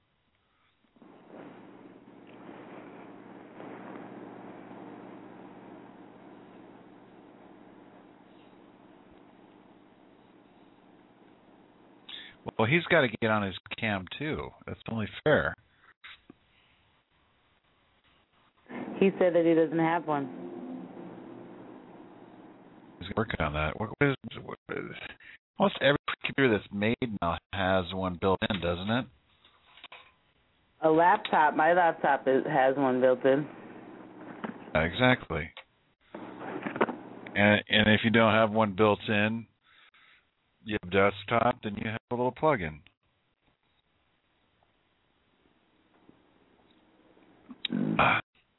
Well, he's got to get on his cam too. That's only fair. He said that he doesn't have one. He's working on that. What is, what is, almost every computer that's made now has one built in, doesn't it? A laptop. My laptop is, has one built in. Exactly. And and if you don't have one built in, you have a desktop, then you have a little plug-in. Uh,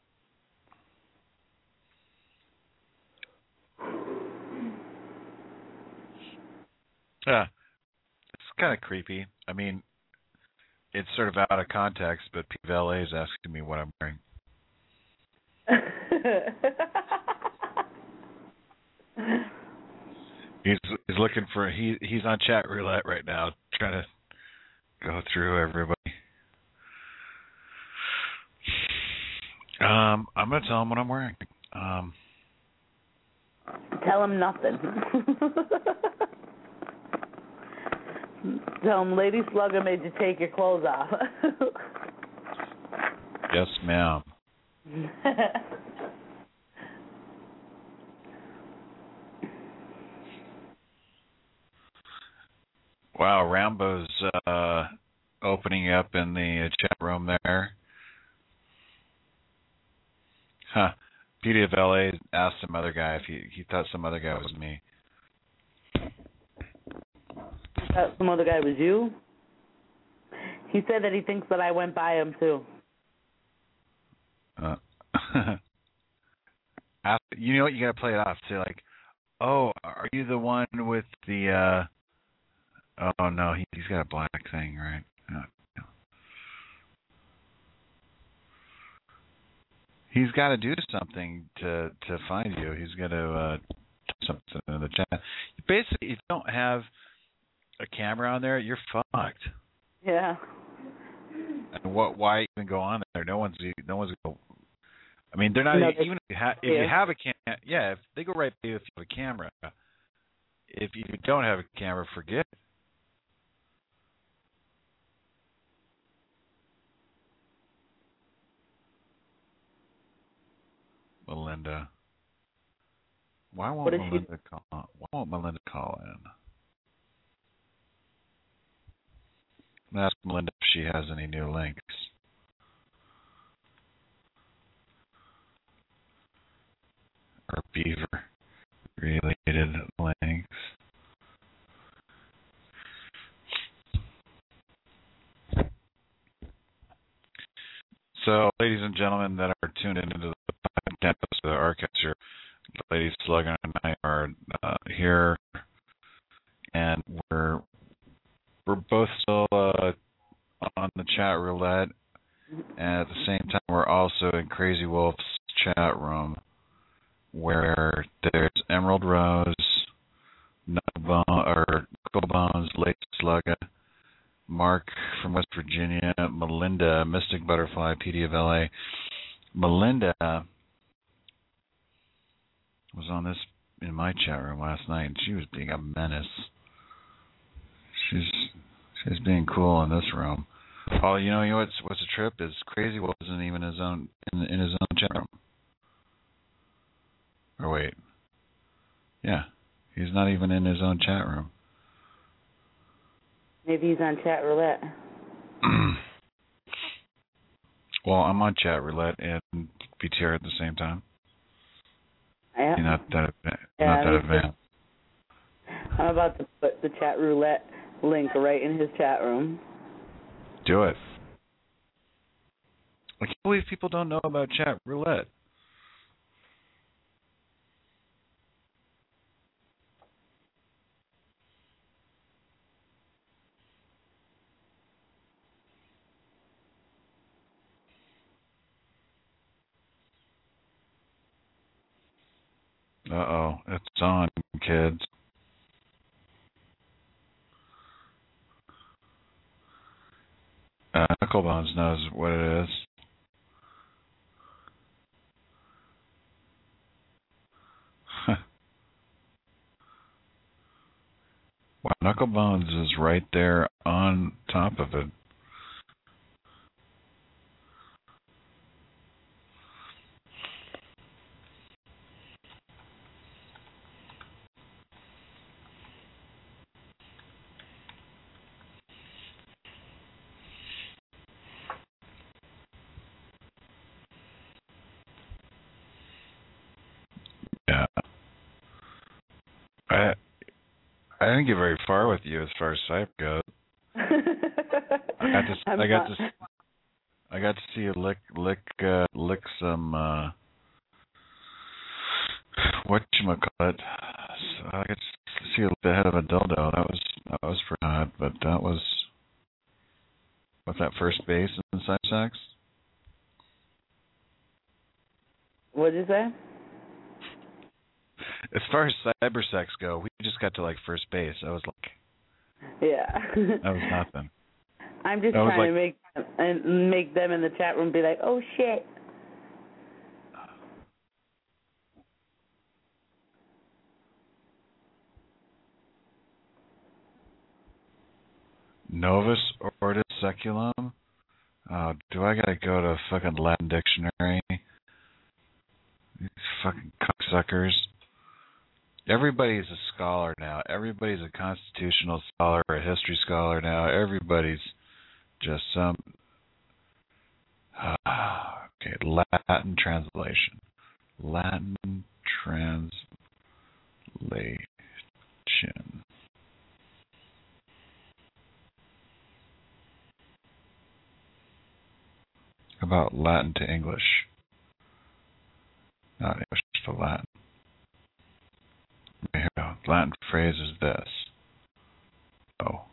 yeah, it's kind of creepy. I mean, it's sort of out of context, but P V L A is asking me what I'm wearing. he's he's looking for he he's on chat roulette right now, trying to go through everybody. Um, I'm gonna tell him what I'm wearing. Um, tell him nothing. Tell him Lady Slugger made you take your clothes off. Yes, ma'am. Wow, Rambo's uh, opening up in the chat room there. Huh. P D F L A asked some other guy if he he thought some other guy was me. Thought some other guy was you? He said that he thinks that I went by him too. Uh, you know what? You gotta play it off. Say like, "Oh, are you the one with the?" Uh... Oh no, he, he's got a black thing, right? Uh, no. He's got to do something to to find you. He's got to uh, do something in the chat. Basically, if you don't have a camera on there, you're fucked. Yeah. And what? Why even go on there? No one's. No one's. Go, I mean, they're not no, even. If you, ha, if you have a cam, yeah. If they go right by you if you have a camera. If you don't have a camera, forget it. Melinda. Why won't Melinda she... call? Why won't Melinda call in? I'm gonna ask Melinda if she has any new links. Or Beaver related links. So, ladies and gentlemen that are tuned into the podcast, the archives here, Lady Slugger and I are uh, here, and we're we're both still uh, on the chat roulette, and at the same time we're also in Crazy Wolf's chat room, where there's Emerald Rose, Knucklebone, or Knucklebones, Lady Slugger, Mark from West Virginia, Melinda, Mystic Butterfly, P D of L A. Melinda was on this in my chat room last night, and she was being a menace. She's she's being cool in this room. Oh, you know, you know what's what's a trip is Crazy Wolf isn't even his own in, in his own chat room. Or wait, yeah, he's not even in his own chat room. Maybe he's on chat roulette. Well, I'm on chat roulette and B T R at the same time. Yeah. You're not that, yeah, not that advanced. I'm about to put the chat roulette link right in his chat room. Do it. I can't believe people don't know about chat roulette. Uh-oh, it's on, kids. Uh, Knucklebones knows what it is. Wow, Knucklebones is right there on top of it. Yeah. I I didn't get very far with you as far as Cypher goes. I got this. I got this. I got to see you lick lick uh, lick some uh, whatchamacallit. So I got to see the head of a dildo. That was that was pretty hot, but that was what's that first base in cyber sex? What'd you say? As far as cyber sex go, we just got to like first base. I was like, yeah, that was nothing. I'm just that trying like, to make and make them in the chat room be like, oh shit. Novus Ordo Seculum? Uh, do I gotta go to fucking Latin dictionary? These fucking cocksuckers. Everybody's a scholar now. Everybody's a constitutional scholar, a history scholar now. Everybody's just some... Uh, okay, Latin translation. Latin translation. About Latin to English. Not English to Latin. Here we go. Latin phrase is this. Oh.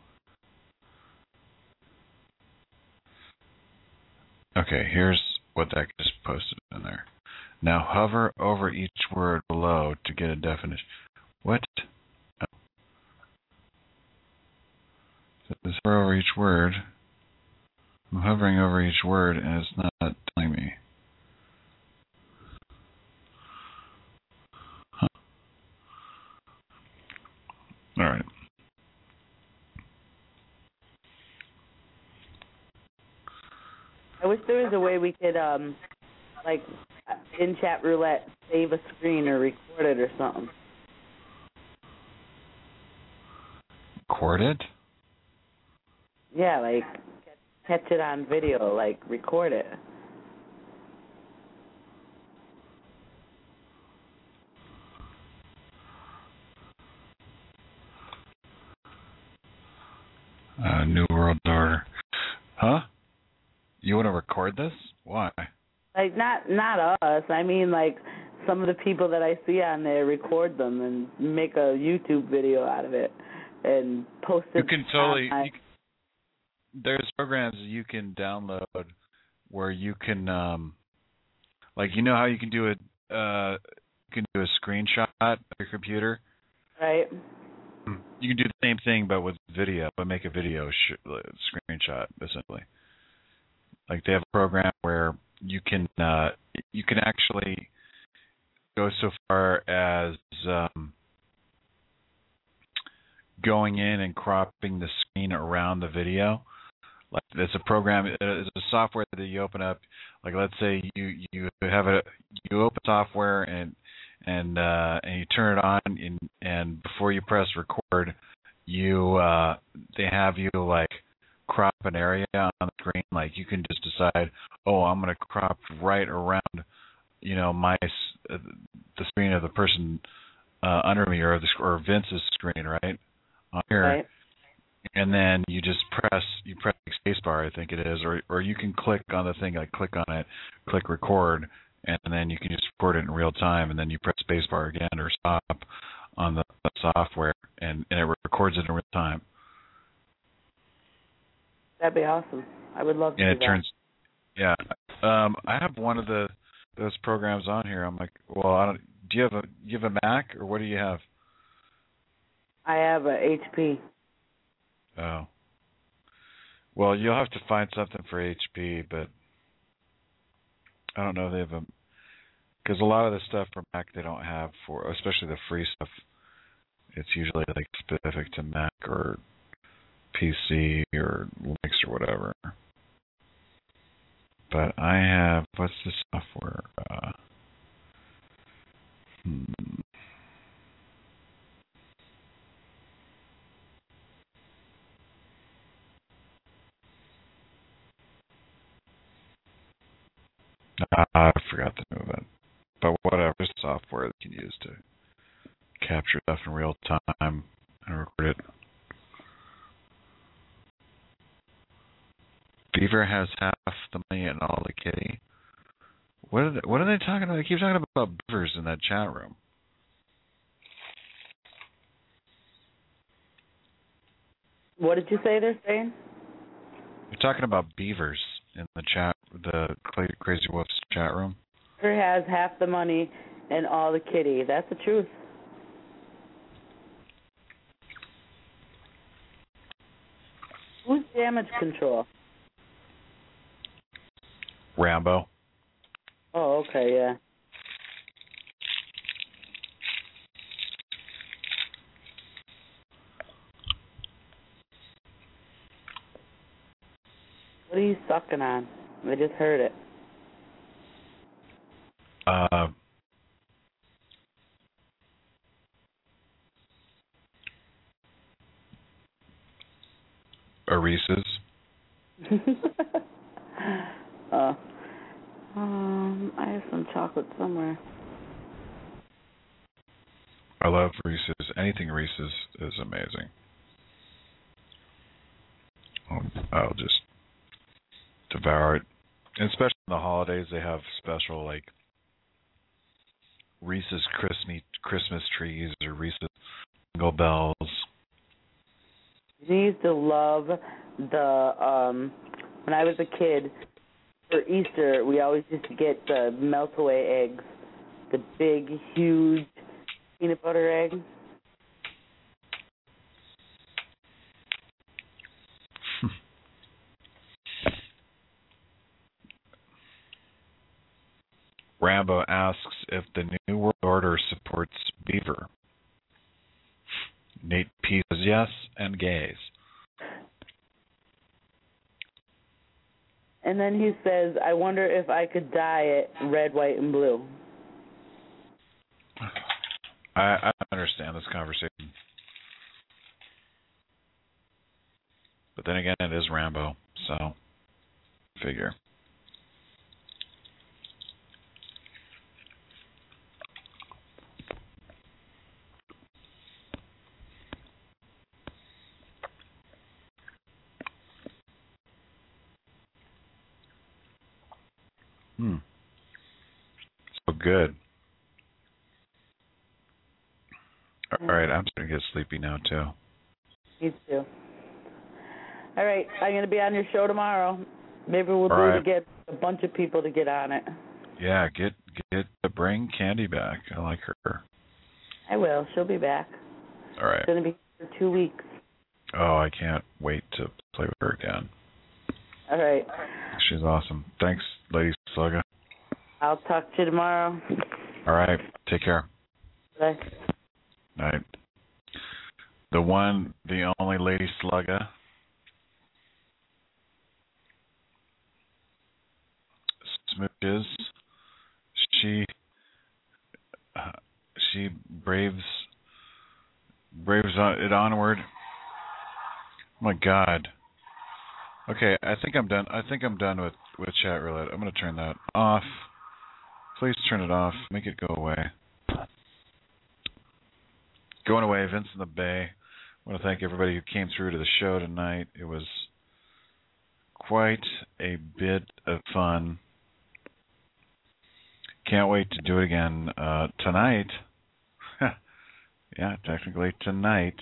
Okay, here's what that just posted in there. Now hover over each word below to get a definition. What? Oh. So just hover over each word. I'm hovering over each word and it's not telling me. Huh. All right. I wish there was a way we could, um, like, in chat roulette, save a screen or record it or something. Record it? Yeah, like, catch it on video, like, record it. Uh, New World Order. Huh? You want to record this? Why? Like, not not us. I mean, like, some of the people that I see on there, record them and make a YouTube video out of it and post it. You can totally... on You can, there's programs you can download where you can, um, like, you know how you can do a, uh, you can do a screenshot of your computer? Right. You can do the same thing, but with video, but make a video sh- screenshot, essentially. Like, they have a program where you can, uh, you can actually go so far as um, going in and cropping the screen around the video. Like, it's a program, it's a software that you open up. Like, let's say you you have a you open software and and uh, and you turn it on, and, and before you press record, you uh, they have you like crop an area on the screen. Like, you can just decide, oh, I'm going to crop right around, you know, my uh, the screen of the person uh, under me, or the or Vince's screen, right on here. Right. And then you just press, you press spacebar, I think it is, or or you can click on the thing, like click on it, click record, and then you can just record it in real time, and then you press spacebar again or stop on the software, and, and it records it in real time. That'd be awesome. I would love to. And do it turns, yeah. Um, I have one of the those programs on here. I'm like, well, I don't. Do you have a do you have a Mac, or what do you have? I have a H P. Oh. Well, you'll have to find something for H P, but I don't know if they have a... Because a lot of the stuff for Mac they don't have for... Especially the free stuff. It's usually like specific to Mac or P C or Linux or whatever. But I have... What's the software? Uh, hmm... I forgot the name of it. But whatever software that you can use to capture stuff in real time and record it. Beaver has half the money and all the kitty. What are they, what are they talking about? They keep talking about beavers in that chat room. What did you say they're saying? They're talking about beavers in the chat, the Crazy Wolf's chat room. Beaver has half the money and all the kitty. That's the truth. Who's damage control? Rambo. Oh, okay, yeah. What are you sucking on? I just heard it. Uh, a Reese's. uh, um, I have some chocolate somewhere. I love Reese's. Anything Reese's is amazing. I'll, I'll just devour it. And especially in the holidays, they have special, like, Reese's Christmas, Christmas trees or Reese's Jingle Bells. You used to love the, um, when I was a kid, for Easter, we always used to get the melt-away eggs, the big, huge peanut butter egg. Rambo asks if the New World Order supports Beaver. Nate P says yes, and gays. And then he says, I wonder if I could dye it red, white, and blue. I, I understand this conversation. But then again, it is Rambo, so figure. Hmm. So good. All right, I'm starting to get sleepy now, too. Me too. All right, I'm going to be on your show tomorrow. Maybe we'll All do right. it to get a bunch of people to get on it. Yeah, get get bring Candy back. I like her. I will. She'll be back. All right. It's going to be for two weeks. Oh, I can't wait to play with her again. All right. She's awesome. Thanks, Lady Slugga. I'll talk to you tomorrow. All right. Take care. Bye. Night. The one, the only Lady Slugga. Smooches. She uh, she braves braves it onward. Oh my God. Okay, I think I'm done. I think I'm done with, with chat roulette. I'm going to turn that off. Please turn it off. Make it go away. Going away, Vince in the Bay. I want to thank everybody who came through to the show tonight. It was quite a bit of fun. Can't wait to do it again uh, tonight. Yeah, technically tonight.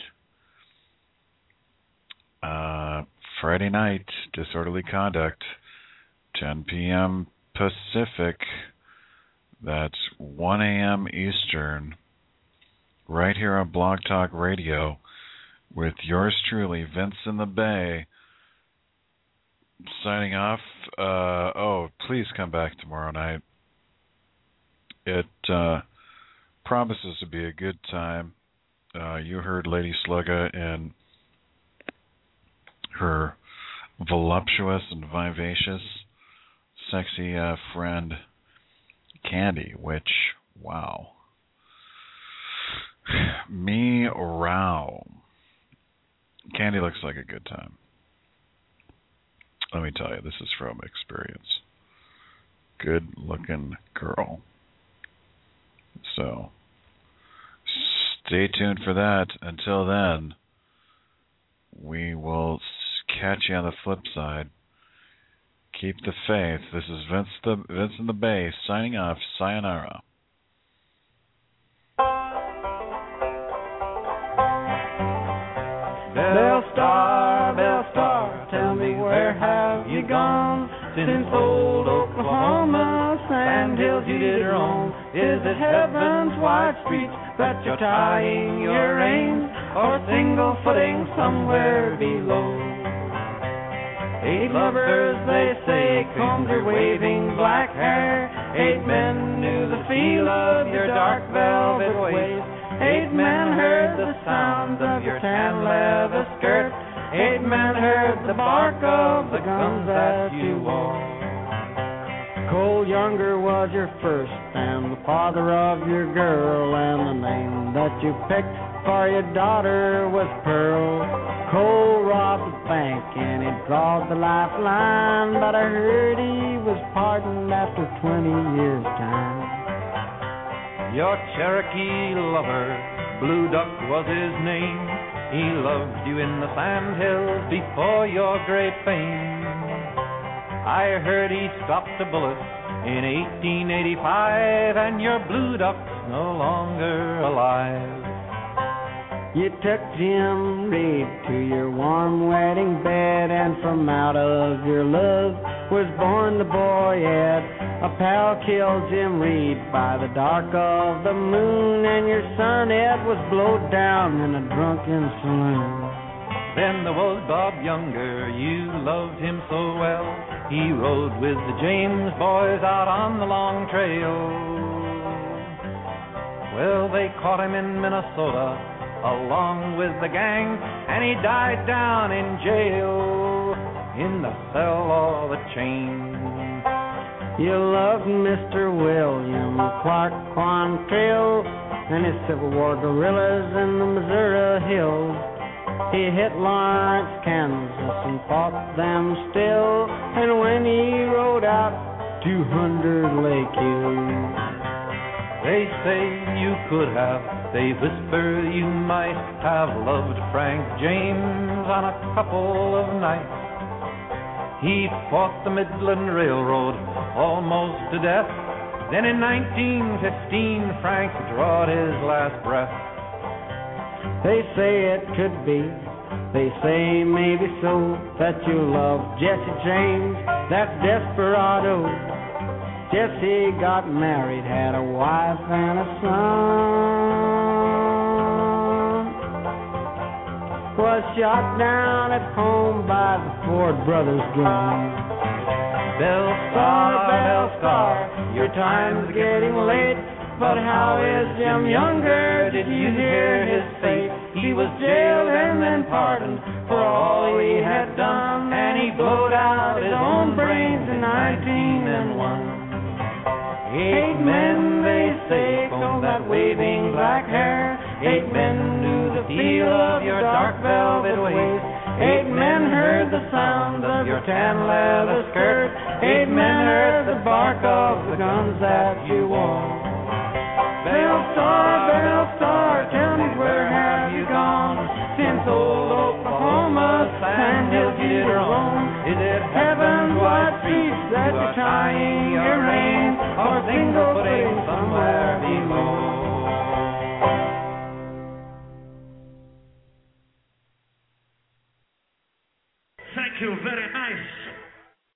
Uh, Friday night, Disorderly Conduct, ten p.m. Pacific. That's one a.m. Eastern. Right here on Blog Talk Radio with yours truly, Vince in the Bay. Signing off. Uh, oh, please come back tomorrow night. It uh, promises to be a good time. Uh, you heard Lady Slugga and her voluptuous and vivacious, sexy uh, friend Candy, which, wow. Me row. Candy looks like a good time. Let me tell you, this is from experience. Good looking girl. So, stay tuned for that. Until then, we will catch you on the flip side. Keep the faith. This is Vince the Vince in the Bass signing off. Sayonara. Bell Star, Bell Star, tell me where have you gone? Since old Oklahoma, sand hills you did roam. Is it heaven's wide streets that you're tying your reins, or single footing somewhere below? Eight lovers, they say, combed your waving black hair. Eight men knew the feel of your dark velvet waist. Eight men heard the sound of your tan leather skirt. Eight men heard the bark of the guns that you wore. Cole Younger was your first, and the father of your girl, and the name that you picked for your daughter was Pearl. Cole robbed the bank and he drawed the lifeline, but I heard he was pardoned after twenty years' time. Your Cherokee lover, Blue Duck was his name. He loved you in the sandhills before your great fame. I heard he stopped a bullet in eighteen eighty-five, and your Blue Duck's no longer alive. You took Jim Reed to your warm wedding bed, and from out of your love was born the boy Ed. A pal killed Jim Reed by the dark of the moon, and your son Ed was blowed down in a drunken saloon. Then there was Bob Younger, you loved him so well. He rode with the James boys out on the long trail. Well, they caught him in Minnesota along with the gang, and he died down in jail in the cell or the chain. You loved Mister William Clark Quantrill and his Civil War guerrillas in the Missouri hills. He hit Lawrence, Kansas and fought them still, and when he rode out two hundred Lake Hills. They say you could have, they whisper you might have loved Frank James on a couple of nights. He fought the Midland Railroad almost to death. Then in nineteen fifteen, Frank drawed his last breath. They say it could be, they say maybe so, that you love Jesse James, that desperado. Jesse got married, had a wife and a son. Was shot down at home by the Ford brothers' gun. Bell Star, Bell Star, your time's getting late, but how is Jim Younger? Did you hear his fate? He was jailed and then pardoned for all he had done, and he blowed out his own brains in nineteen oh one. Eight men, they say, combed that waving black hair. Eight men knew the feel of your dark velvet waist. Eight men heard the sound of your tan leather skirt. Eight men heard the bark of the guns that you wore. Bell Star, Bell Star, tell me where have you gone? Since old Oklahoma, sand hills you did roam. Is it heaven's wide streets that you're tying your reins, or single footing somewhere below? Thank you very